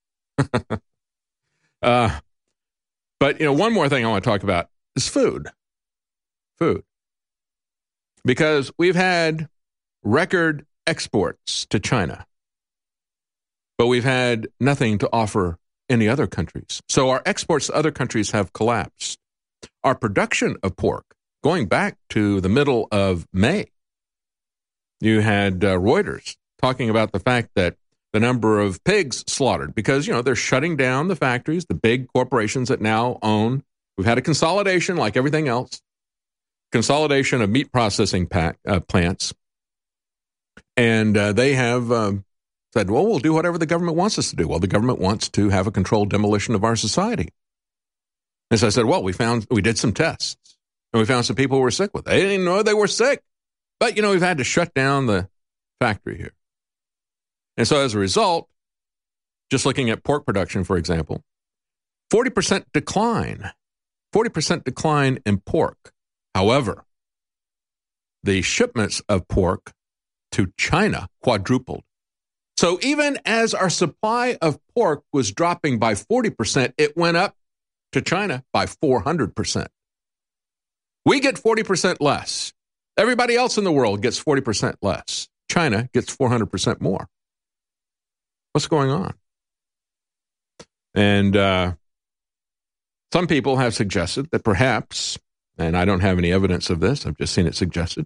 uh, but, you know, one more thing I want to talk about is food. Food. Because we've had record exports to China, but we've had nothing to offer any other countries. So our exports to other countries have collapsed. Our production of pork, going back to the middle of May, you had uh, Reuters talking about the fact that the number of pigs slaughtered, because, you know, they're shutting down the factories, the big corporations that now own. We've had a consolidation like everything else, consolidation of meat processing pa- uh, plants. And uh, they have uh, said, well, we'll do whatever the government wants us to do. Well, the government wants to have a controlled demolition of our society. And so I said, well, we found, we did some tests, and we found some people who were sick with it. They didn't even know they were sick. But, you know, we've had to shut down the factory here. And so as a result, just looking at pork production, for example, forty percent decline, forty percent decline in pork. However, the shipments of pork to China quadrupled. So even as our supply of pork was dropping by forty percent, it went up to China by four hundred percent. We get forty percent less. Everybody else in the world gets forty percent less. China gets four hundred percent more. What's going on? And uh, some people have suggested that perhaps, and I don't have any evidence of this, I've just seen it suggested,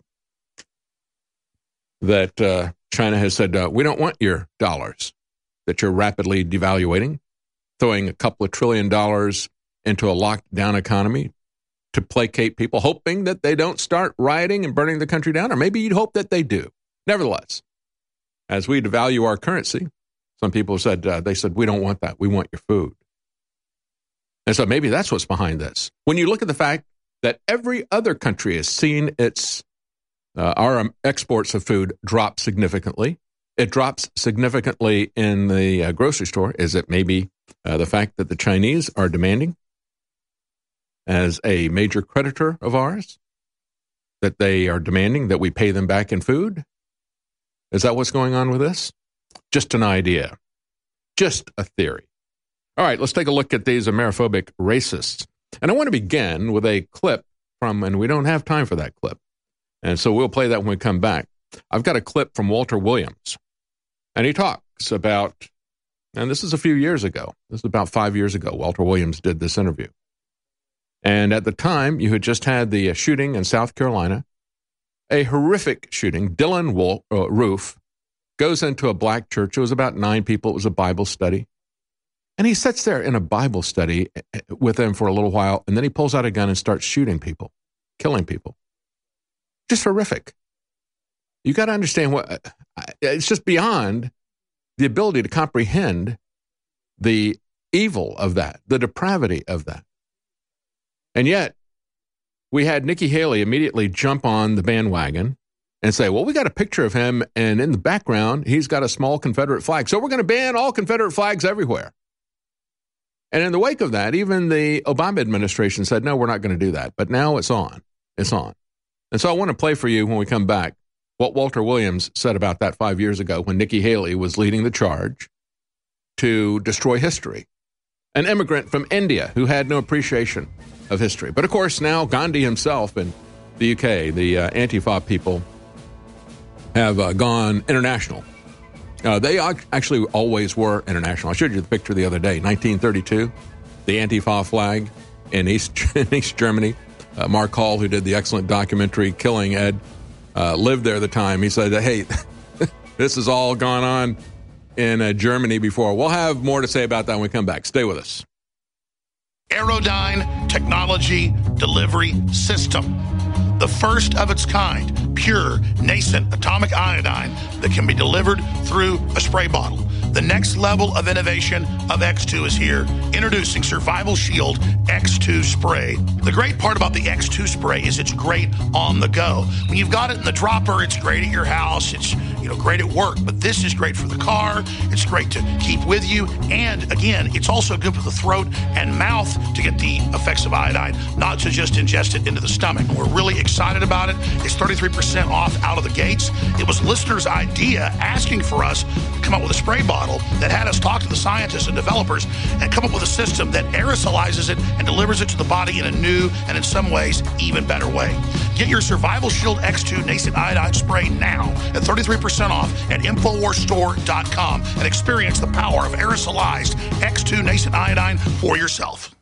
that uh, China has said, uh, we don't want your dollars that you're rapidly devaluating, throwing a couple of trillion dollars into a locked-down economy to placate people, hoping that they don't start rioting and burning the country down, or maybe you'd hope that they do. Nevertheless, as we devalue our currency, some people said, uh, they said, we don't want that. We want your food. And so maybe that's what's behind this. When you look at the fact that every other country has seen its Uh, our um, exports of food drop significantly. It drops significantly in the uh, grocery store. Is it maybe uh, the fact that the Chinese are demanding, as a major creditor of ours, that they are demanding that we pay them back in food? Is that what's going on with this? Just an idea. Just a theory. All right, let's take a look at these Ameriphobic racists. And I want to begin with a clip from, and we don't have time for that clip, and so we'll play that when we come back. I've got a clip from Walter Williams, and he talks about, and this is a few years ago. This is about five years ago. Walter Williams did this interview. And at the time, you had just had the shooting in South Carolina, a horrific shooting. Dylan Wolf, uh, Roof goes into a black church. It was about nine people. It was a Bible study. And he sits there in a Bible study with them for a little while, and then he pulls out a gun and starts shooting people, killing people. Just horrific. You got to understand what, it's just beyond the ability to comprehend the evil of that, the depravity of that. And yet, we had Nikki Haley immediately jump on the bandwagon and say, well, we got a picture of him, and in the background, he's got a small Confederate flag. So we're going to ban all Confederate flags everywhere. And in the wake of that, even the Obama administration said, no, we're not going to do that. But now it's on. It's on. And so I want to play for you when we come back what Walter Williams said about that five years ago when Nikki Haley was leading the charge to destroy history. An immigrant from India who had no appreciation of history. But of course, now Gandhi himself in the U K, the uh, Antifa people, have uh, gone international. Uh, they actually always were international. I showed you the picture the other day, nineteen thirty-two, the Antifa flag in East, in East Germany. Uh, Mark Hall, who did the excellent documentary Killing Ed, uh, lived there at the time. He said, hey, this has all gone on in uh, Germany before. We'll have more to say about that when we come back. Stay with us. Aerodyne Technology Delivery System. the first of its kind, pure, nascent atomic iodine that can be delivered through a spray bottle. The next level of innovation of X two is here. Introducing Survival Shield X two Spray. The great part about the X two Spray is it's great on the go. When you've got it in the dropper, it's great at your house. It's, you know, great at work. But this is great for the car. It's great to keep with you. And again, it's also good for the throat and mouth to get the effects of iodine, not to just ingest it into the stomach. We're really excited about it. It's thirty-three percent off out of the gates. It was listeners' idea asking for us to come up with a spray bottle that had us talk to the scientists and developers and come up with a system that aerosolizes it and delivers it to the body in a new and in some ways even better way. Get your Survival Shield X two Nascent Iodine Spray now at thirty-three percent off at Infowars Store dot com and experience the power of aerosolized X two Nascent Iodine for yourself.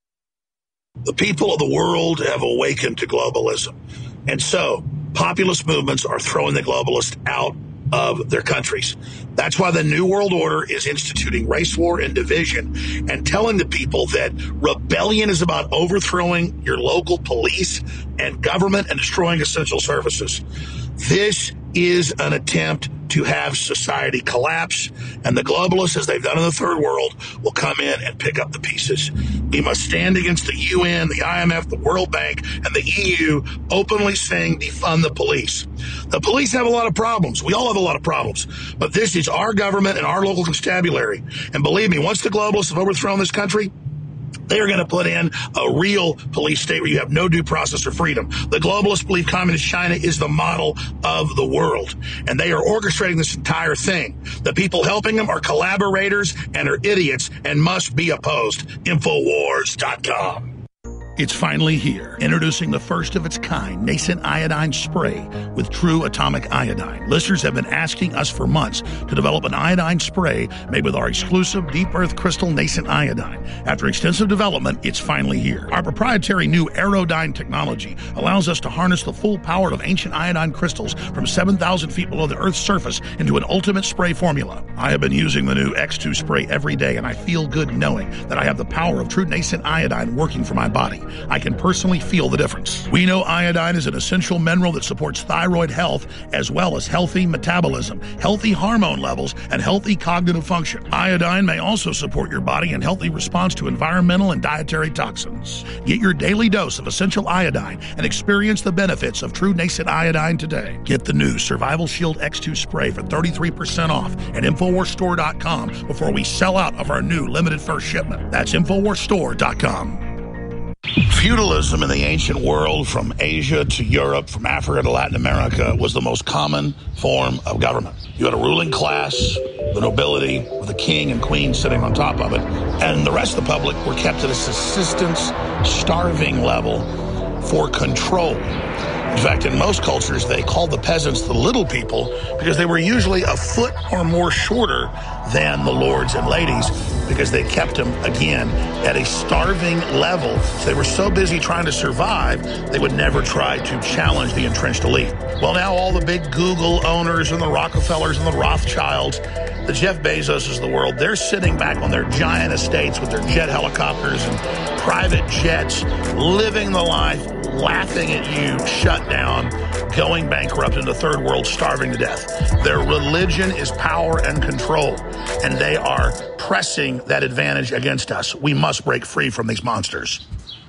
The people of the world have awakened to globalism. And so populist movements are throwing the globalists out of their countries. That's why the New World Order is instituting race war and division and telling the people that rebellion is about overthrowing your local police and government and destroying essential services. This is an attempt to have society collapse, and the globalists, as they've done in the third world, will come in and pick up the pieces. We must stand against the U N, the I M F, the World Bank, and the E U openly saying defund the police. The police have a lot of problems. We all have a lot of problems. But this is our government and our local constabulary. And believe me, once the globalists have overthrown this country, they are going to put in a real police state where you have no due process or freedom. The globalists believe communist China is the model of the world, and they are orchestrating this entire thing. The people helping them are collaborators and are idiots and must be opposed. Infowars dot com. It's finally here. Introducing the first of its kind nascent iodine spray with true atomic iodine. Listeners have been asking us for months to develop an iodine spray made with our exclusive deep earth crystal nascent iodine. After extensive development, it's finally here. Our proprietary new Aerodyne technology allows us to harness the full power of ancient iodine crystals from seven thousand feet below the Earth's surface into an ultimate spray formula. I have been using the new X two spray every day, and I feel good knowing that I have the power of true nascent iodine working for my body. I can personally feel the difference. We know iodine is an essential mineral that supports thyroid health as well as healthy metabolism, healthy hormone levels, and healthy cognitive function. Iodine may also support your body in healthy response to environmental and dietary toxins. Get your daily dose of essential iodine and experience the benefits of true nascent iodine today. Get the new Survival Shield X two spray for thirty-three percent off at Infowars Store dot com before we sell out of our new limited first shipment. That's Infowars Store dot com. Feudalism in the ancient world, from Asia to Europe, from Africa to Latin America, was the most common form of government. You had a ruling class, the nobility, with a king and queen sitting on top of it, and the rest of the public were kept at a subsistence, starving level for control. In fact, in most cultures, they called the peasants the little people because they were usually a foot or more shorter than the lords and ladies because they kept them, again, at a starving level. So they were so busy trying to survive, they would never try to challenge the entrenched elite. Well, now all the big Google owners and the Rockefellers and the Rothschilds, the Jeff Bezoses of the world, they're sitting back on their giant estates with their jet helicopters and private jets, living the life, laughing at you, shut down, going bankrupt in the third world, starving to death. Their religion is power and control, and they are pressing that advantage against us. We must break free from these monsters.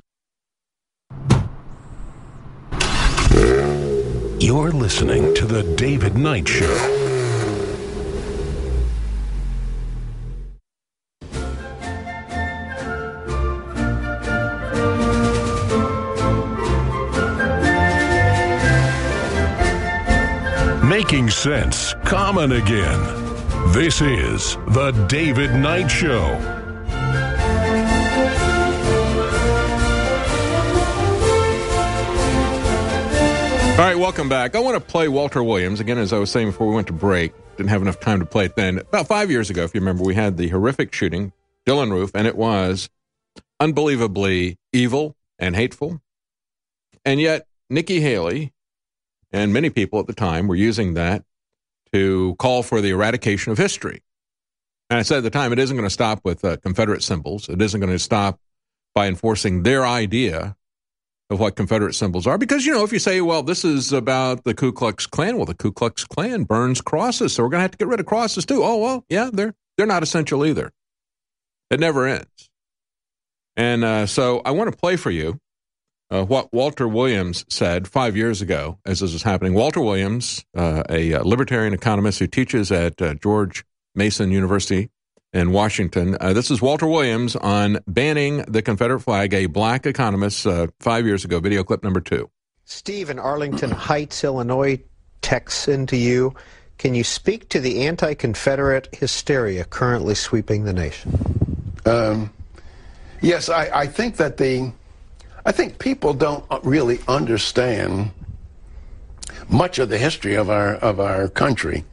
You're listening to The David Knight Show. Making sense common again. This is The David Knight Show. All right, welcome back. I want to play Walter Williams. Again, as I was saying before we went to break, didn't have enough time to play it then. About five years ago, if you remember, we had the horrific shooting, Dylann Roof, and it was unbelievably evil and hateful. And yet, Nikki Haley and many people at the time were using that to call for the eradication of history. And I said at the time, it isn't going to stop with uh, Confederate symbols. It isn't going to stop by enforcing their idea of what Confederate symbols are. Because, you know, if you say, well, this is about the Ku Klux Klan, well, the Ku Klux Klan burns crosses, so we're going to have to get rid of crosses too. Oh, well, yeah, they're they're not essential either. It never ends. And uh, so I want to play for you uh, what Walter Williams said five years ago as this was happening. Walter Williams, uh, a libertarian economist who teaches at uh, George Mason University in Washington. Uh, this is Walter Williams on banning the Confederate flag, a black economist, uh, five years ago, video clip number two. Steve in Arlington Heights, Illinois, texts into you. Can you speak to the anti-Confederate hysteria currently sweeping the nation? Um, yes, I, I think that the, I think people don't really understand much of the history of our of our country.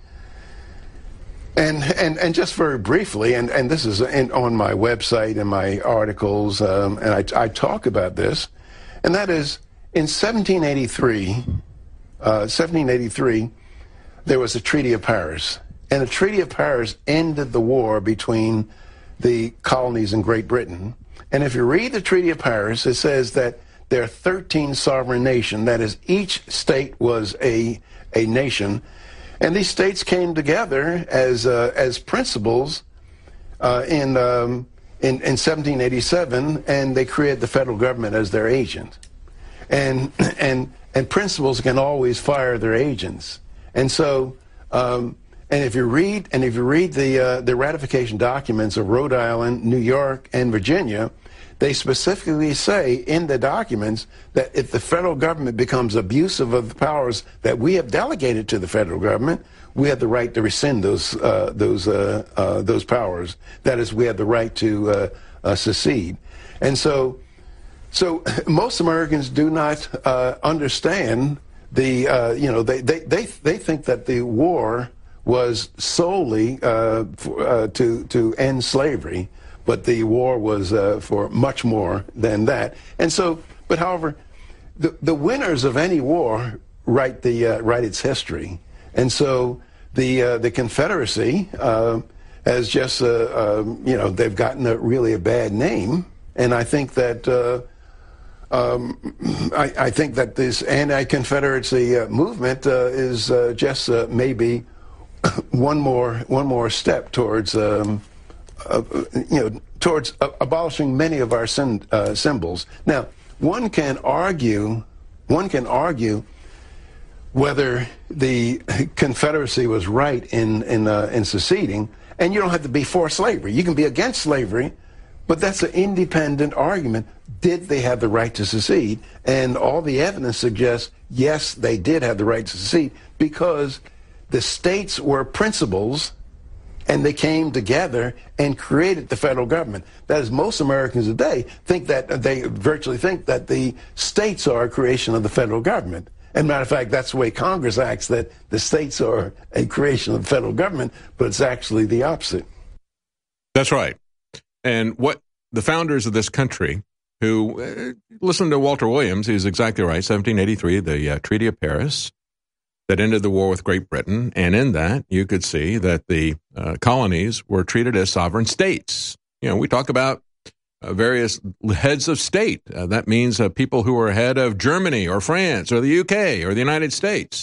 And, and and just very briefly, and, and this is in, on my website and my articles, um, and I, I talk about this, and that is in seventeen eighty-three, uh, seventeen eighty-three, there was a Treaty of Paris, and the Treaty of Paris ended the war between the colonies in Great Britain. And if you read the Treaty of Paris, it says that there are thirteen sovereign nations. That is, each state was a a nation. And these states came together as uh, as principals uh, in, um, in in seventeen eighty-seven, and they created the federal government as their agent. And and and principals can always fire their agents. And so, um, and if you read and if you read the uh, the ratification documents of Rhode Island, New York, and Virginia, they specifically say in the documents that if the federal government becomes abusive of the powers that we have delegated to the federal government, we have the right to rescind those uh, those uh, uh, those powers. That is, we have the right to uh, uh, secede. And so, so most Americans do not uh, understand the uh, you know they, they they they think that the war was solely uh, for, uh, to to end slavery. But the war was uh, for much more than that. And so, but however, the, the winners of any war write the uh, write its history. And so the uh, the Confederacy uh, has just, uh, um, you know, they've gotten a, really a bad name. And I think that uh, um, I, I think that this anti-Confederacy uh, movement uh, is uh, just uh, maybe one more one more step towards. Um, Uh, you know, towards uh, abolishing many of our sim, uh, symbols. Now, one can argue, one can argue whether the Confederacy was right in in uh, in seceding, and you don't have to be for slavery. You can be against slavery, but that's an independent argument. Did they have the right to secede? And all the evidence suggests yes, they did have the right to secede because the states were principals. And they came together and created the federal government. That is, most Americans today think that they virtually think that the states are a creation of the federal government. And matter of fact, that's the way Congress acts, that the states are a creation of the federal government, but it's actually the opposite. That's right. And what the founders of this country, who uh, listen to Walter Williams, he's exactly right, seventeen eighty-three, the uh, Treaty of Paris, that ended the war with Great Britain, and in that, you could see that the uh, colonies were treated as sovereign states. You know, we talk about uh, various heads of state. Uh, that means uh, people who are head of Germany or France or the U K or the United States.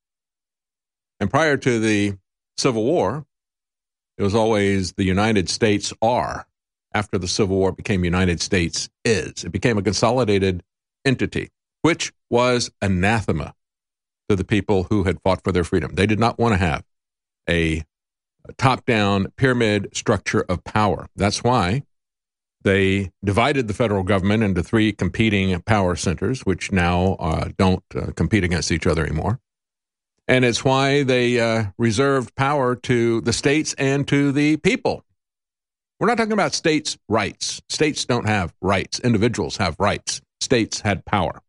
And prior to the Civil War, it was always the United States are. After the Civil War, it became United States is. It became a consolidated entity, which was anathema to the people who had fought for their freedom. They did not want to have a top-down pyramid structure of power. That's why they divided the federal government into three competing power centers, which now uh, don't uh, compete against each other anymore. And it's why they uh, reserved power to the states and to the people. We're not talking about states' rights. States don't have rights. Individuals have rights. States had power.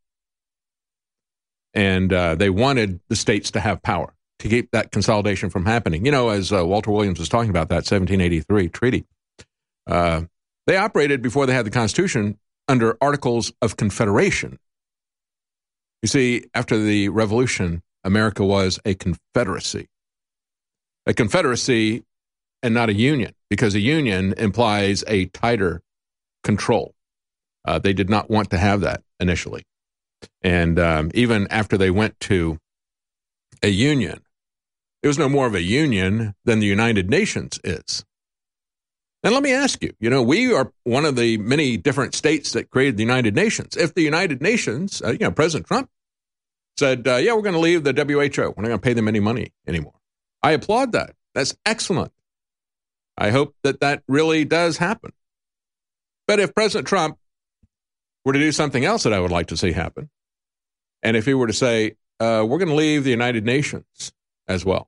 And uh, they wanted the states to have power to keep that consolidation from happening. You know, as uh, Walter Williams was talking about that seventeen eighty-three treaty, uh, they operated before they had the Constitution under Articles of Confederation. You see, after the Revolution, America was a confederacy. A confederacy and not a union, because a union implies a tighter control. Uh, they did not want to have that initially. And um, even after they went to a union, it was no more of a union than the United Nations is. And let me ask you, you know, we are one of the many different states that created the United Nations. If the United Nations, uh, you know, President Trump said, uh, yeah, we're going to leave the W H O. We're not going to pay them any money anymore. I applaud that. That's excellent. I hope that that really does happen. But if President Trump were to do something else that I would like to see happen, and if he were to say, uh, we're going to leave the United Nations as well,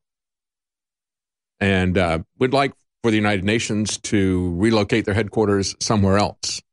and uh, we'd like for the United Nations to relocate their headquarters somewhere else.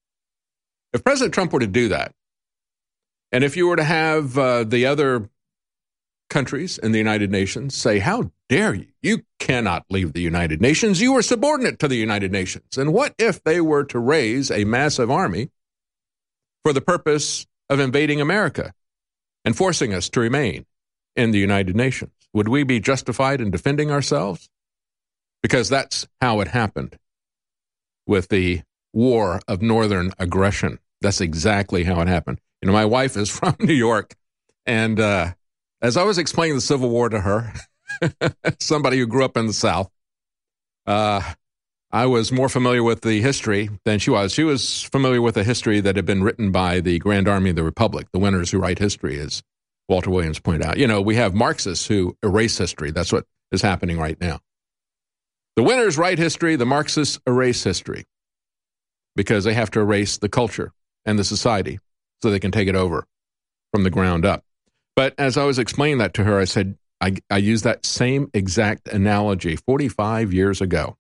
If President Trump were to do that, and if you were to have uh, the other countries in the United Nations say, how dare you? You cannot leave the United Nations. You are subordinate to the United Nations. And what if they were to raise a massive army for the purpose of invading America and forcing us to remain in the United Nations? Would we be justified in defending ourselves? Because that's how it happened with the war of northern aggression. That's exactly how it happened. You know, my wife is from New York, and uh, as I was explaining the Civil War to her, somebody who grew up in the South, uh, I was more familiar with the history than she was. She was familiar with the history that had been written by the Grand Army of the Republic, the winners who write history, as Walter Williams pointed out. You know, we have Marxists who erase history. That's what is happening right now. The winners write history, the Marxists erase history because they have to erase the culture and the society so they can take it over from the ground up. But as I was explaining that to her, I said, I, I used that same exact analogy forty-five years ago.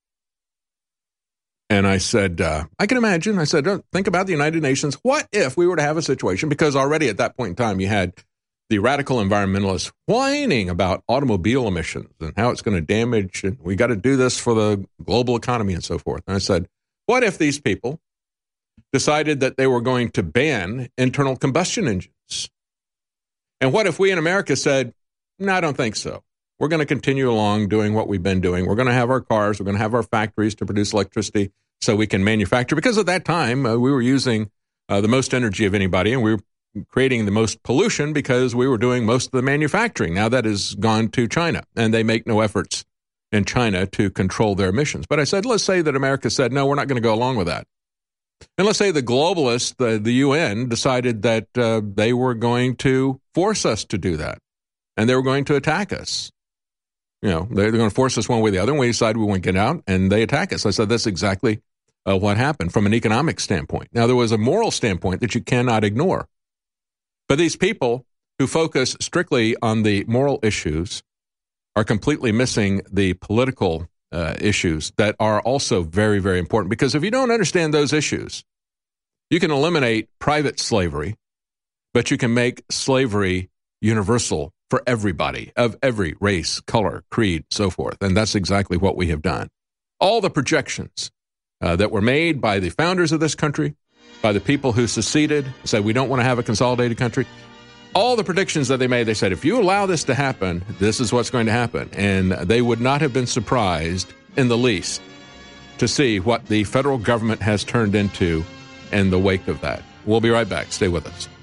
And I said, uh, I can imagine, I said, don't think about the United Nations. What if we were to have a situation, because already at that point in time, you had the radical environmentalists whining about automobile emissions and how it's going to damage, and we got to do this for the global economy and so forth. And I said, what if these people decided that they were going to ban internal combustion engines? And what if we in America said, no, I don't think so. We're going to continue along doing what we've been doing. We're going to have our cars. We're going to have our factories to produce electricity so we can manufacture. Because at that time, uh, we were using uh, the most energy of anybody, and we were creating the most pollution because we were doing most of the manufacturing. Now that has gone to China, and they make no efforts in China to control their emissions. But I said, let's say that America said, no, we're not going to go along with that. And let's say the globalists, the, the U N, decided that uh, they were going to force us to do that, and they were going to attack us. You know, they're going to force us one way or the other, and we decide we won't get out, and they attack us. I said, that's exactly uh, what happened from an economic standpoint. Now, there was a moral standpoint that you cannot ignore. But these people who focus strictly on the moral issues are completely missing the political uh, issues that are also very, very important. Because if you don't understand those issues, you can eliminate private slavery, but you can make slavery universal for everybody of every race, color, creed, so forth. And that's exactly what we have done. All the projections uh, that were made by the founders of this country, by the people who seceded, said we don't want to have a consolidated country. All the predictions that they made, they said, if you allow this to happen, this is what's going to happen. And they would not have been surprised in the least to see what the federal government has turned into in the wake of that. We'll be right back. Stay with us.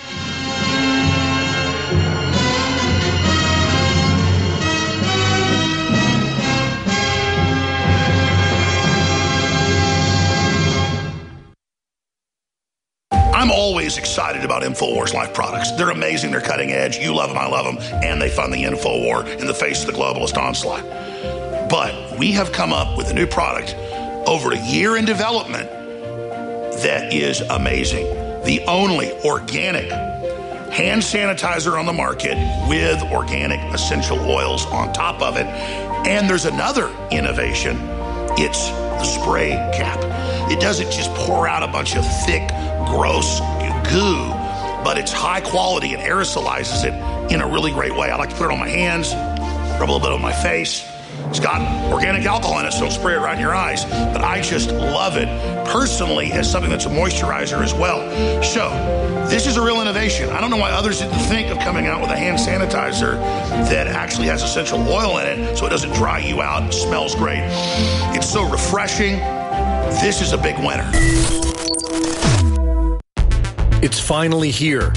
I'm always excited about InfoWars Life products. They're amazing. They're cutting edge. You love them. I love them. And they fund the InfoWar in the face of the globalist onslaught. But we have come up with a new product over a year in development that is amazing. The only organic hand sanitizer on the market with organic essential oils on top of it. And there's another innovation. It's the spray cap. It doesn't just pour out a bunch of thick, gross goo, but it's high quality and aerosolizes it in a really great way. I like to put it on my hands, rub a little bit on my face. It's got organic alcohol in it, so don't spray it right in your eyes. But I just love it personally as something that's a moisturizer as well. So this is a real innovation. I don't know why others didn't think of coming out with a hand sanitizer that actually has essential oil in it so it doesn't dry you out and smells great. It's so refreshing. This is a big winner. It's finally here.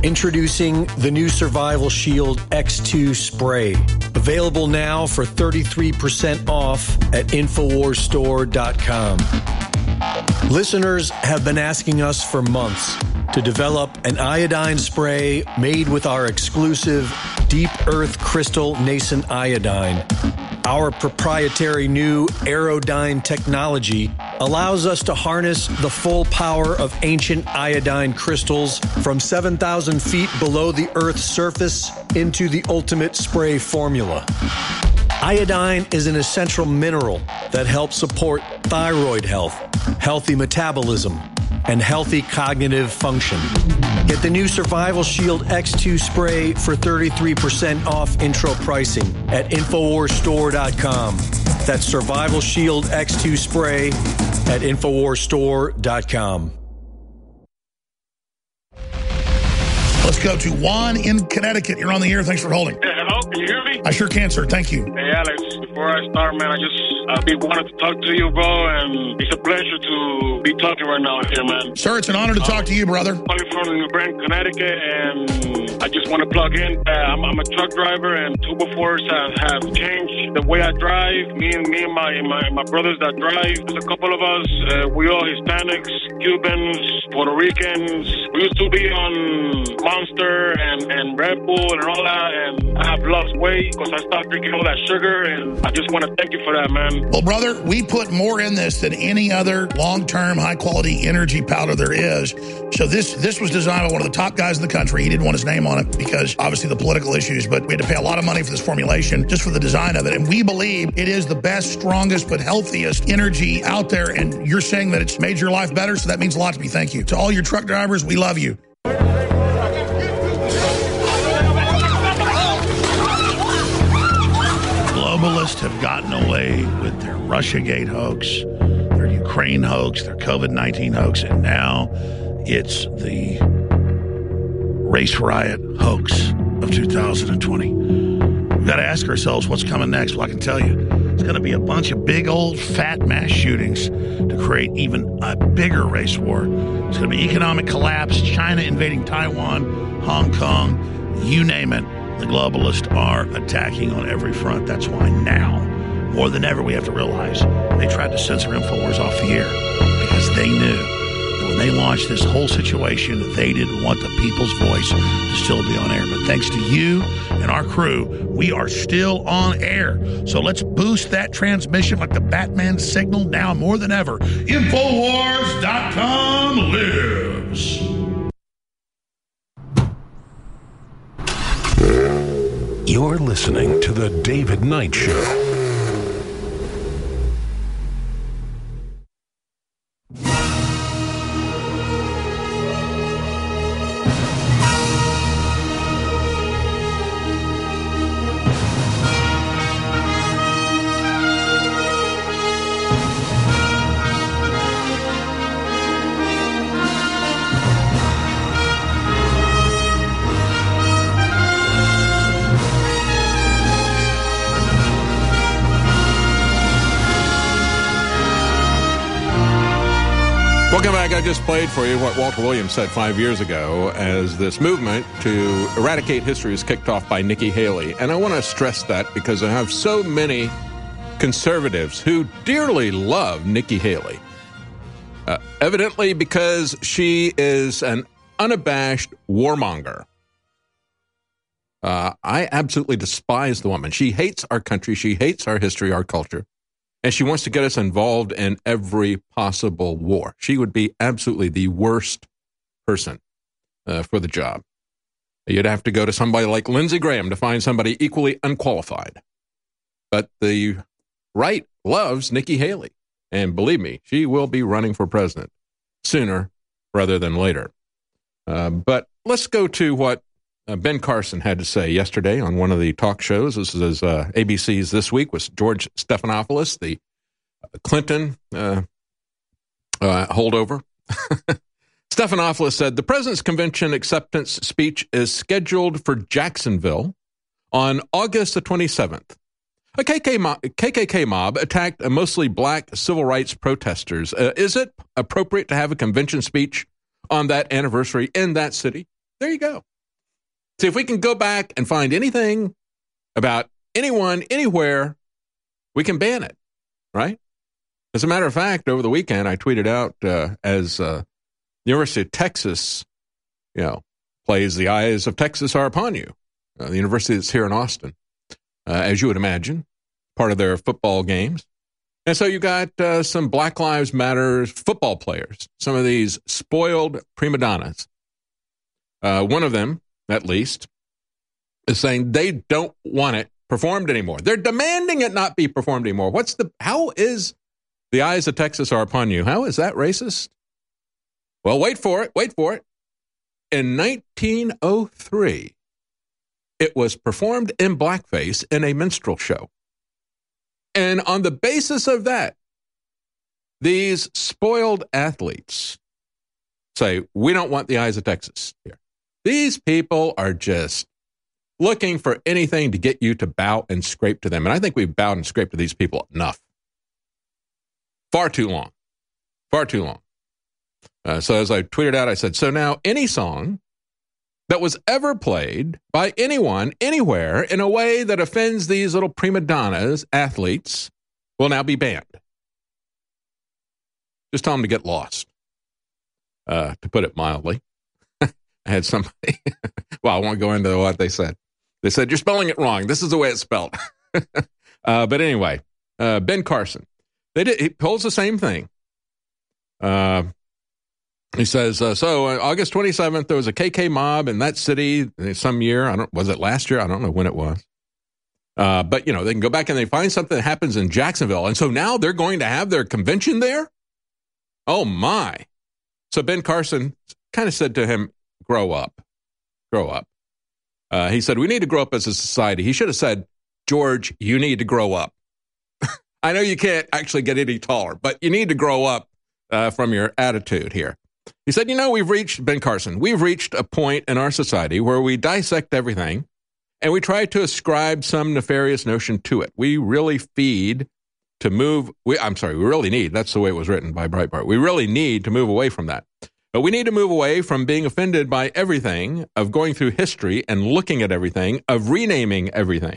Introducing the new Survival Shield X two spray. Available now for thirty-three percent off at Infowars Store dot com. Listeners have been asking us for months to develop an iodine spray made with our exclusive Deep Earth Crystal Nascent Iodine. Our proprietary new Aerodyne technology allows us to harness the full power of ancient iodine crystals from seven thousand feet below the Earth's surface into the ultimate spray formula. Iodine is an essential mineral that helps support thyroid health, healthy metabolism, and healthy cognitive function. Get the new Survival Shield X two spray for thirty-three percent off intro pricing at Infowars Store dot com. That's Survival Shield X two spray at Infowars Store dot com. Let's go to Juan in Connecticut. You're on the air. Thanks for holding. Yeah, hello? Can you hear me? I sure can, sir. Thank you. Hey, Alex. Before I start, man, I just I be wanted to talk to you, bro, and it's a pleasure to be talking right now here, man. Sir, it's an honor to talk to you, brother. I'm calling from New Britain, Connecticut, and I just want to plug in. Uh, I'm, I'm a truck driver, and two before have, have changed the way I drive. Me and me and my my, my brothers that drive. There's a couple of us. Uh, we all Hispanics, Cubans, Puerto Ricans. We used to be on Monster and, and Red Bull and all that, and I have lost weight because I stopped drinking all that sugar, and I just want to thank you for that, man. Well, brother, we put more in this than any other long-term, high-quality energy powder there is. So this this was designed by one of the top guys in the country. He didn't want his name on it because, obviously, the political issues, but we had to pay a lot of money for this formulation just for the design of it. And we believe it is the best, strongest, but healthiest energy out there. And you're saying that it's made your life better, so that means a lot to me. Thank you. To all your truck drivers, we love you. Globalists have gotten away with their Russiagate hoax, their Ukraine hoax, their COVID nineteen hoax, and now it's the race riot hoax of two thousand twenty. We've got to ask ourselves what's coming next. Well, I can tell you, it's going to be a bunch of big old fat mass shootings to create even a bigger race war. It's going to be economic collapse, China invading Taiwan, Hong Kong, you name it. The globalists are attacking on every front. That's why now, more than ever, we have to realize they tried to censor InfoWars off the air because they knew that when they launched this whole situation, they didn't want the people's voice to still be on air. But thanks to you and our crew, we are still on air. So let's boost that transmission like the Batman signal now more than ever. Infowars dot com lives. You're listening to The David Knight Show. Welcome back. I just played for you what Walter Williams said five years ago as this movement to eradicate history is kicked off by Nikki Haley. And I want to stress that because I have so many conservatives who dearly love Nikki Haley. Uh, evidently because she is an unabashed warmonger. Uh, I absolutely despise the woman. She hates our country. She hates our history, our culture. And she wants to get us involved in every possible war. She would be absolutely the worst person uh, for the job. You'd have to go to somebody like Lindsey Graham to find somebody equally unqualified. But the right loves Nikki Haley. And believe me, she will be running for president sooner rather than later. Uh, but let's go to what uh, Ben Carson had to say yesterday on one of the talk shows. This is uh, A B C's This Week with George Stephanopoulos, the Clinton uh, uh, holdover. Stephanopoulos said, the president's convention acceptance speech is scheduled for Jacksonville on August the twenty-seventh. A K K mob, K K K mob attacked a mostly black civil rights protesters. Uh, is it appropriate to have a convention speech on that anniversary in that city? There you go. See, if we can go back and find anything about anyone, anywhere, we can ban it, right? As a matter of fact, over the weekend, I tweeted out uh, as uh, University of Texas, you know, plays The Eyes of Texas Are Upon You, uh, the university that's here in Austin, uh, as you would imagine, part of their football games. And so you got uh, some Black Lives Matter football players, some of these spoiled prima donnas. Uh, one of them, at least, is saying they don't want it performed anymore. They're demanding it not be performed anymore. What's the, how is The Eyes of Texas Are Upon You? How is that racist? Well, wait for it, wait for it. In nineteen oh three, it was performed in blackface in a minstrel show. And on the basis of that, these spoiled athletes say, we don't want The Eyes of Texas here. These people are just looking for anything to get you to bow and scrape to them. And I think we've bowed and scraped to these people enough. Far too long. Far too long. Uh, so as I tweeted out, I said, so now any song that was ever played by anyone, anywhere, in a way that offends these little prima donnas, athletes, will now be banned. Just tell them to get lost, uh, to put it mildly. I had somebody, well, I won't go into what they said. They said, you're spelling it wrong. This is the way it's spelled. uh, but anyway, uh, Ben Carson, they did, he pulls the same thing. Uh, he says, uh, so uh, August twenty-seventh, there was a K K mob in that city some year. I don't, was it last year? I don't know when it was. Uh, but, you know, they can go back and they find something that happens in Jacksonville. And so now they're going to have their convention there? Oh, my. So Ben Carson kind of said to him, grow up, grow up. Uh, he said, we need to grow up as a society. He should have said, George, you need to grow up. I know you can't actually get any taller, but you need to grow up uh, from your attitude here. He said, you know, we've reached, Ben Carson, we've reached a point in our society where we dissect everything and we try to ascribe some nefarious notion to it. We really feed to move, we, I'm sorry, we really need, that's the way it was written by Breitbart. We really need to move away from that. But we need to move away from being offended by everything, of going through history and looking at everything, of renaming everything.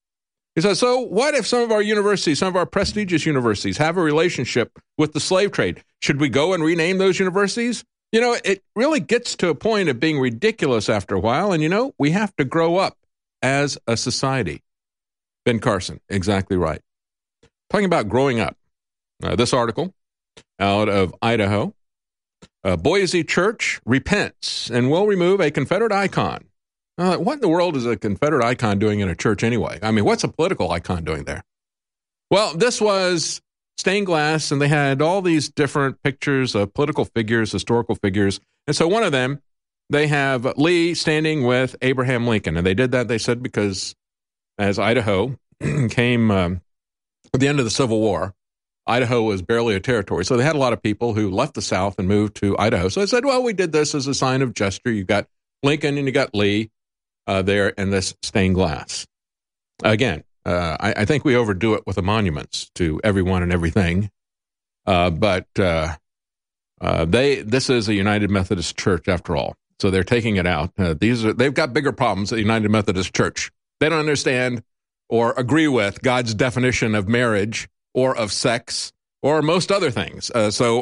He says, so what if some of our universities, some of our prestigious universities have a relationship with the slave trade? Should we go and rename those universities? You know, it really gets to a point of being ridiculous after a while. And, you know, we have to grow up as a society. Ben Carson, exactly right. Talking about growing up. Uh, this article out of Idaho. Uh, Boise Church repents and will remove a Confederate icon. Uh, what in the world is a Confederate icon doing in a church anyway? I mean, what's a political icon doing there? Well, this was stained glass, and they had all these different pictures of political figures, historical figures. And so one of them, they have Lee standing with Abraham Lincoln. And they did that, they said, because as Idaho came um, at the end of the Civil War, Idaho was barely a territory. So they had a lot of people who left the South and moved to Idaho. So they said, well, we did this as a sign of gesture. You got Lincoln and you got Lee uh, there in this stained glass. Again, uh, I, I think we overdo it with the monuments to everyone and everything. Uh, but uh, uh, they this is a United Methodist Church after all. So they're taking it out. Uh, these are they've got bigger problems at the United Methodist Church. They don't understand or agree with God's definition of marriage or of sex, or most other things. Uh, so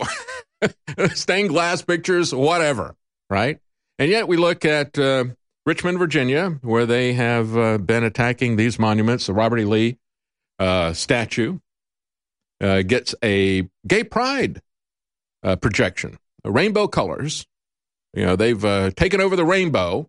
stained glass pictures, whatever, right? And yet we look at uh, Richmond, Virginia, where they have uh, been attacking these monuments. The Robert E. Lee uh, statue uh, gets a gay pride uh, projection, rainbow colors. You know, they've uh, taken over the rainbow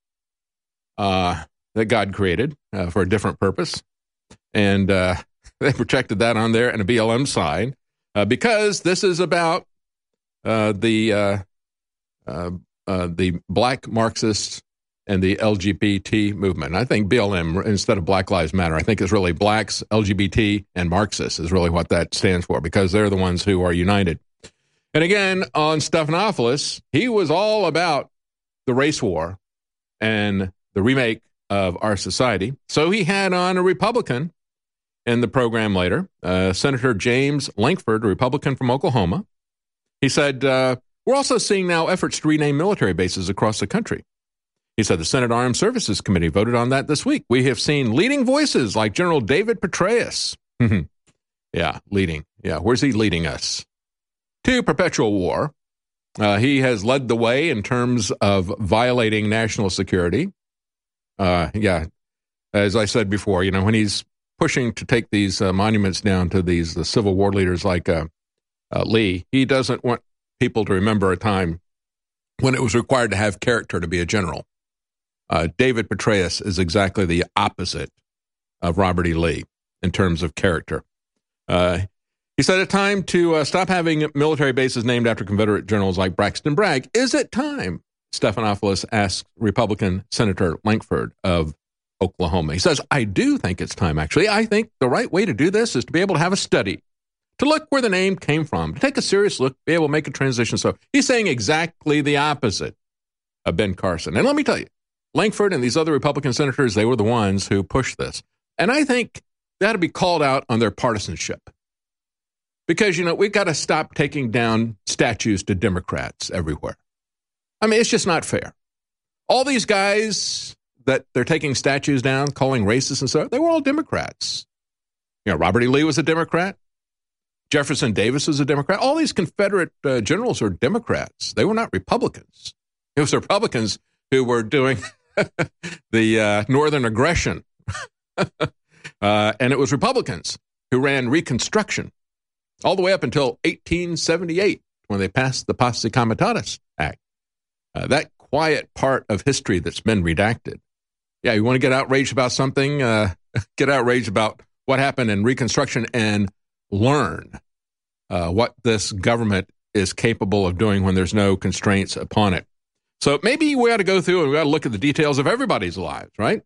uh, that God created uh, for a different purpose. And uh they projected that on there and a B L M sign uh, because this is about uh, the uh, uh, uh, the black Marxists and the L G B T movement. And I think B L M, instead of Black Lives Matter, I think it's really blacks, L G B T, and Marxists is really what that stands for, because they're the ones who are united. And again, on Stephanopoulos, he was all about the race war and the remake of our society. So he had on a Republican in the program later, uh, Senator James Lankford, a Republican from Oklahoma. He said, uh, we're also seeing now efforts to rename military bases across the country. He said the Senate Armed Services Committee voted on that this week. We have seen leading voices like General David Petraeus. yeah, leading. Yeah, where's he leading us? To perpetual war. Uh, he has led the way in terms of violating national security. Uh, yeah, as I said before, you know, when he's pushing to take these uh, monuments down to these the Civil War leaders like uh, uh, Lee, he doesn't want people to remember a time when it was required to have character to be a general. Uh, David Petraeus is exactly the opposite of Robert E. Lee in terms of character. Uh, he said it's time to uh, stop having military bases named after Confederate generals like Braxton Bragg. Is it time? Stephanopoulos asked Republican Senator Lankford of Oklahoma. He says, I do think it's time, actually. I think the right way to do this is to be able to have a study, to look where the name came from, to take a serious look, be able to make a transition. So he's saying exactly the opposite of Ben Carson. And let me tell you, Lankford and these other Republican senators, they were the ones who pushed this. And I think they ought to be called out on their partisanship. Because, you know, we've got to stop taking down statues to Democrats everywhere. I mean, it's just not fair. All these guys that they're taking statues down, calling racist and so, they were all Democrats. You know, Robert E. Lee was a Democrat. Jefferson Davis was a Democrat. All these Confederate uh, generals are Democrats. They were not Republicans. It was Republicans who were doing the uh, Northern aggression. uh, and it was Republicans who ran Reconstruction all the way up until eighteen seventy-eight when they passed the Posse Comitatus Act. Uh, that quiet part of history that's been redacted. Yeah, you want to get outraged about something? Uh, get outraged about what happened in Reconstruction and learn uh, what this government is capable of doing when there's no constraints upon it. So maybe we ought to go through and we ought to look at the details of everybody's lives, right?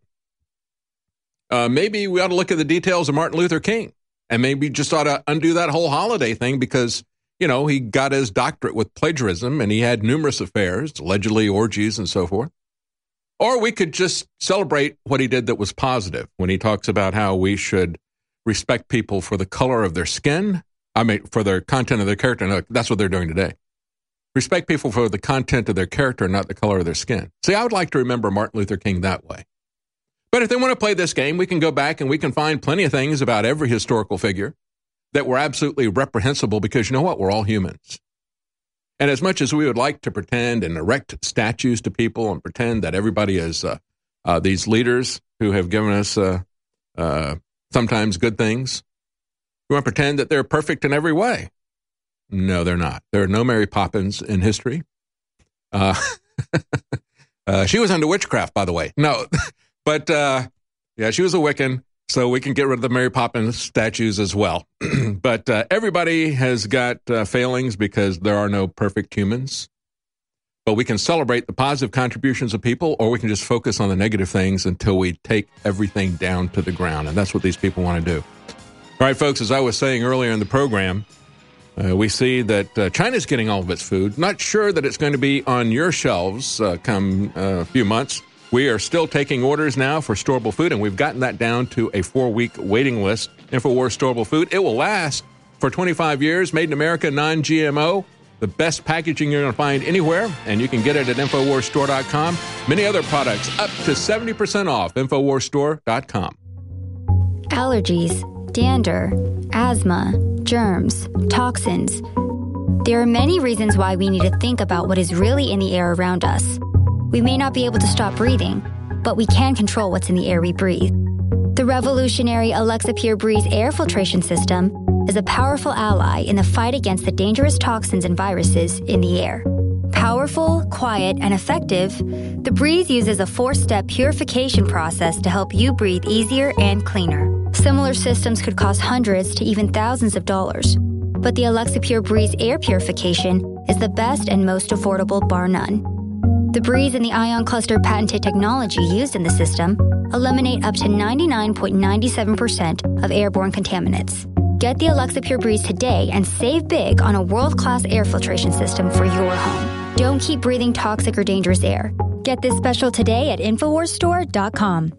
Uh, maybe we ought to look at the details of Martin Luther King, and maybe just ought to undo that whole holiday thing because, you know, he got his doctorate with plagiarism and he had numerous affairs, allegedly orgies and so forth. Or we could just celebrate what he did that was positive when he talks about how we should respect people for the color of their skin. I mean, for their content of their character. No, that's what they're doing today. Respect people for the content of their character, not the color of their skin. See, I would like to remember Martin Luther King that way. But if they want to play this game, we can go back and we can find plenty of things about every historical figure that were absolutely reprehensible because, you know what, we're all humans. And as much as we would like to pretend and erect statues to people and pretend that everybody is uh, uh, these leaders who have given us uh, uh, sometimes good things, we want to pretend that they're perfect in every way. No, they're not. There are no Mary Poppins in history. Uh, uh, she was into witchcraft, by the way. No, but uh, yeah, she was a Wiccan, so we can get rid of the Mary Poppins statues as well. But uh, everybody has got uh, failings because there are no perfect humans. But we can celebrate the positive contributions of people, or we can just focus on the negative things until we take everything down to the ground. And that's what these people want to do. All right, folks, as I was saying earlier in the program, Uh, we see that uh, China's getting all of its food. Not sure that it's going to be on your shelves uh, come uh, a few months. We are still taking orders now for storable food, and we've gotten that down to a four-week waiting list. InfoWars storable food. It will last for twenty-five years. Made in America, non-G M O. The best packaging you're going to find anywhere, and you can get it at InfoWars Store dot com. Many other products up to seventy percent off. InfoWars Store dot com. Allergies, dander, asthma, germs, toxins. There are many reasons why we need to think about what is really in the air around us. We may not be able to stop breathing, but we can control what's in the air we breathe. The revolutionary Alexa Pure Breeze air filtration system is a powerful ally in the fight against the dangerous toxins and viruses in the air. Powerful, quiet, and effective, the Breeze uses a four-step purification process to help you breathe easier and cleaner. Similar systems could cost hundreds to even thousands of dollars, but the Alexa Pure Breeze air purification is the best and most affordable, bar none. The Breeze and the Ion Cluster patented technology used in the system eliminate up to ninety-nine point nine seven percent of airborne contaminants. Get the Alexa Pure Breeze today and save big on a world-class air filtration system for your home. Don't keep breathing toxic or dangerous air. Get this special today at InfoWars Store dot com.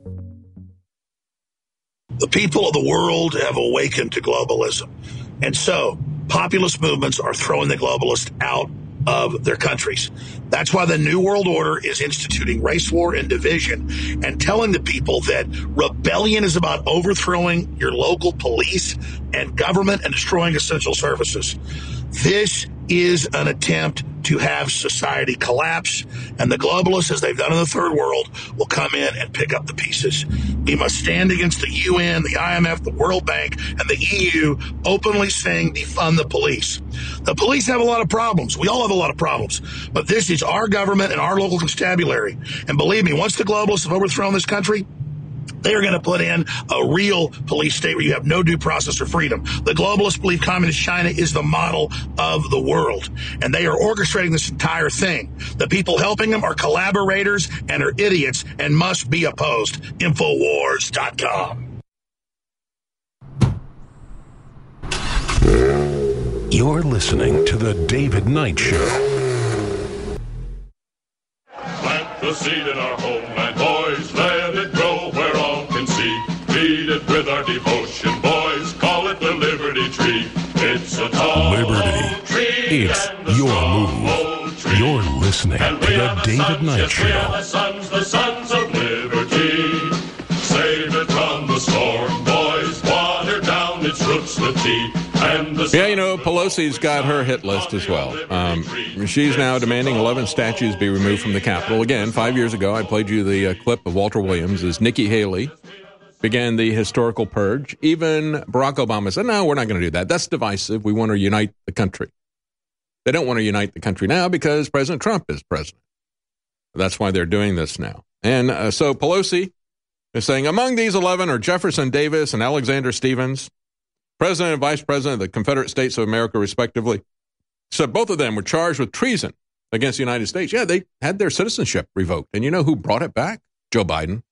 The people of the world have awakened to globalism. And so populist movements are throwing the globalists out of their countries. That's why the New World Order is instituting race war and division and telling the people that rebellion is about overthrowing your local police and government and destroying essential services. This is an attempt to have society collapse, and the globalists, as they've done in the third world, will come in and pick up the pieces. We must stand against the U N, the I M F, the World Bank, and the E U openly saying defund the police. The police have a lot of problems. We all have a lot of problems. But this is our government and our local constabulary. And believe me, once the globalists have overthrown this country, they are going to put in a real police state where you have no due process or freedom. The globalists believe communist China is the model of the world, and they are orchestrating this entire thing. The people helping them are collaborators and are idiots and must be opposed. Infowars dot com. You're listening to The David Knight Show. Plant the seed in our homeland, boys, let it grow where all can see. Feed it with our devotion, boys, call it the Liberty Tree. It's a tall Liberty. tree. It's your move. You're listening to The David Knight Show. The sons, the sons of liberty. Save it from the storm, boys, water down its roots with tea. And the yeah, you know, Pelosi's got her hit list as well. Um, she's now demanding eleven statues be removed from the Capitol. Again, five years ago, I played you the uh, clip of Walter Williams as Nikki Haley began the historical purge. Even Barack Obama said, no, we're not going to do that. That's divisive. We want to unite the country. They don't want to unite the country now because President Trump is president. That's why they're doing this now. And uh, so Pelosi is saying, among these eleven are Jefferson Davis and Alexander Stevens, President and Vice President of the Confederate States of America, respectively. So both of them were charged with treason against the United States. Yeah, they had their citizenship revoked. And you know who brought it back? Joe Biden.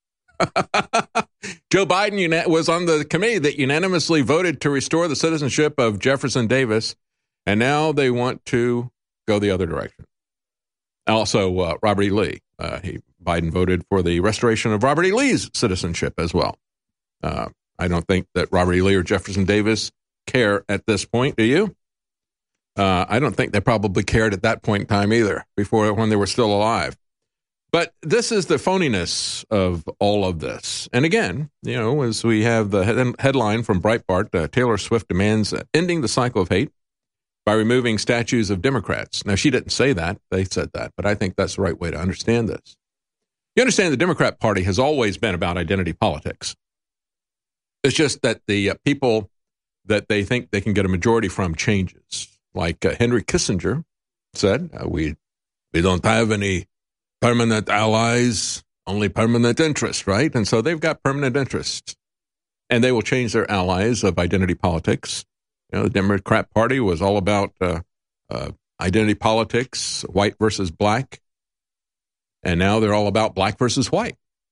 Joe Biden was on the committee that unanimously voted to restore the citizenship of Jefferson Davis. And now they want to go the other direction. Also, uh, Robert E. Lee. Uh, he, Biden voted for the restoration of Robert E. Lee's citizenship as well. Uh, I don't think that Robert E. Lee or Jefferson Davis care at this point. Do you? Uh, I don't think they probably cared at that point in time either, before when they were still alive. But this is the phoniness of all of this. And again, you know, as we have the head- headline from Breitbart, uh, Taylor Swift demands uh, ending the cycle of hate by removing statues of Democrats. Now, she didn't say that. They said that. But I think that's the right way to understand this. You understand the Democrat Party has always been about identity politics. It's just that the uh, people that they think they can get a majority from changes. Like uh, Henry Kissinger said, uh, we we don't have any permanent allies, only permanent interests, right? And so they've got permanent interests. And they will change their allies of identity politics. You know, the Democrat Party was all about uh, uh, identity politics, white versus black. And now they're all about black versus white.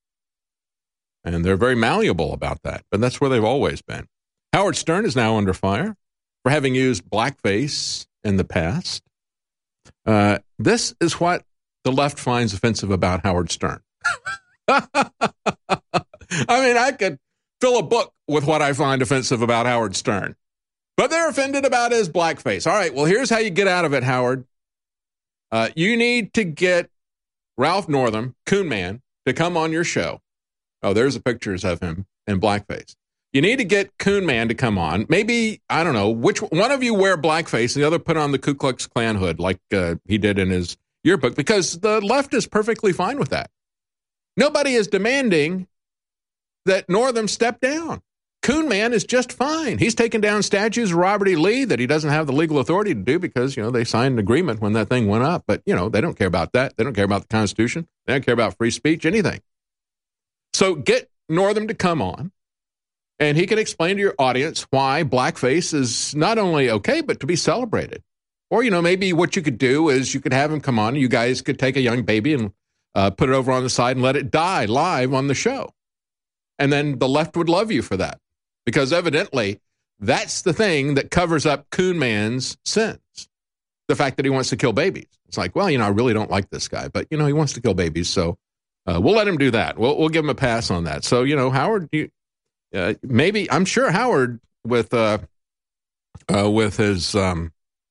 And they're very malleable about that, but that's where they've always been. Howard Stern is now under fire for having used blackface in the past. Uh, this is what the left finds offensive about Howard Stern. I mean, I could fill a book with what I find offensive about Howard Stern, but they're offended about his blackface. All right, well, here's how you get out of it, Howard. Uh, you need to get Ralph Northam, Coon Man, to come on your show. Oh, there's the pictures of him in blackface. You need to get Coon Man to come on. Maybe, I don't know, which one of you wear blackface and the other put on the Ku Klux Klan hood like uh, he did in his yearbook, because the left is perfectly fine with that. Nobody is demanding that Northam step down. Coon Man is just fine. He's taken down statues of Robert E. Lee that he doesn't have the legal authority to do because, you know, they signed an agreement when that thing went up. But, you know, they don't care about that. They don't care about the Constitution. They don't care about free speech, anything. So get Northam to come on, and he can explain to your audience why blackface is not only okay, but to be celebrated. Or, you know, maybe what you could do is you could have him come on, and you guys could take a young baby and uh, put it over on the side and let it die live on the show. And then the left would love you for that, because evidently that's the thing that covers up Coon Man's sins. The fact that he wants to kill babies. It's like, well, you know, I really don't like this guy, but, you know, he wants to kill babies, so Uh, we'll let him do that. We'll we'll give him a pass on that. So, you know, Howard, you, uh, maybe, I'm sure Howard with uh, uh, with his um,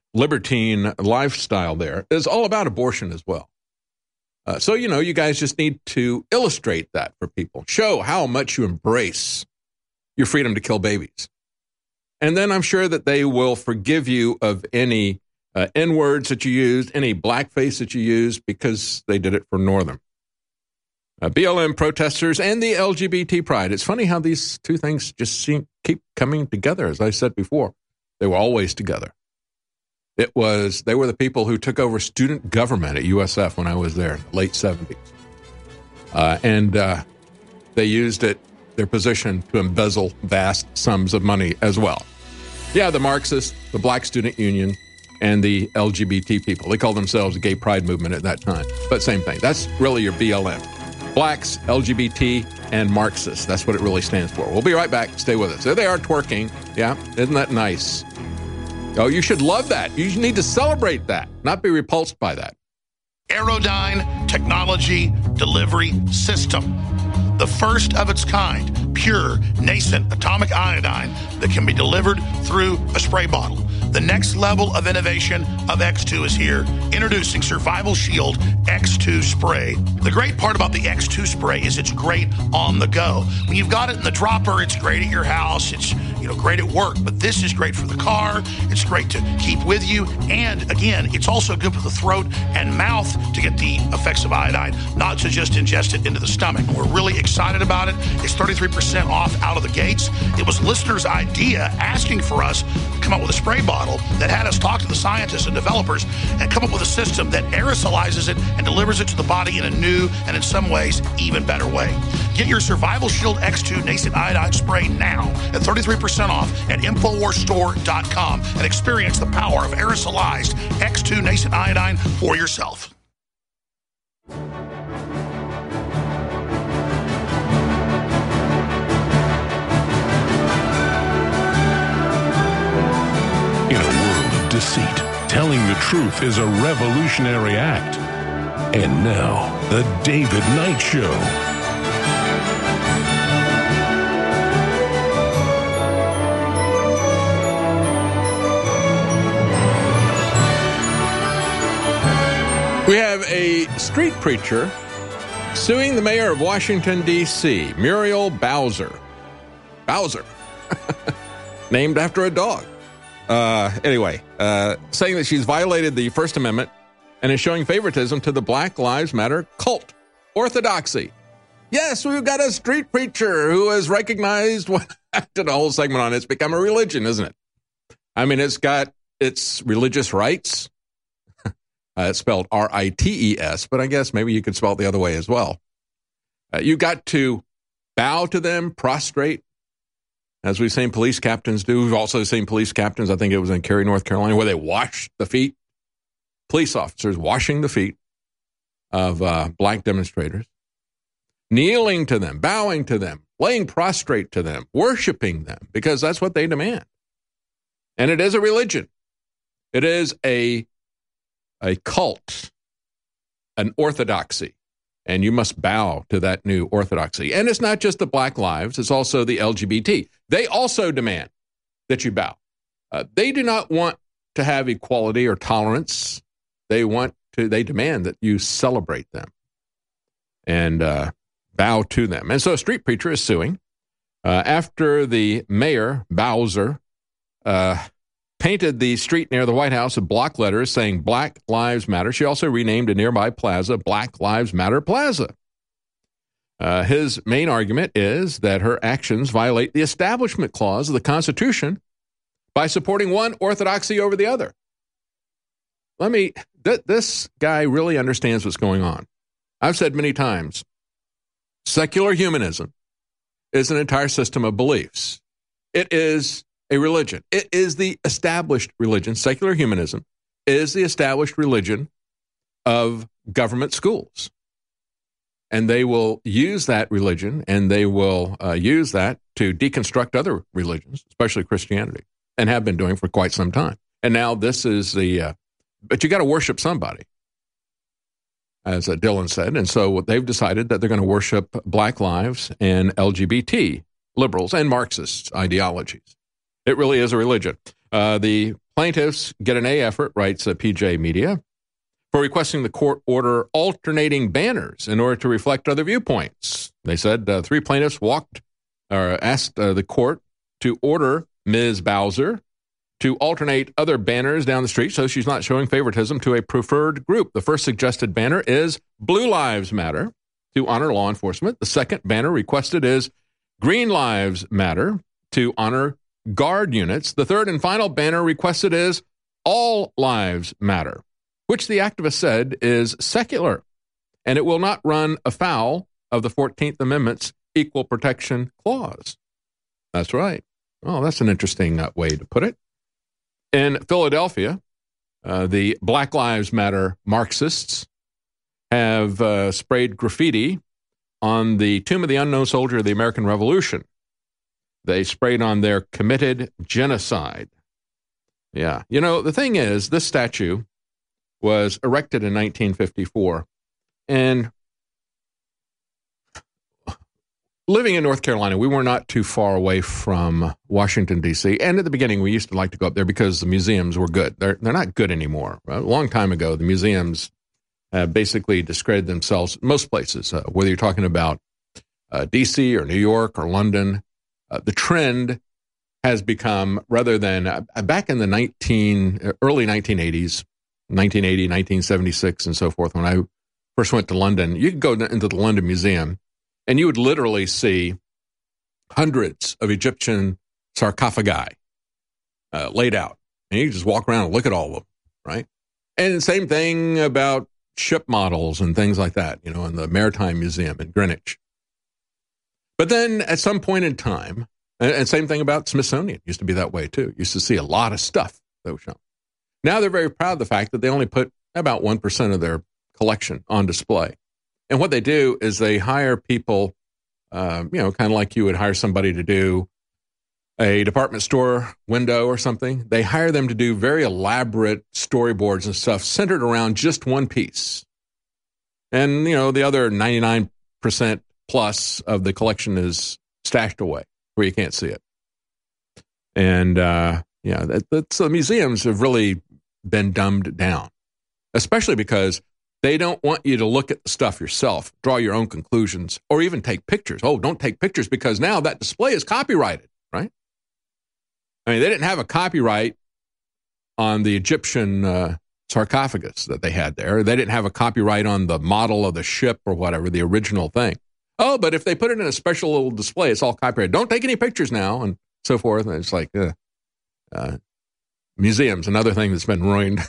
libertine lifestyle there is all about abortion as well. Uh, so, you know, you guys just need to illustrate that for people. Show how much you embrace your freedom to kill babies. And then I'm sure that they will forgive you of any uh, N-words that you used, any blackface that you used, because they did it for Northam. Uh, B L M protesters and the L G B T pride. It's funny how these two things just seem keep coming together. As I said before, they were always together. It was, they were the people who took over student government at U S F when I was there in the late seventies. Uh, and uh, they used it, their position, to embezzle vast sums of money as well. Yeah, the Marxists, the Black Student Union, and the L G B T people. They called themselves the Gay Pride Movement at that time. But same thing. That's really your B L M. Blacks, L G B T, and Marxists. That's what it really stands for. We'll be right back. Stay with us. There they are twerking. Yeah, isn't that nice? Oh, you should love that. You need to celebrate that, not be repulsed by that. Aerodyne Technology Delivery System. The first of its kind, pure, nascent atomic iodine that can be delivered through a spray bottle. The next level of innovation of X two is here. Introducing Survival Shield X two Spray. The great part about the X two Spray is it's great on the go. When you've got it in the dropper, it's great at your house. It's, you know, great at work. But this is great for the car. It's great to keep with you. And again, it's also good for the throat and mouth to get the effects of iodine, not to just ingest it into the stomach. We're really excited about it. It's thirty-three percent off out of the gates. It was listeners' idea asking for us to come up with a spray bottle that had us talk to the scientists and developers and come up with a system that aerosolizes it and delivers it to the body in a new and in some ways even better way. Get your Survival Shield X two Nascent Iodine Spray now at thirty-three percent off at Infowars Store dot com and experience the power of aerosolized X two Nascent Iodine for yourself. In a world of deceit, telling the truth is a revolutionary act. And now, The David Knight Show. We have a street preacher suing the mayor of Washington, D C, Muriel Bowser. Bowser. Named after a dog. Uh, anyway, uh, saying that she's violated the First Amendment and is showing favoritism to the Black Lives Matter cult. Orthodoxy. Yes, we've got a street preacher who has recognized what I did a whole segment on it. It's become a religion, isn't it? I mean, it's got its religious rights. uh, it's spelled R I T E S, but I guess maybe you could spell it the other way as well. Uh, you got to bow to them, prostrate, as we've seen police captains do. We've also seen police captains, I think it was in Cary, North Carolina, where they wash the feet. Police officers washing the feet of uh, black demonstrators, kneeling to them, bowing to them, laying prostrate to them, worshiping them, because that's what they demand. And it is a religion. It is a, a cult, an orthodoxy. And you must bow to that new orthodoxy. And it's not just the Black Lives, it's also the L G B T. They also demand that you bow. Uh, they do not want to have equality or tolerance. They want to, they demand that you celebrate them and uh, bow to them. And so a street preacher is suing uh, after the mayor, Bowser, uh, painted the street near the White House with block letters saying Black Lives Matter. She also renamed a nearby plaza Black Lives Matter Plaza. Uh, his main argument is that her actions violate the Establishment Clause of the Constitution by supporting one orthodoxy over the other. Let me, th- this guy really understands what's going on. I've said many times, secular humanism is an entire system of beliefs. It is a religion. It is the established religion. Secular humanism is the established religion of government schools. And they will use that religion and they will uh, use that to deconstruct other religions, especially Christianity, and have been doing for quite some time. And now this is the, uh, but you got to worship somebody, as uh, Dylan said. And so they've decided that they're going to worship Black lives and L G B T liberals and Marxist ideologies. It really is a religion. Uh, the Plaintiffs get an A effort, writes uh, P J Media, for requesting the court order alternating banners in order to reflect other viewpoints. They said uh, three plaintiffs walked or asked uh, the court to order Miz Bowser to alternate other banners down the street so she's not showing favoritism to a preferred group. The first suggested banner is Blue Lives Matter, to honor law enforcement. The second banner requested is Green Lives Matter, to honor guard units. The third and final banner requested is All Lives Matter, which the activist said is secular, and it will not run afoul of the fourteenth Amendment's Equal Protection Clause. That's right. Oh, that's an interesting uh, way to put it. In Philadelphia, uh, the Black Lives Matter Marxists have uh, sprayed graffiti on the tomb of the unknown soldier of the American Revolution. They sprayed on there committed genocide. Yeah. You know, the thing is, this statue was erected in nineteen fifty-four, and living in North Carolina, we were not too far away from Washington, D C, and at the beginning, we used to like to go up there because the museums were good. They're, they're not good anymore. A long time ago, the museums uh, basically discredited themselves most places, uh, whether you're talking about uh, D C or New York or London. Uh, the trend has become, rather than uh, back in the nineteen, early nineteen eighties, nineteen eighty, nineteen seventy-six, and so forth, when I first went to London, you could go into the London Museum, and you would literally see hundreds of Egyptian sarcophagi uh, laid out. And you could just walk around and look at all of them, right? And the same thing about ship models and things like that, you know, in the Maritime Museum in Greenwich. But then at some point in time, and, and same thing about Smithsonian, used to be that way too. You used to see a lot of stuff that was shown. Now they're very proud of the fact that they only put about one percent of their collection on display. And what they do is they hire people, um, you know, kind of like you would hire somebody to do a department store window or something. They hire them to do very elaborate storyboards and stuff centered around just one piece. And, you know, the other ninety-nine percent plus of the collection is stashed away where you can't see it. And, uh, yeah, that, that's, the museums have really been dumbed down, especially because they don't want you to look at the stuff yourself, draw your own conclusions, or even take pictures. Oh, don't take pictures because now that display is copyrighted, right? I mean, they didn't have a copyright on the Egyptian uh, sarcophagus that they had there. They didn't have a copyright on the model of the ship or whatever, the original thing. Oh, but if they put it in a special little display, it's all copyrighted. Don't take any pictures now, and so forth. And it's like uh, uh, museums, another thing that's been ruined.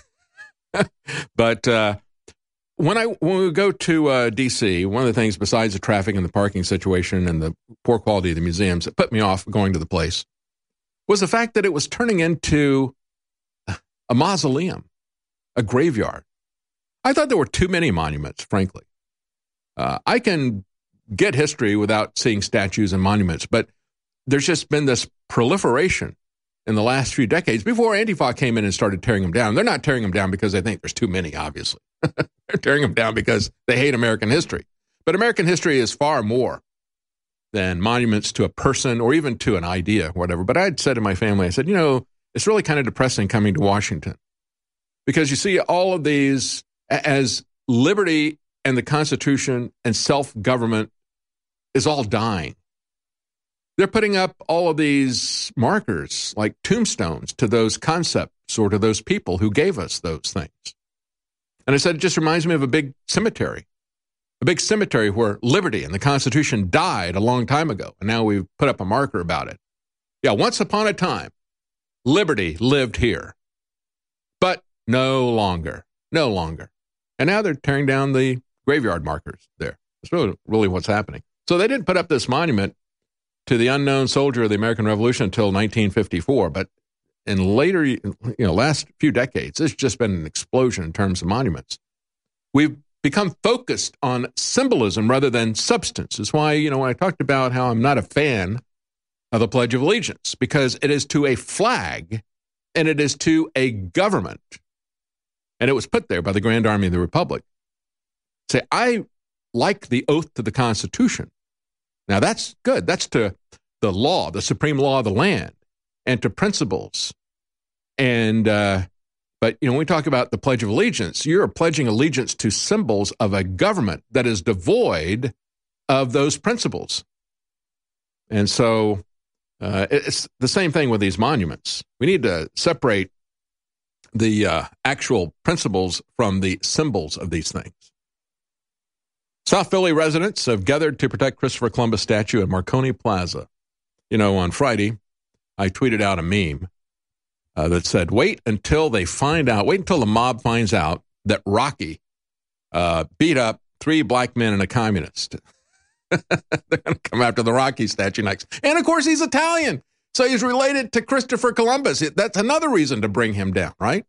But uh, when I when we go to uh, D C, one of the things besides the traffic and the parking situation and the poor quality of the museums that put me off going to the place was the fact that it was turning into a mausoleum, a graveyard. I thought there were too many monuments, frankly. Uh, I can get history without seeing statues and monuments, but there's just been this proliferation in the last few decades before Antifa came in and started tearing them down. They're not tearing them down because they think there's too many, obviously. They're tearing them down because they hate American history. But American history is far more than monuments to a person or even to an idea, whatever. But I'd said to my family, I said, you know, it's really kind of depressing coming to Washington because you see all of these as liberty and the Constitution and self-government is all dying. They're putting up all of these markers like tombstones to those concepts or to those people who gave us those things. And I said, it just reminds me of a big cemetery, a big cemetery where liberty and the Constitution died a long time ago. And now we've put up a marker about it. Yeah, once upon a time, liberty lived here, but no longer, no longer. And now they're tearing down the graveyard markers there. That's really, really what's happening. So they didn't put up this monument to the unknown soldier of the American Revolution until nineteen fifty-four, but in later, you know, last few decades, it's just been an explosion in terms of monuments. We've become focused on symbolism rather than substance. That's why, you know, when I talked about how I'm not a fan of the Pledge of Allegiance, because it is to a flag and it is to a government. And it was put there by the Grand Army of the Republic. Say, I like the oath to the Constitution. Now, that's good. That's to the law, the supreme law of the land, and to principles And, uh, but, you know, when we talk about the Pledge of Allegiance, you're pledging allegiance to symbols of a government that is devoid of those principles. And so uh, it's the same thing with these monuments. We need to separate the uh, actual principles from the symbols of these things. South Philly residents have gathered to protect Christopher Columbus statue at Marconi Plaza. You know, on Friday, I tweeted out a meme uh, that said, wait until they find out, wait until the mob finds out that Rocky uh, beat up three black men and a communist. They're going to come after the Rocky statue next. And, of course, he's Italian, so he's related to Christopher Columbus. That's another reason to bring him down, right?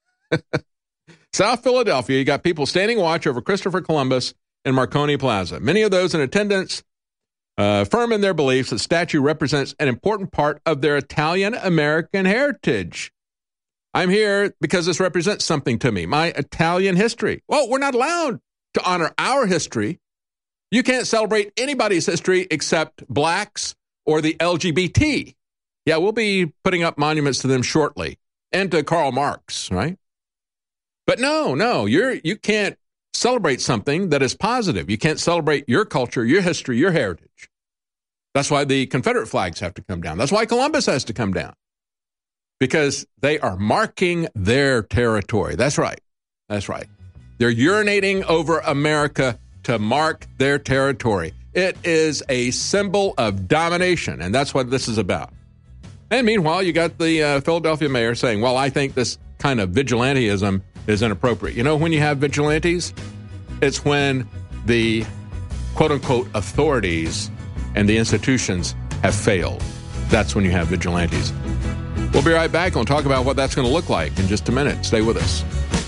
South Philadelphia, you got people standing watch over Christopher Columbus in Marconi Plaza. Many of those in attendance uh, firm in their beliefs that the statue represents an important part of their Italian-American heritage. I'm here because this represents something to me, my Italian history. Well, we're not allowed to honor our history. You can't celebrate anybody's history except blacks or the L G B T. Yeah, we'll be putting up monuments to them shortly, and to Karl Marx, right? But no, no, you're you can't celebrate something that is positive. You can't celebrate your culture, your history, your heritage. That's why the Confederate flags have to come down. That's why Columbus has to come down, because they are marking their territory. That's right. That's right. They're urinating over America to mark their territory. It is a symbol of domination, and that's what this is about. And meanwhile, you got the uh, Philadelphia mayor saying, well, I think this kind of vigilantism is inappropriate. You know when you have vigilantes? It's when the quote-unquote authorities and the institutions have failed. That's when you have vigilantes. We'll be right back. We'll talk about what that's going to look like in just a minute. Stay with us.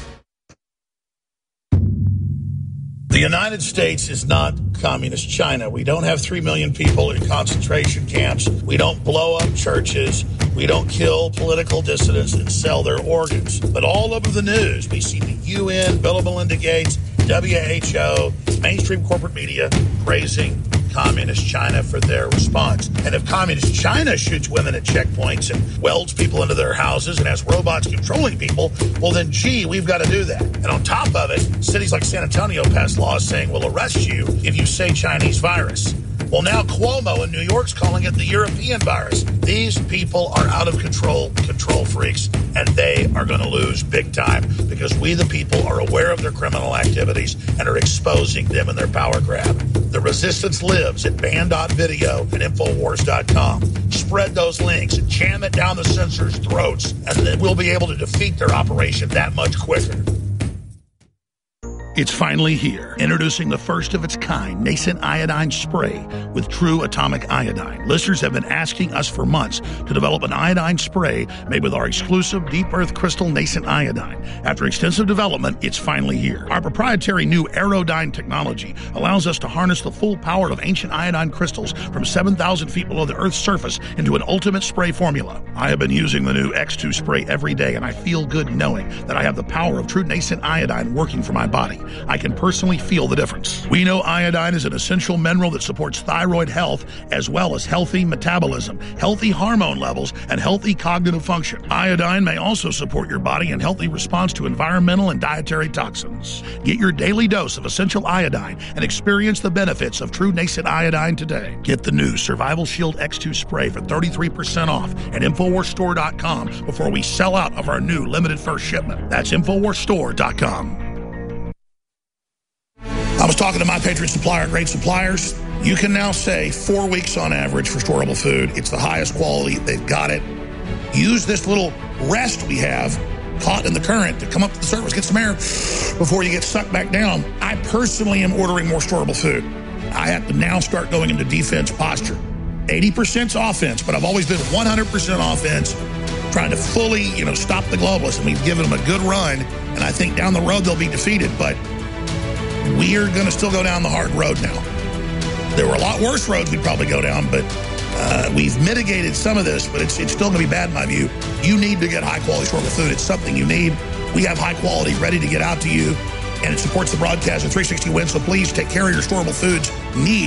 The United States is not communist China. We don't have three million people in concentration camps. We don't blow up churches. We don't kill political dissidents and sell their organs. But all over the news, we see the U N, Bill and Melinda Gates, W H O, mainstream corporate media praising communist China for their response. And if communist China shoots women at checkpoints and welds people into their houses and has robots controlling people, well then, gee, we've got to do that. And on top of it, cities like San Antonio passed laws saying we'll arrest you if you say Chinese virus. Well, now Cuomo in New York's calling it the European virus. These people are out of control, control freaks, and they are going to lose big time because we, the people, are aware of their criminal activities and are exposing them in their power grab. The resistance lives at band dot video and infowars dot com. Spread those links and jam it down the censors' throats, and then we'll be able to defeat their operation that much quicker. It's finally here. Introducing the first of its kind nascent iodine spray with true atomic iodine. Listeners have been asking us for months to develop an iodine spray made with our exclusive deep earth crystal nascent iodine. After extensive development, it's finally here. Our proprietary new Aerodyne technology allows us to harness the full power of ancient iodine crystals from seven thousand feet below the Earth's surface into an ultimate spray formula. I have been using the new X two spray every day, and I feel good knowing that I have the power of true nascent iodine working for my body. I can personally feel the difference. We know iodine is an essential mineral that supports thyroid health as well as healthy metabolism, healthy hormone levels, and healthy cognitive function. Iodine may also support your body in healthy response to environmental and dietary toxins. Get your daily dose of essential iodine and experience the benefits of true nascent iodine today. Get the new Survival Shield X two spray for thirty-three percent off at infowars store dot com before we sell out of our new limited first shipment. That's infowars store dot com. I was talking to My Patriot Supplier, great suppliers. You can now say four weeks on average for storable food. It's the highest quality. They've got it. Use this little rest we have caught in the current to come up to the surface, get some air before you get sucked back down. I personally am ordering more storable food. I have to now start going into defense posture. eighty percent offense, but I've always been one hundred percent offense, trying to fully, you know, stop the globalists. And we've given them a good run, and I think down the road they'll be defeated, but we are going to still go down the hard road now. There were a lot worse roads we'd probably go down, but uh, we've mitigated some of this, but it's, it's still going to be bad in my view. You need to get high-quality storable food. It's something you need. We have high quality ready to get out to you, and it supports the broadcast of three sixty Wins, so please take care of your storable foods needs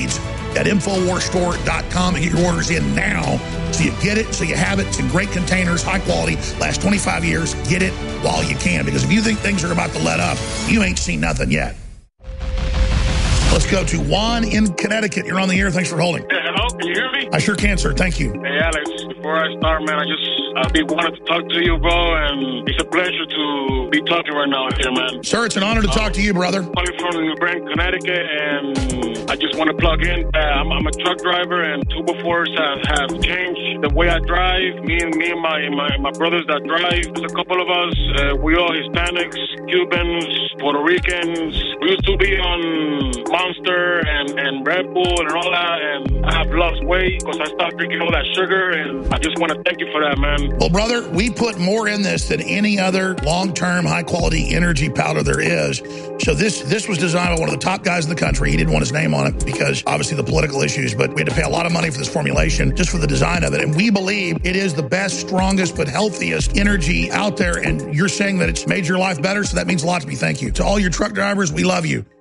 at infowars store dot com and get your orders in now so you get it, so you have it. It's in great containers, high quality, lasts twenty-five years. Get it while you can, because if you think things are about to let up, you ain't seen nothing yet. Let's go to Juan in Connecticut. You're on the air. Thanks for holding. Hey, hello, can you hear me? I sure can, sir. Thank you. Hey, Alex, before I start, man, I just I be wanted to talk to you, bro, and it's a pleasure to be talking right now here, man. Sir, it's an honor to talk to you, brother. I'm calling from New Britain, Connecticut, and I just want to plug in. Uh, I'm, I'm a truck driver, and two before have, have changed the way I drive. Me and me and my, my, my brothers that drive, there's a couple of us. Uh, we all Hispanics, Cubans, Puerto Ricans. We used to be on Monster and, and Red Bull and all that, and I have lost weight because I stopped drinking all that sugar, and I just want to thank you for that, man. Well, brother, we put more in this than any other long-term, high-quality energy powder there is. So this this was designed by one of the top guys in the country. He didn't want his name on it because, obviously, the political issues, but we had to pay a lot of money for this formulation just for the design of it. And we believe it is the best, strongest, but healthiest energy out there. And you're saying that it's made your life better, so that means a lot to me. Thank you. To all your truck drivers, we love you.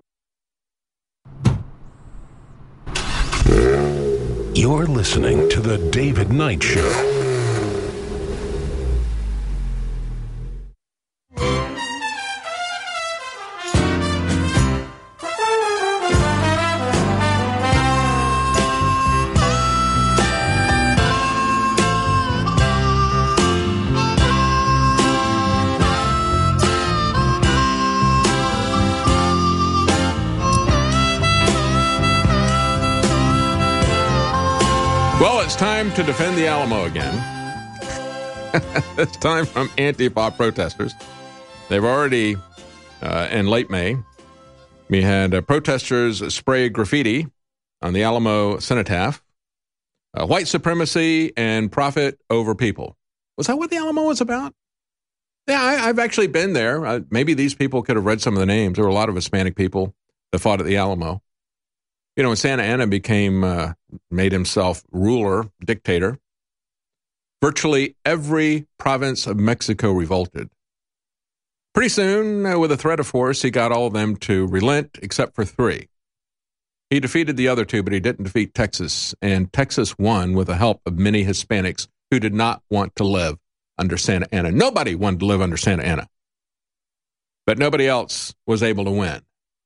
You're listening to The David Knight Show. Well, it's time to defend the Alamo again. It's time from Antifa protesters. They've already, uh, in late May, we had uh, protesters spray graffiti on the Alamo cenotaph. Uh, white supremacy and profit over people. Was that what the Alamo was about? Yeah, I, I've actually been there. Uh, maybe these people could have read some of the names. There were a lot of Hispanic people that fought at the Alamo. You know, when Santa Anna became, uh, made himself ruler, dictator, virtually every province of Mexico revolted. Pretty soon, uh, with a threat of force, he got all of them to relent except for three. He defeated the other two, but he didn't defeat Texas, and Texas won with the help of many Hispanics who did not want to live under Santa Anna. Nobody wanted to live under Santa Anna, but nobody else was able to win.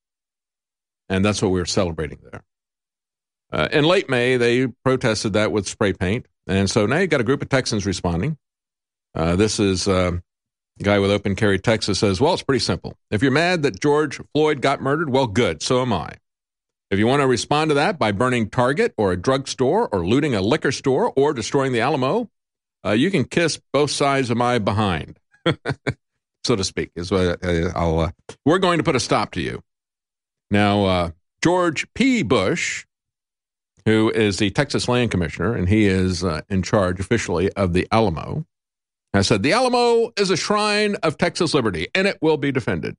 And that's what we were celebrating there. Uh, in late May, they protested that with spray paint. And so now you got a group of Texans responding. Uh, this is uh, a guy with Open Carry Texas says, well, it's pretty simple. If you're mad that George Floyd got murdered, well, good, so am I. If you want to respond to that by burning Target or a drugstore or looting a liquor store or destroying the Alamo, uh, you can kiss both sides of my behind, so to speak. Is what I'll, uh, we're going to put a stop to you. Now, uh, George P. Bush, who is the Texas Land Commissioner, and he is uh, in charge officially of the Alamo, has said, the Alamo is a shrine of Texas liberty, and it will be defended.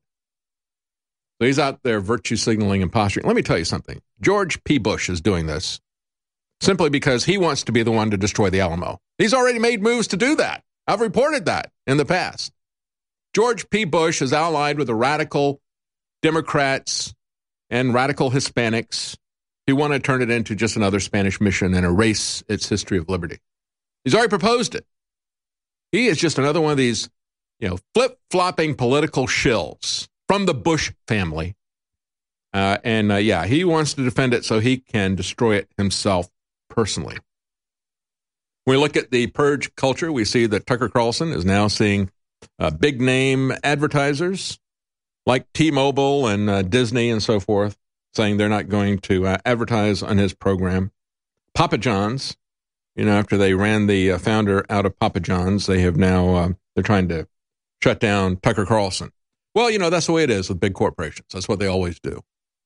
So he's out there virtue signaling and posturing. Let me tell you something. George P. Bush is doing this simply because he wants to be the one to destroy the Alamo. He's already made moves to do that. I've reported that in the past. George P. Bush is allied with the radical Democrats and radical Hispanics who want to turn it into just another Spanish mission and erase its history of liberty. He's already proposed it. He is just another one of these, you know, flip-flopping political shills from the Bush family. Uh, and, uh, yeah, he wants to defend it so he can destroy it himself personally. When we look at the purge culture, we see that Tucker Carlson is now seeing uh, big-name advertisers like T-Mobile and uh, Disney and so forth, saying they're not going to uh, advertise on his program. Papa John's, you know, after they ran the uh, founder out of Papa John's, they have now, uh, they're trying to shut down Tucker Carlson. Well, you know, that's the way it is with big corporations. That's what they always do.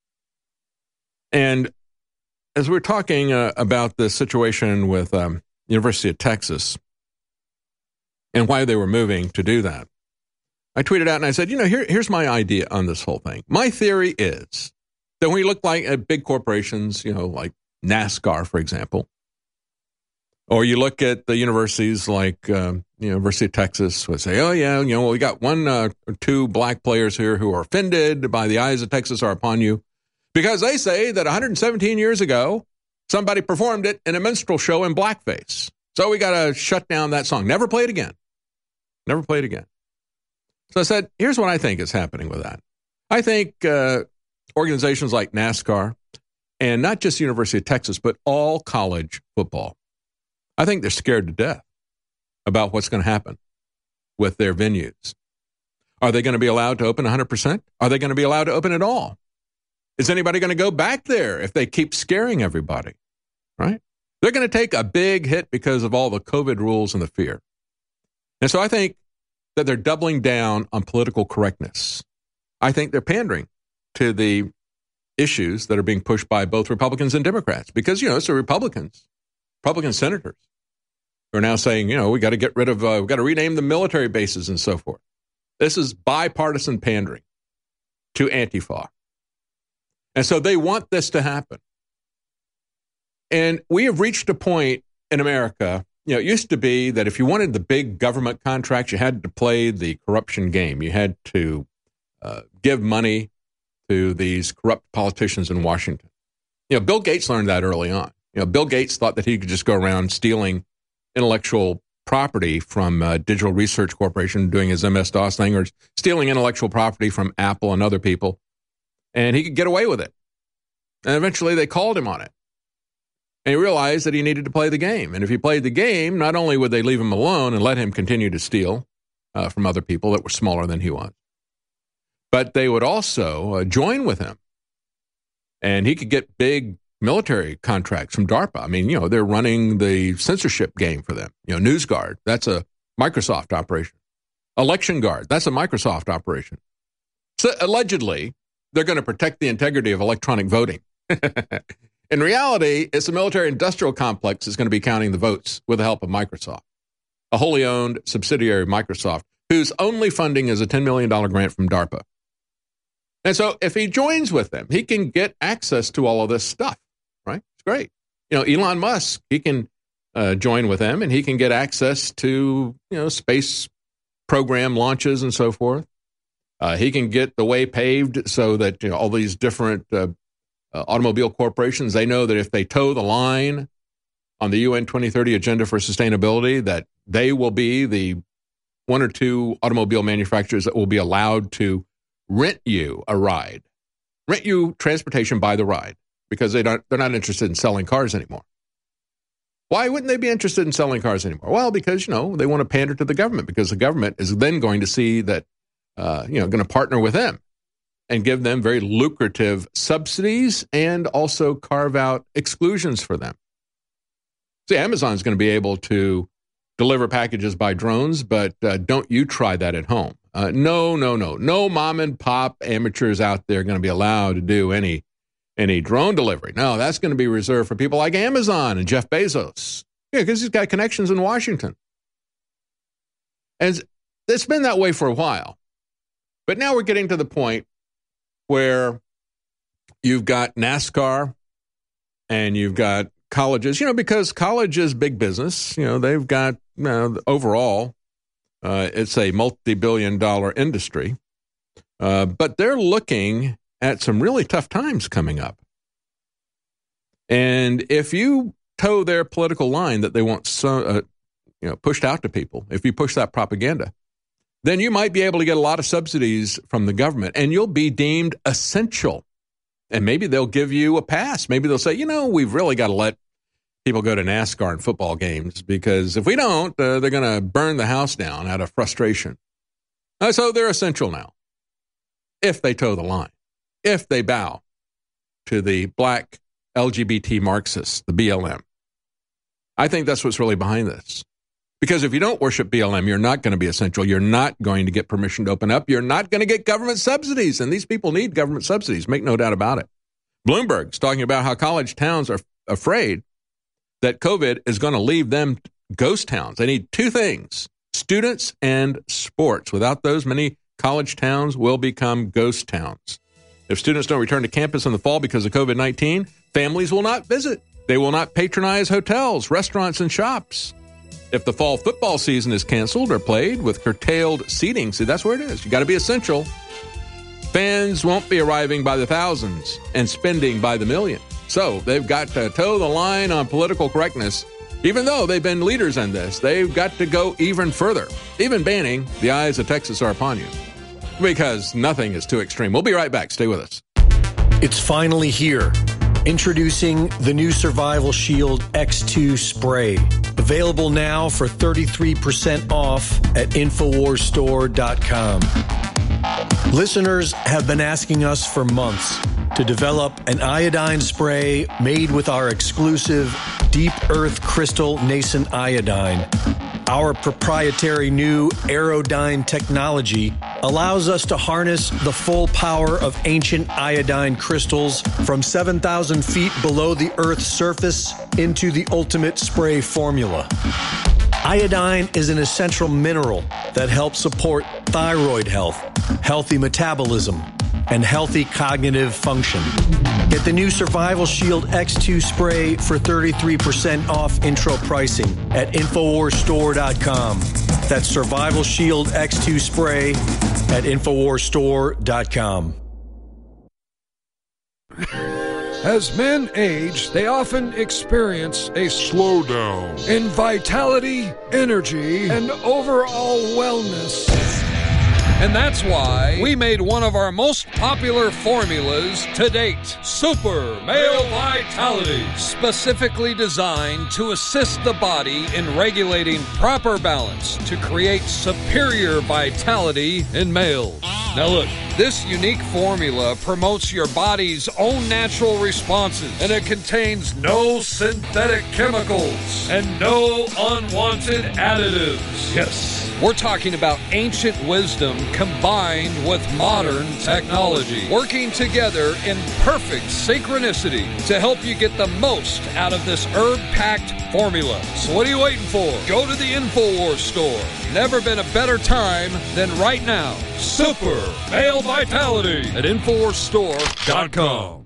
And as we're talking uh, about the situation with um, University of Texas and why they were moving to do that, I tweeted out and I said, you know, here, here's my idea on this whole thing. My theory is that when we look like at big corporations, you know, like NASCAR, for example, or you look at the universities like um, University of Texas, would say, oh, yeah, you know, well, we got one uh, or two black players here who are offended by the eyes of Texas are upon you because they say that one hundred seventeen years ago, somebody performed it in a minstrel show in blackface. So we got to shut down that song. Never play it again. Never play it again. So I said, here's what I think is happening with that. I think uh, organizations like NASCAR, and not just University of Texas, but all college football, I think they're scared to death about what's going to happen with their venues. Are they going to be allowed to open one hundred percent? Are they going to be allowed to open at all? Is anybody going to go back there if they keep scaring everybody, right? They're going to take a big hit because of all the COVID rules and the fear. And so I think that they're doubling down on political correctness. I think they're pandering to the issues that are being pushed by both Republicans and Democrats because, you know, it's the Republicans, Republican senators who are now saying, you know, we got to get rid of, uh, we got to rename the military bases and so forth. This is bipartisan pandering to Antifa. And so they want this to happen. And we have reached a point in America, you know, it used to be that if you wanted the big government contracts, you had to play the corruption game. You had to uh, give money to these corrupt politicians in Washington. You know, Bill Gates learned that early on. You know, Bill Gates thought that he could just go around stealing intellectual property from uh, Digital Research Corporation, doing his M S DOS thing, or stealing intellectual property from Apple and other people, and he could get away with it. And eventually they called him on it. And he realized that he needed to play the game. And if he played the game, not only would they leave him alone and let him continue to steal uh, from other people that were smaller than he was, but they would also uh, join with him. And he could get big military contracts from DARPA. I mean, you know, they're running the censorship game for them. You know, NewsGuard, that's a Microsoft operation. Election Guard, that's a Microsoft operation. So allegedly, they're going to protect the integrity of electronic voting. In reality, it's a military-industrial complex that's going to be counting the votes with the help of Microsoft, a wholly owned subsidiary of Microsoft, whose only funding is a ten million dollars grant from DARPA. And so if he joins with them, he can get access to all of this stuff, right? It's great. You know, Elon Musk, he can uh, join with them, and he can get access to, you know, space program launches and so forth. Uh, he can get the way paved so that, you know, all these different uh, uh, automobile corporations, they know that if they toe the line on the U N twenty thirty Agenda for Sustainability, that they will be the one or two automobile manufacturers that will be allowed to rent you a ride, rent you transportation by the ride, because they don't, they're not interested in selling cars anymore. Why wouldn't they be interested in selling cars anymore? Well, because, you know, they want to pander to the government, because the government is then going to see that, uh, you know, going to partner with them and give them very lucrative subsidies and also carve out exclusions for them. See, Amazon's going to be able to deliver packages by drones, but uh, don't you try that at home. Uh, no, no, no. No mom and pop amateurs out there are going to be allowed to do any any drone delivery. No, that's going to be reserved for people like Amazon and Jeff Bezos. Yeah, because he's got connections in Washington. And it's been that way for a while. But now we're getting to the point where you've got NASCAR and you've got colleges, you know, because college is big business. You know, they've got, you know, overall, uh, it's a multi-billion dollar industry. Uh, but they're looking at some really tough times coming up. And if you toe their political line that they want so, uh, you know, pushed out to people, if you push that propaganda, then you might be able to get a lot of subsidies from the government and you'll be deemed essential. And maybe they'll give you a pass. Maybe they'll say, you know, we've really got to let people go to NASCAR and football games, because if we don't, uh, they're going to burn the house down out of frustration. Uh, so they're essential now, if they toe the line, if they bow to the black L G B T Marxists, the B L M. I think that's what's really behind this. Because if you don't worship B L M, you're not going to be essential. You're not going to get permission to open up. You're not going to get government subsidies. And these people need government subsidies. Make no doubt about it. Bloomberg's talking about how college towns are afraid that COVID is going to leave them ghost towns. They need two things, students and sports. Without those, many college towns will become ghost towns. If students don't return to campus in the fall because of COVID nineteen, families will not visit. They will not patronize hotels, restaurants, and shops. If the fall football season is canceled or played with curtailed seating, see, that's where it is. You got to be essential. Fans won't be arriving by the thousands and spending by the millions. So they've got to toe the line on political correctness. Even though they've been leaders in this, they've got to go even further, even banning The Eyes of Texas are upon you, because nothing is too extreme. We'll be right back. Stay with us. It's finally here. Introducing the new Survival Shield X two spray. Available now for thirty-three percent off at Infowars Store dot com. Listeners have been asking us for months to develop an iodine spray made with our exclusive Deep Earth Crystal Nascent Iodine. Our proprietary new Aerodyne technology allows us to harness the full power of ancient iodine crystals from seven thousand feet below the Earth's surface into the ultimate spray formula. Iodine is an essential mineral that helps support thyroid health, healthy metabolism, and healthy cognitive function. Get the new Survival Shield X two spray for thirty-three percent off intro pricing at Infowars Store dot com. That's Survival Shield X two spray at Infowars Store dot com. As men age, they often experience a slowdown in vitality, energy, and overall wellness. And that's why we made one of our most popular formulas to date, Super Male Vitality, specifically designed to assist the body in regulating proper balance to create superior vitality in males. Now look, this unique formula promotes your body's own natural responses, and it contains no synthetic chemicals and no unwanted additives. Yes, we're talking about ancient wisdom combined with modern technology, working together in perfect synchronicity to help you get the most out of this herb-packed formula. So what are you waiting for? Go to the Infowars store. Never been a better time than right now. Super Male Vitality at Infowars Store dot com.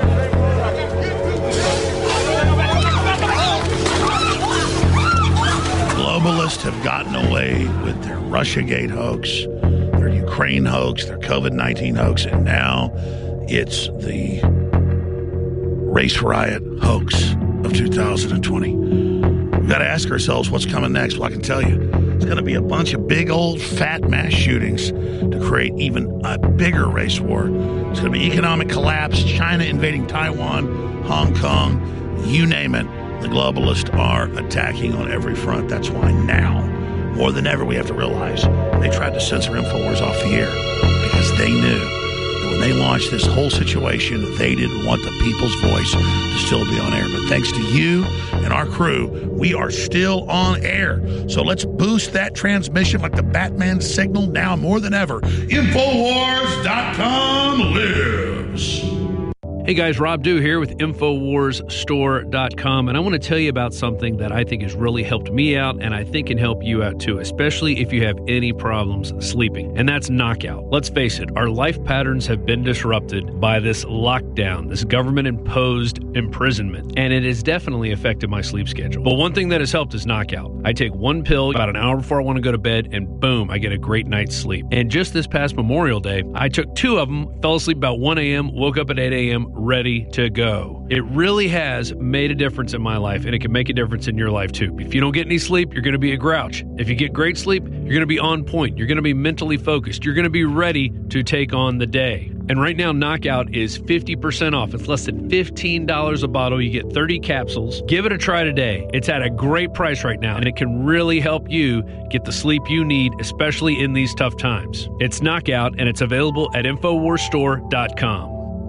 Globalists have gotten away with their Russiagate hoax, their Ukraine hoax, their COVID nineteen hoax, and now it's the race riot hoax of two thousand twenty. We've got to ask ourselves what's coming next. Well, I can tell you, it's going to be a bunch of big old fat mass shootings to create even a bigger race war. It's going to be economic collapse, China invading Taiwan, Hong Kong, you name it. The globalists are attacking on every front. That's why now, more than ever, we have to realize they tried to censor InfoWars off the air because they knew that when they launched this whole situation, they didn't want the people's voice to still be on air. But thanks to you and our crew, we are still on air. So let's boost that transmission like the Batman signal now more than ever. Infowars dot com lives. Hey guys, Rob Dew here with Infowars Store dot com, and I want to tell you about something that I think has really helped me out, and I think can help you out too, especially if you have any problems sleeping, and that's Knockout. Let's face it, our life patterns have been disrupted by this lockdown, this government-imposed imprisonment, and it has definitely affected my sleep schedule. But one thing that has helped is Knockout. I take one pill about an hour before I want to go to bed, and boom, I get a great night's sleep. And just this past Memorial Day, I took two of them, fell asleep about one a.m., woke up at eight a.m., ready to go. It really has made a difference in my life, and it can make a difference in your life too. If you don't get any sleep, you're going to be a grouch. If you get great sleep, you're going to be on point. You're going to be mentally focused. You're going to be ready to take on the day. And right now, Knockout is fifty percent off. It's less than fifteen dollars a bottle. You get thirty capsules. Give it a try today. It's at a great price right now, and it can really help you get the sleep you need, especially in these tough times. It's Knockout, and it's available at Infowars Store dot com.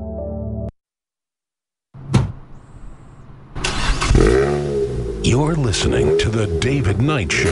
You're listening to The David Knight Show.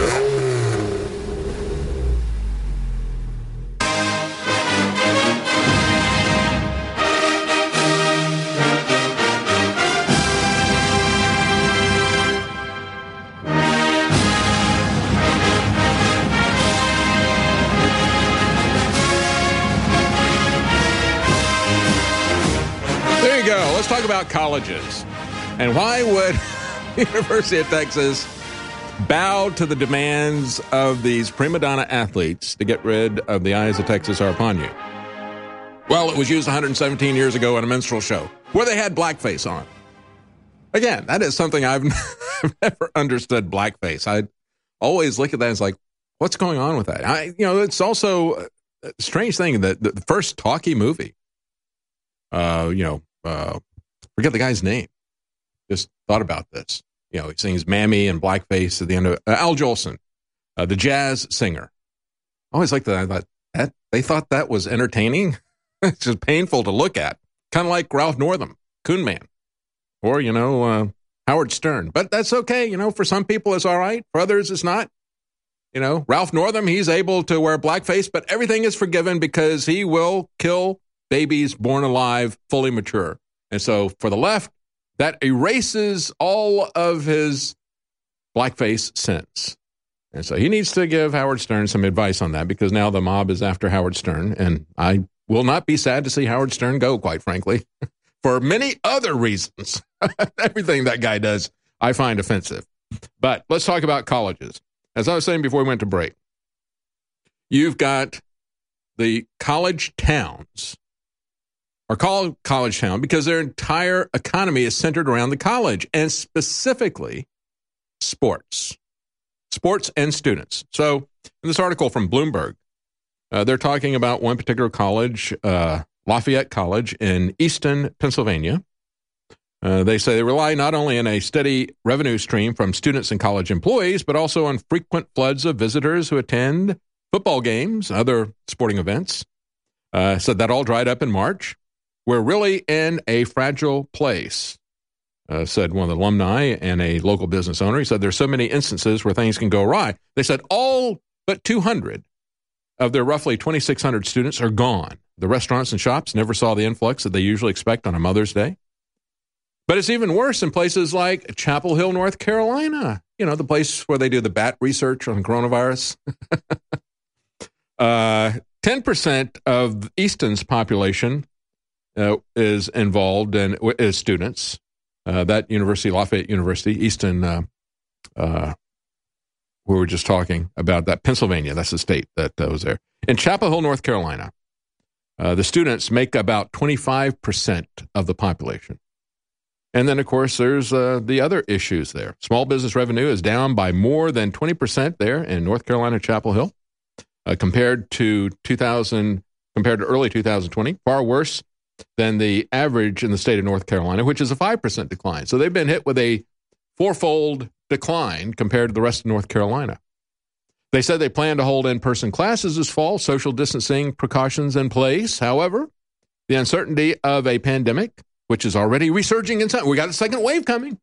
There you go. Let's talk about colleges. And why would University of Texas bow to the demands of these prima donna athletes to get rid of the eyes of Texas are upon you? Well, it was used one hundred seventeen years ago in a minstrel show where they had blackface on. Again, that is something I've never understood, blackface. I always look at that as like, what's going on with that? I, you know, it's also a strange thing that the, the first talkie movie, uh, you know, uh, forget the guy's name. Just thought about this. You know, he sings Mammy and blackface at the end of uh, Al Jolson, uh, the jazz singer. I always liked that. I thought that they thought that was entertaining. It's just painful to look at. Kind of like Ralph Northam, Coon Man, or, you know, uh, Howard Stern. But that's okay. You know, for some people it's all right. For others it's not. You know, Ralph Northam, he's able to wear blackface, but everything is forgiven because he will kill babies born alive, fully mature. And so for the left, that erases all of his blackface sins. And so he needs to give Howard Stern some advice on that, because now the mob is after Howard Stern. And I will not be sad to see Howard Stern go, quite frankly, for many other reasons. Everything that guy does, I find offensive. But let's talk about colleges. As I was saying before we went to break, you've got the college towns, are called college town because their entire economy is centered around the college, and specifically sports. Sports and students. So in this article from Bloomberg, uh, they're talking about one particular college, uh, Lafayette College in Easton, Pennsylvania. Uh, they say they rely not only on a steady revenue stream from students and college employees, but also on frequent floods of visitors who attend football games, other sporting events. Uh, said that all dried up in March. We're really in a fragile place, uh, said one of the alumni and a local business owner. He said there's so many instances where things can go awry. They said all but two hundred of their roughly twenty-six hundred students are gone. The restaurants and shops never saw the influx that they usually expect on a Mother's Day. But it's even worse in places like Chapel Hill, North Carolina, you know, the place where they do the bat research on coronavirus. uh, ten percent of Easton's population uh, is involved in is students. Uh, that university, Lafayette University, Easton, uh, uh, we were just talking about that, Pennsylvania, that's the state that uh, was there. In Chapel Hill, North Carolina, uh, the students make about twenty-five percent of the population. And then, of course, there's uh, the other issues there. Small business revenue is down by more than twenty percent there in North Carolina, Chapel Hill, uh, compared to two thousand, compared to early two thousand twenty. Far worse than the average in the state of North Carolina, which is a five percent decline. So they've been hit with a fourfold decline compared to the rest of North Carolina. They said they plan to hold in-person classes this fall, social distancing precautions in place. However, the uncertainty of a pandemic, which is already resurging in some, we got a second wave coming,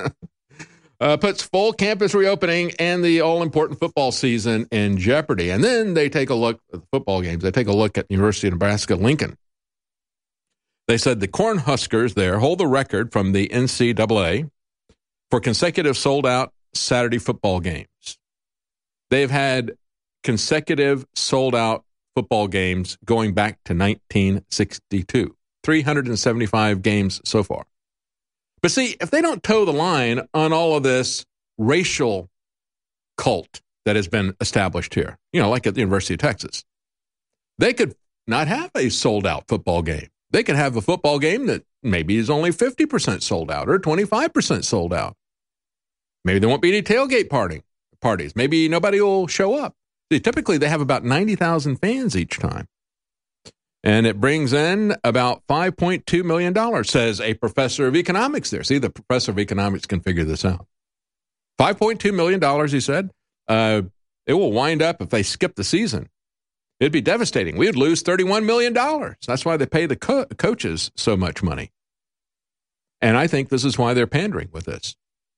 uh, puts full campus reopening and the all-important football season in jeopardy. And then they take a look at the football games. They take a look at University of Nebraska-Lincoln. They said the Cornhuskers there hold the record from the N C double A for consecutive sold-out Saturday football games. They've had consecutive sold-out football games going back to nineteen sixty-two. three hundred seventy-five games so far. But see, if they don't toe the line on all of this racial cult that has been established here, you know, like at the University of Texas, they could not have a sold-out football game. They could have a football game that maybe is only fifty percent sold out or twenty-five percent sold out. Maybe there won't be any tailgate party, parties. Maybe nobody will show up. See, typically, they have about ninety thousand fans each time. And it brings in about five point two million dollars, says a professor of economics there. See, the professor of economics can figure this out. five point two million dollars, he said. Uh, it will wind up if they skip the season. It'd be devastating. We would lose thirty-one million dollars. That's why they pay the co- coaches so much money. And I think this is why they're pandering with this.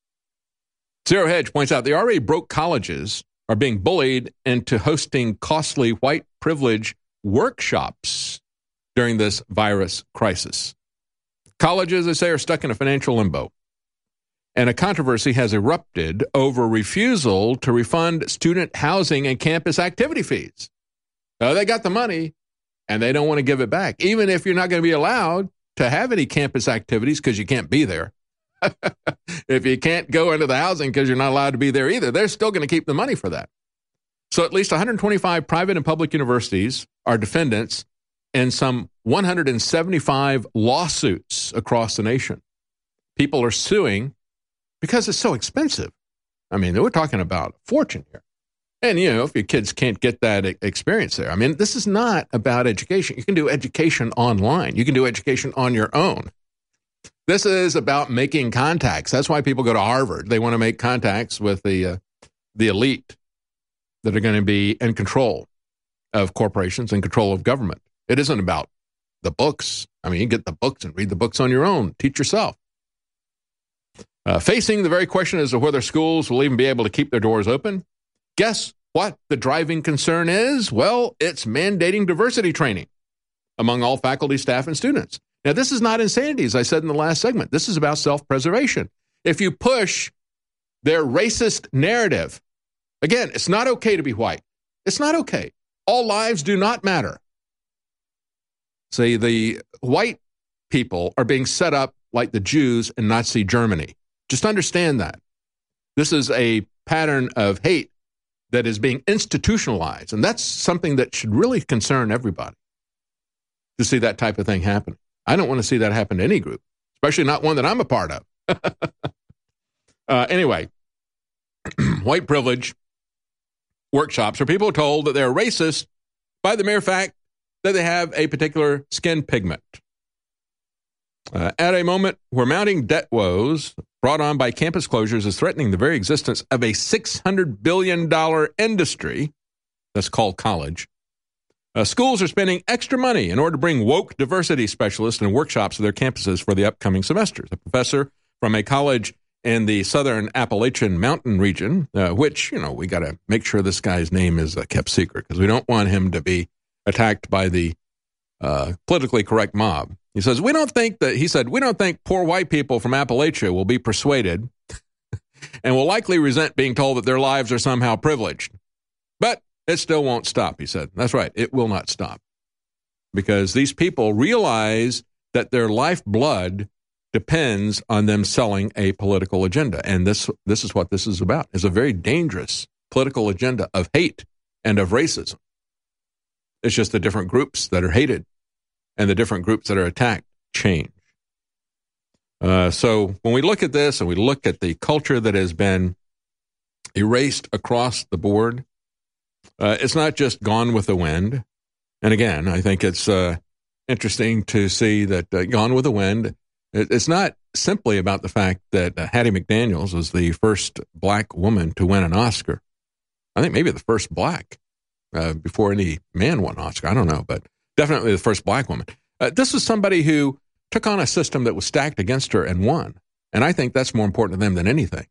Zero Hedge points out the already broke colleges are being bullied into hosting costly white privilege workshops during this virus crisis. Colleges, they say, are stuck in a financial limbo. And a controversy has erupted over refusal to refund student housing and campus activity fees. Uh, they got the money, and they don't want to give it back, even if you're not going to be allowed to have any campus activities because you can't be there. If you can't go into the housing because you're not allowed to be there either, they're still going to keep the money for that. So at least one hundred twenty-five private and public universities are defendants in some one hundred seventy-five lawsuits across the nation. people are suing because it's so expensive. I mean, we're talking about a fortune here. And, you know, if your kids can't get that experience there, I mean, this is not about education. You can do education online. You can do education on your own. This is about making contacts. That's why people go to Harvard. They want to make contacts with the uh, the elite that are going to be in control of corporations and control of government. It isn't about the books. I mean, you get the books and read the books on your own. Teach yourself. Uh, facing the very question as to whether schools will even be able to keep their doors open, guess what the driving concern is? Well, it's mandating diversity training among all faculty, staff, and students. Now, this is not insanity, as I said in the last segment. This is about self-preservation. If you push their racist narrative, again, it's not okay to be white. It's not okay. All lives do not matter. See, the white people are being set up like the Jews in Nazi Germany. Just understand that. This is a pattern of hate that is being institutionalized, and that's something that should really concern everybody, to see that type of thing happen. I don't want to see that happen to any group, especially not one that I'm a part of. uh, anyway, white privilege workshops are people told that they're racist by the mere fact that they have a particular skin pigment. Uh, at a moment where mounting debt woes brought on by campus closures is threatening the very existence of a six hundred billion dollars industry that's called college, uh, schools are spending extra money in order to bring woke diversity specialists and workshops to their campuses for the upcoming semesters. A professor from a college in the southern Appalachian Mountain region, uh, which, you know, we got to make sure this guy's name is uh, kept secret because we don't want him to be attacked by the uh, politically correct mob. He says, we don't think that, he said, we don't think poor white people from Appalachia will be persuaded and will likely resent being told that their lives are somehow privileged. But it still won't stop, he said. That's right. It will not stop because these people realize that their lifeblood depends on them selling a political agenda. And this, this is what this is about. It's a very dangerous political agenda of hate and of racism. It's just the different groups that are hated and the different groups that are attacked change. Uh, so when we look at this and we look at the culture that has been erased across the board, uh, it's not just gone with the wind. And again, I think it's uh, interesting to see that uh, Gone with the Wind, it, it's not simply about the fact that uh, Hattie McDaniels was the first black woman to win an Oscar. I think maybe the first black uh, before any man won an Oscar. I don't know, but definitely the first black woman. Uh, this was somebody who took on a system that was stacked against her and won. And I think that's more important to them than anything.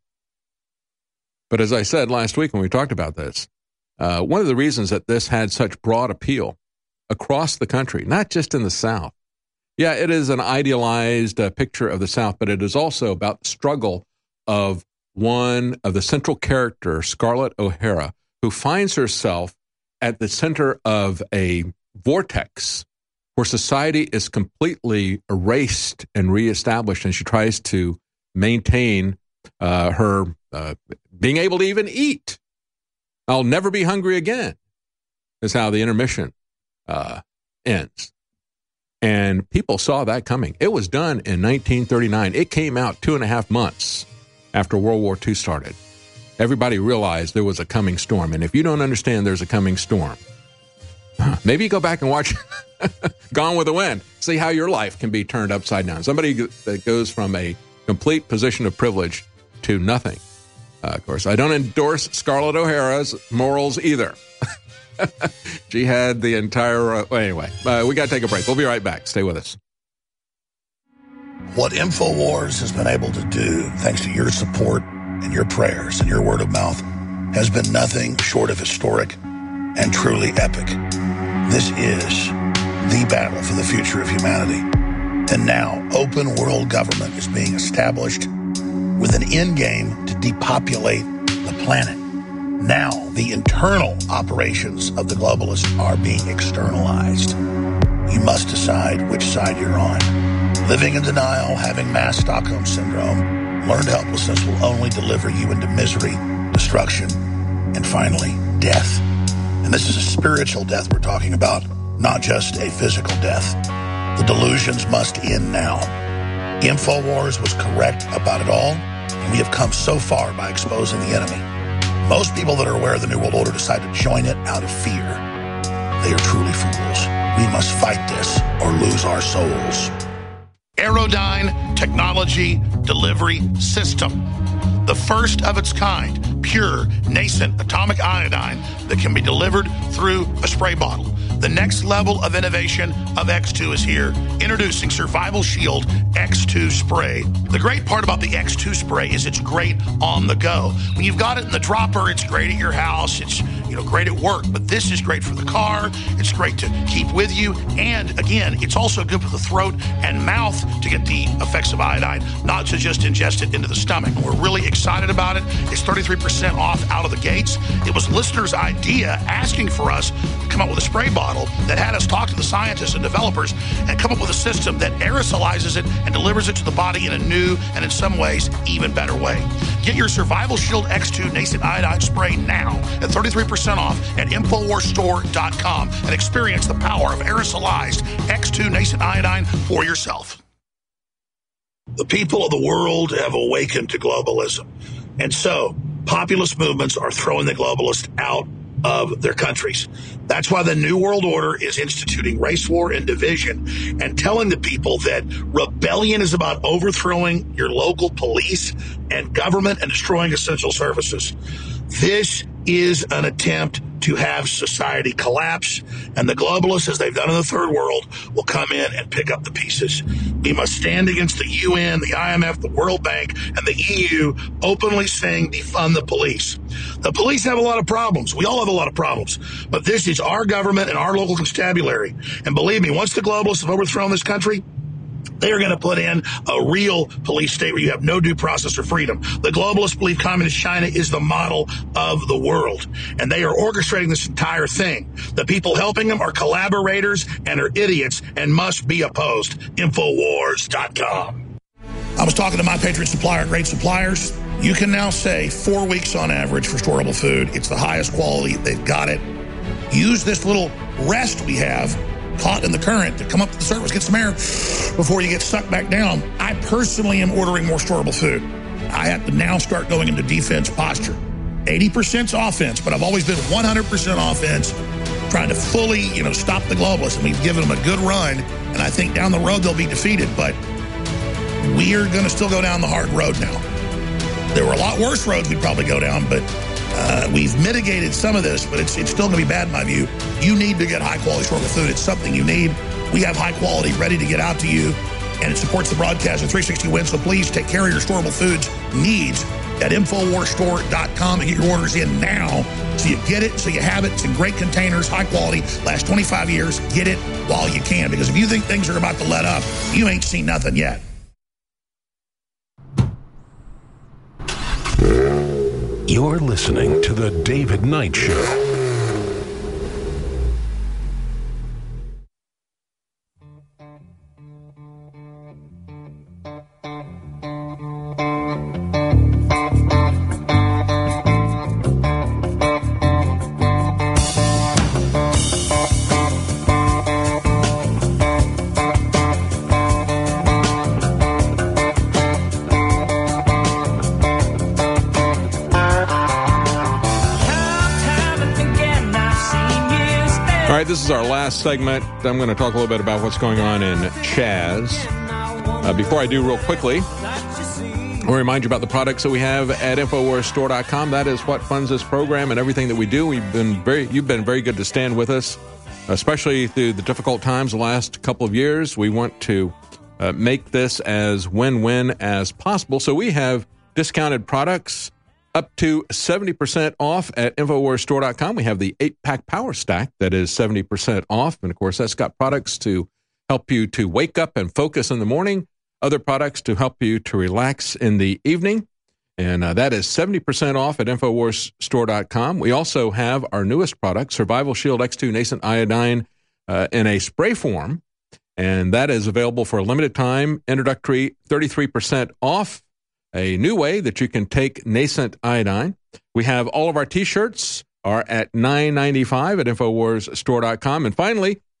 But as I said last week when we talked about this, uh, one of the reasons that this had such broad appeal across the country, not just in the South. Yeah, it is an idealized uh, picture of the South, but it is also about the struggle of one of the central characters, Scarlett O'Hara, who finds herself at the center of a vortex where society is completely erased and reestablished, and she tries to maintain uh, her uh, being able to even eat. I'll never be hungry again is how the intermission uh, ends. And people saw that coming. It was done in nineteen thirty-nine. It came out two and a half months after World War Two started. Everybody realized there was a coming storm. And if you don't understand there's a coming storm, maybe you go back and watch Gone with the Wind. See how your life can be turned upside down. Somebody that goes from a complete position of privilege to nothing. Uh, of course, I don't endorse Scarlett O'Hara's morals either. She had the entire... Uh, well, anyway, uh, we got to take a break. We'll be right back. Stay with us. What InfoWars has been able to do, thanks to your support and your prayers and your word of mouth, has been nothing short of historic and truly epic. This is the battle for the future of humanity. And now, open world government is being established with an end game to depopulate the planet. Now, the internal operations of the globalists are being externalized. You must decide which side you're on. Living in denial, having mass Stockholm syndrome, learned helplessness will only deliver you into misery, destruction, and finally, death. And this is a spiritual death we're talking about, not just a physical death. The delusions must end now. InfoWars was correct about it all, and we have come so far by exposing the enemy. Most people that are aware of the New World Order decide to join it out of fear. They are truly fools. We must fight this or lose our souls. Aerodyne Technology Delivery System. The first of its kind, pure, nascent atomic iodine that can be delivered through a spray bottle. The next level of innovation of X two is here. Introducing Survival Shield X two Spray. The great part about the X two Spray is it's great on the go. When you've got it in the dropper, it's great at your house. It's, you know, great at work. But this is great for the car. It's great to keep with you. And again, it's also good for the throat and mouth to get the effects of iodine, not to just ingest it into the stomach. We're really excited about it. It's thirty-three percent off out of the gates. It was listeners' idea asking for us to come up with a spray bottle that had us talk to the scientists and developers and come up with a system that aerosolizes it and delivers it to the body in a new and in some ways even better way. Get your Survival Shield X two Nascent Iodine Spray now at thirty-three percent off at Infowars Store dot com and experience the power of aerosolized X two Nascent Iodine for yourself. The people of the world have awakened to globalism. And so populist movements are throwing the globalists out of their countries. That's why the New World Order is instituting race war and division and telling the people that rebellion is about overthrowing your local police and government and destroying essential services. This is an attempt to have society collapse, and the globalists, as they've done in the third world, will come in and pick up the pieces. We must stand against the U N, the I M F, the World Bank, and the E U openly saying defund the police. The police have a lot of problems. We all have a lot of problems. But this is our government and our local constabulary. And believe me, once the globalists have overthrown this country, they are going to put in a real police state where you have no due process or freedom. The globalists believe communist China is the model of the world, and they are orchestrating this entire thing. The people helping them are collaborators and are idiots and must be opposed. Infowars dot com. I was talking to My Patriot Supplier, great suppliers. You can now say four weeks on average for storable food. It's the highest quality. They've got it. Use this little rest we have caught in the current to come up to the surface, get some air before you get sucked back down. I personally am ordering more storable food. I have to now start going into defense posture. eighty percent offense, but I've always been one hundred percent offense, trying to fully, you know, stop the globalists. And we've given them a good run, and I think down the road they'll be defeated, but we are going to still go down the hard road now. There were a lot worse roads we'd probably go down, but Uh, we've mitigated some of this, but it's, it's still going to be bad in my view. You need to get high-quality storable food. It's something you need. We have high quality ready to get out to you, and it supports the broadcast of three sixty Wins, so please take care of your storable foods needs at Infowars Store dot com and get your orders in now so you get it, so you have it. It's in great containers, high quality, last twenty-five years. Get it while you can, because if you think things are about to let up, you ain't seen nothing yet. You're listening to The David Knight Show. All right, this is our last segment. I'm going to talk a little bit about what's going on in Chaz. Uh, before I do, real quickly, I'll remind you about the products that we have at Infowars Store dot com. That is what funds this program and everything that we do. We've been very, you've been very good to stand with us, especially through the difficult times the last couple of years. We want to uh, make this as win-win as possible. So we have discounted products up to seventy percent off at Infowars Store dot com. We have the eight-pack Power Stack that is seventy percent off. And, of course, that's got products to help you to wake up and focus in the morning, other products to help you to relax in the evening. And uh, that is seventy percent off at Infowars Store dot com. We also have our newest product, Survival Shield X two Nascent Iodine uh, in a spray form. And that is available for a limited time, introductory thirty-three percent off. A new way that you can take nascent iodine. We have all of our T-shirts are at nine ninety-five at Infowars Store dot com. And finally,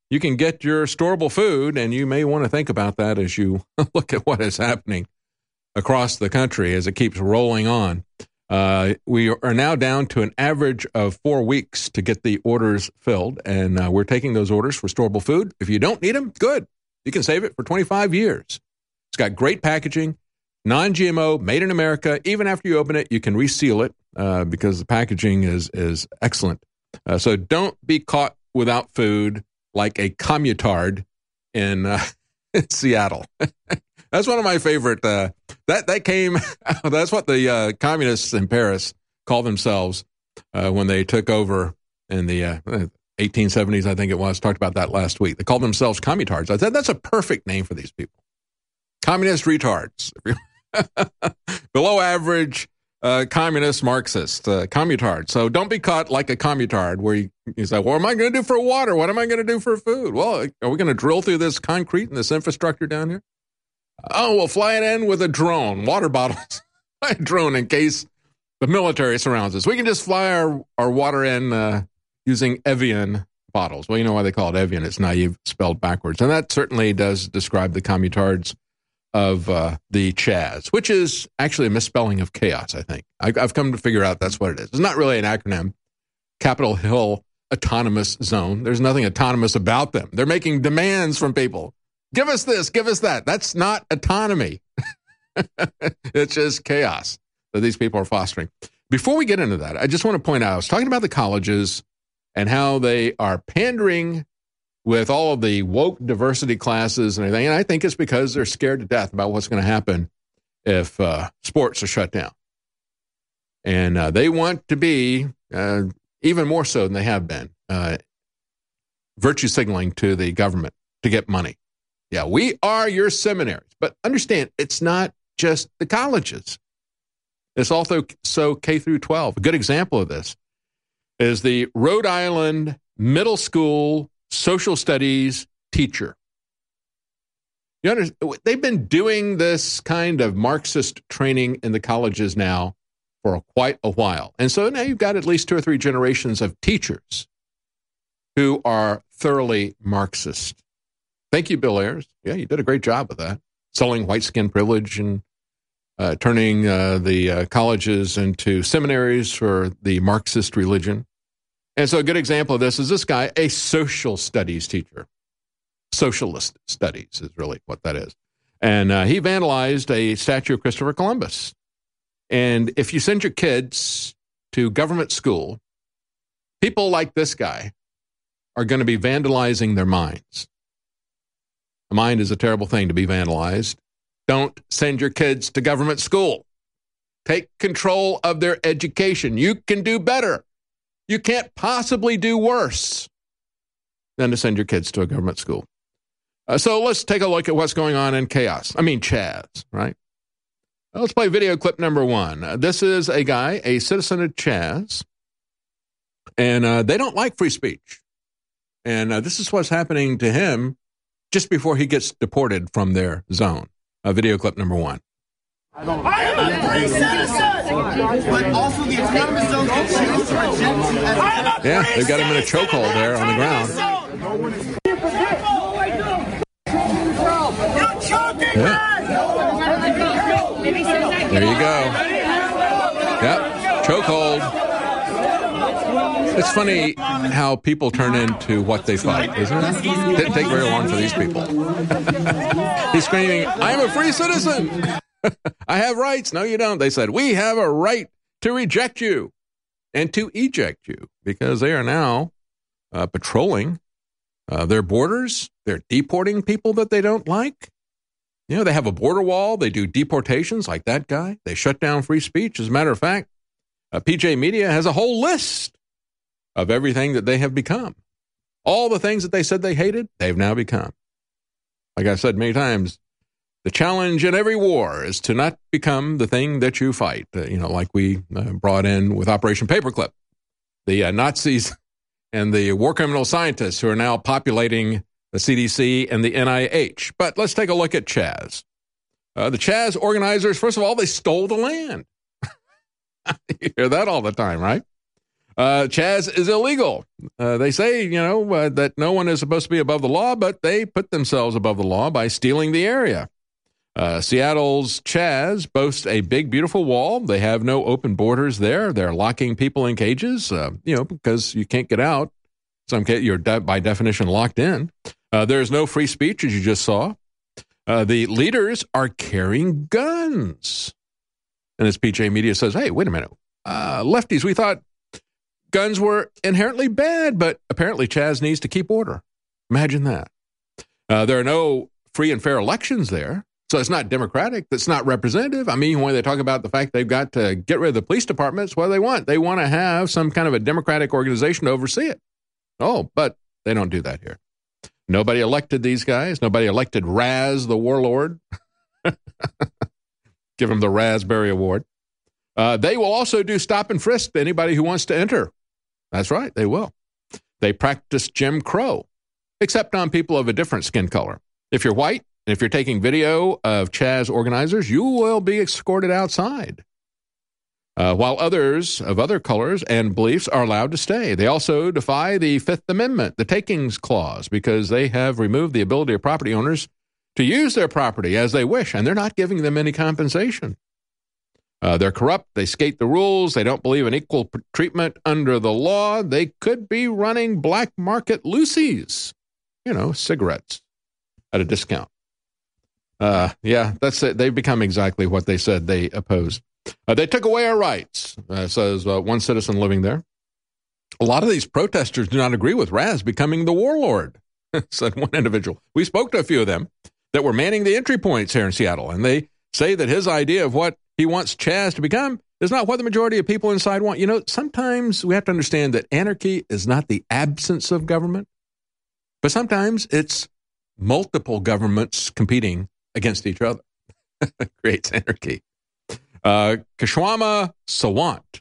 you can get your storable food, and you may want to think about that as you look at what is happening across the country as it keeps rolling on. Uh, we are now down to an average of four weeks to get the orders filled, and uh, we're taking those orders for storable food. If you don't need them, good. You can save it for twenty-five years. It's got great packaging, non-G M O, made in America. Even after you open it, you can reseal it uh, because the packaging is, is excellent. Uh, so don't be caught without food like a commutard in, uh, in Seattle. That's one of my favorite. Uh, that that came. That's what the uh, communists in Paris called themselves uh, when they took over in the uh, eighteen seventies. I think it was. Talked about that last week. They called themselves commutards. I said that's a perfect name for these people. Communist retards, below average, uh, communist Marxist, uh, commutard. So don't be caught like a commutard where you, you say, what am I going to do for water? What am I going to do for food? Well, are we going to drill through this concrete and this infrastructure down here? Oh, we'll fly it in with a drone, water bottles, a drone in case the military surrounds us. We can just fly our, our water in uh, using Evian bottles. Well, you know why they call it Evian. It's naive, spelled backwards. And that certainly does describe the commutards of uh, the Chaz, which is actually a misspelling of chaos, I think. I, I've come to figure out that's what it is. It's not really an acronym. Capitol Hill Autonomous Zone. There's nothing autonomous about them. They're making demands from people. Give us this, give us that. That's not autonomy. It's just chaos that these people are fostering. Before we get into that, I just want to point out, I was talking about the colleges and how they are pandering with all of the woke diversity classes and everything. And I think it's because they're scared to death about what's going to happen if uh, sports are shut down. And uh, they want to be, uh, even more so than they have been, uh, virtue signaling to the government to get money. Yeah, we are your seminaries. But understand, it's not just the colleges. It's also so K through twelve. A good example of this is the Rhode Island middle school social studies teacher. You understand, they've been doing this kind of Marxist training in the colleges now for quite a while. And so now you've got at least two or three generations of teachers who are thoroughly Marxist. Thank you, Bill Ayers. Yeah, you did a great job with that. Selling white skin privilege and uh, turning uh, the uh, colleges into seminaries for the Marxist religion. And so a good example of this is this guy, a social studies teacher. Socialist studies is really what that is. And uh, he vandalized a statue of Christopher Columbus. And if you send your kids to government school, people like this guy are going to be vandalizing their minds. A mind is a terrible thing to be vandalized. Don't send your kids to government school. Take control of their education. You can do better. You can't possibly do worse than to send your kids to a government school. Uh, so let's take a look at what's going on in chaos. I mean, Chaz, right? Well, let's play video clip number one. Uh, this is a guy, a citizen of Chaz, and uh, they don't like free speech. And uh, this is what's happening to him just before he gets deported from their zone. Uh, video clip number one. I am a free citizen! But also the autonomous zone can choose to reject. Yeah, they've got him in a chokehold there on the ground. You're choking Yeah. There you go. Yep, chokehold. It's funny how people turn into what they fight, isn't it? Didn't take very long for these people. He's screaming, I'm a free citizen. I have rights. No, you don't. They said, we have a right to reject you and to eject you because they are now uh, patrolling uh, their borders. They're deporting people that they don't like. You know, they have a border wall. They do deportations like that guy. They shut down free speech. As a matter of fact, uh, P J Media has a whole list of everything that they have become. All the things that they said they hated, they've now become. Like I said many times, the challenge in every war is to not become the thing that you fight. Uh, you know, like we uh, brought in with Operation Paperclip, the uh, Nazis and the war criminal scientists who are now populating the C D C and the N I H. But let's take a look at Chaz. Uh, the Chaz organizers, first of all, they stole the land. You hear that all the time, right? Uh, Chaz is illegal. Uh, they say, you know, uh, that no one is supposed to be above the law, but they put themselves above the law by stealing the area. Uh, Seattle's Chaz boasts a big, beautiful wall. They have no open borders there. They're locking people in cages, uh, you know, because you can't get out. Some case, you're de- by definition locked in. Uh, there's no free speech, as you just saw. Uh, the leaders are carrying guns. And as P J Media says, hey, wait a minute. Uh, lefties, we thought guns were inherently bad, but apparently Chaz needs to keep order. Imagine that. Uh, there are no free and fair elections there, so it's not democratic. It's not representative. I mean, when they talk about the fact they've got to get rid of the police departments, what do they want? They want to have some kind of a democratic organization to oversee it. Oh, but they don't do that here. Nobody elected these guys. Nobody elected Raz, the warlord. Give him the Raspberry Award. Uh, they will also do stop and frisk to anybody who wants to enter. That's right, they will. They practice Jim Crow, except on people of a different skin color. If you're white, and if you're taking video of Chaz organizers, you will be escorted outside. Uh, while others of other colors and beliefs are allowed to stay. They also defy the Fifth Amendment, the Takings Clause, because they have removed the ability of property owners to use their property as they wish, and they're not giving them any compensation. Uh, they're corrupt. They skate the rules. They don't believe in equal p- treatment under the law. They could be running black market loosies, you know, cigarettes at a discount. Uh, yeah, that's it. They've become exactly what they said they opposed. Uh, they took away our rights, uh, says uh, one citizen living there. A lot of these protesters do not agree with Raz becoming the warlord, said one individual. We spoke to a few of them that were manning the entry points here in Seattle, and they say that his idea of what he wants Chaz to become is not what the majority of people inside want. You know, sometimes we have to understand that anarchy is not the absence of government, but sometimes it's multiple governments competing against each other. Creates anarchy. Uh, Kashwama Sawant,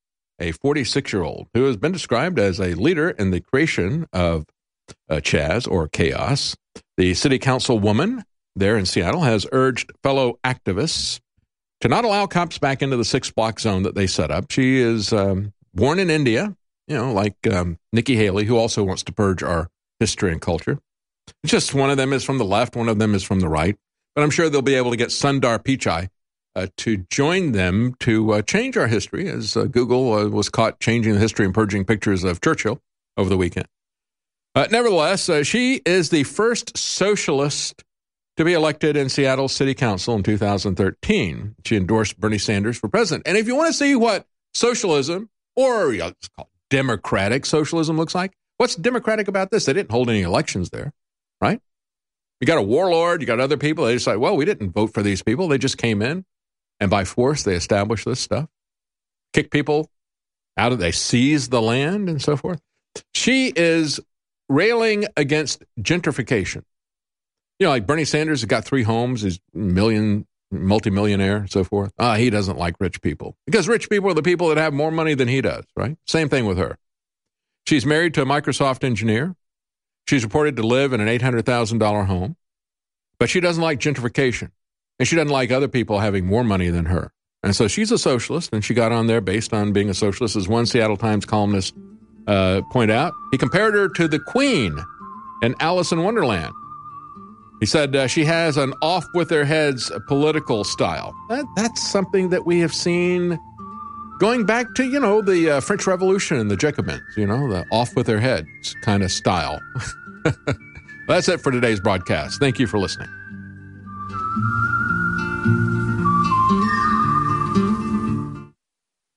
a forty-six-year-old who has been described as a leader in the creation of uh, Chaz, or chaos. The city council woman there in Seattle has urged fellow activists to not allow cops back into the six-block zone that they set up. She is um, born in India, you know, like um, Nikki Haley, who also wants to purge our history and culture. Just one of them is from the left, one of them is from the right. But I'm sure they'll be able to get Sundar Pichai uh, to join them to uh, change our history, as uh, Google uh, was caught changing the history and purging pictures of Churchill over the weekend. Uh, nevertheless, uh, she is the first socialist to be elected in Seattle City Council in two thousand thirteen. She endorsed Bernie Sanders for president. And if you want to see what socialism, or you know, it's called democratic socialism, looks like, what's democratic about this? They didn't hold any elections there, right? You got a warlord, you got other people. They decide, well, we didn't vote for these people. They just came in, and by force, they established this stuff. Kick people out of, they seized the land and so forth. She is railing against gentrification. You know, like Bernie Sanders has got three homes, he's million, multimillionaire, and so forth. Ah, he doesn't like rich people because rich people are the people that have more money than he does, right? Same thing with her. She's married to a Microsoft engineer. She's reported to live in an eight hundred thousand dollars home, but she doesn't like gentrification, and she doesn't like other people having more money than her. And so she's a socialist, and she got on there based on being a socialist, as one Seattle Times columnist uh, pointed out. He compared her to the Queen in Alice in Wonderland. He said uh, she has an off-with-their-heads political style. That, that's something that we have seen going back to, you know, the uh, French Revolution and the Jacobins, you know, the off-with-their-heads kind of style. That's it for today's broadcast. Thank you for listening.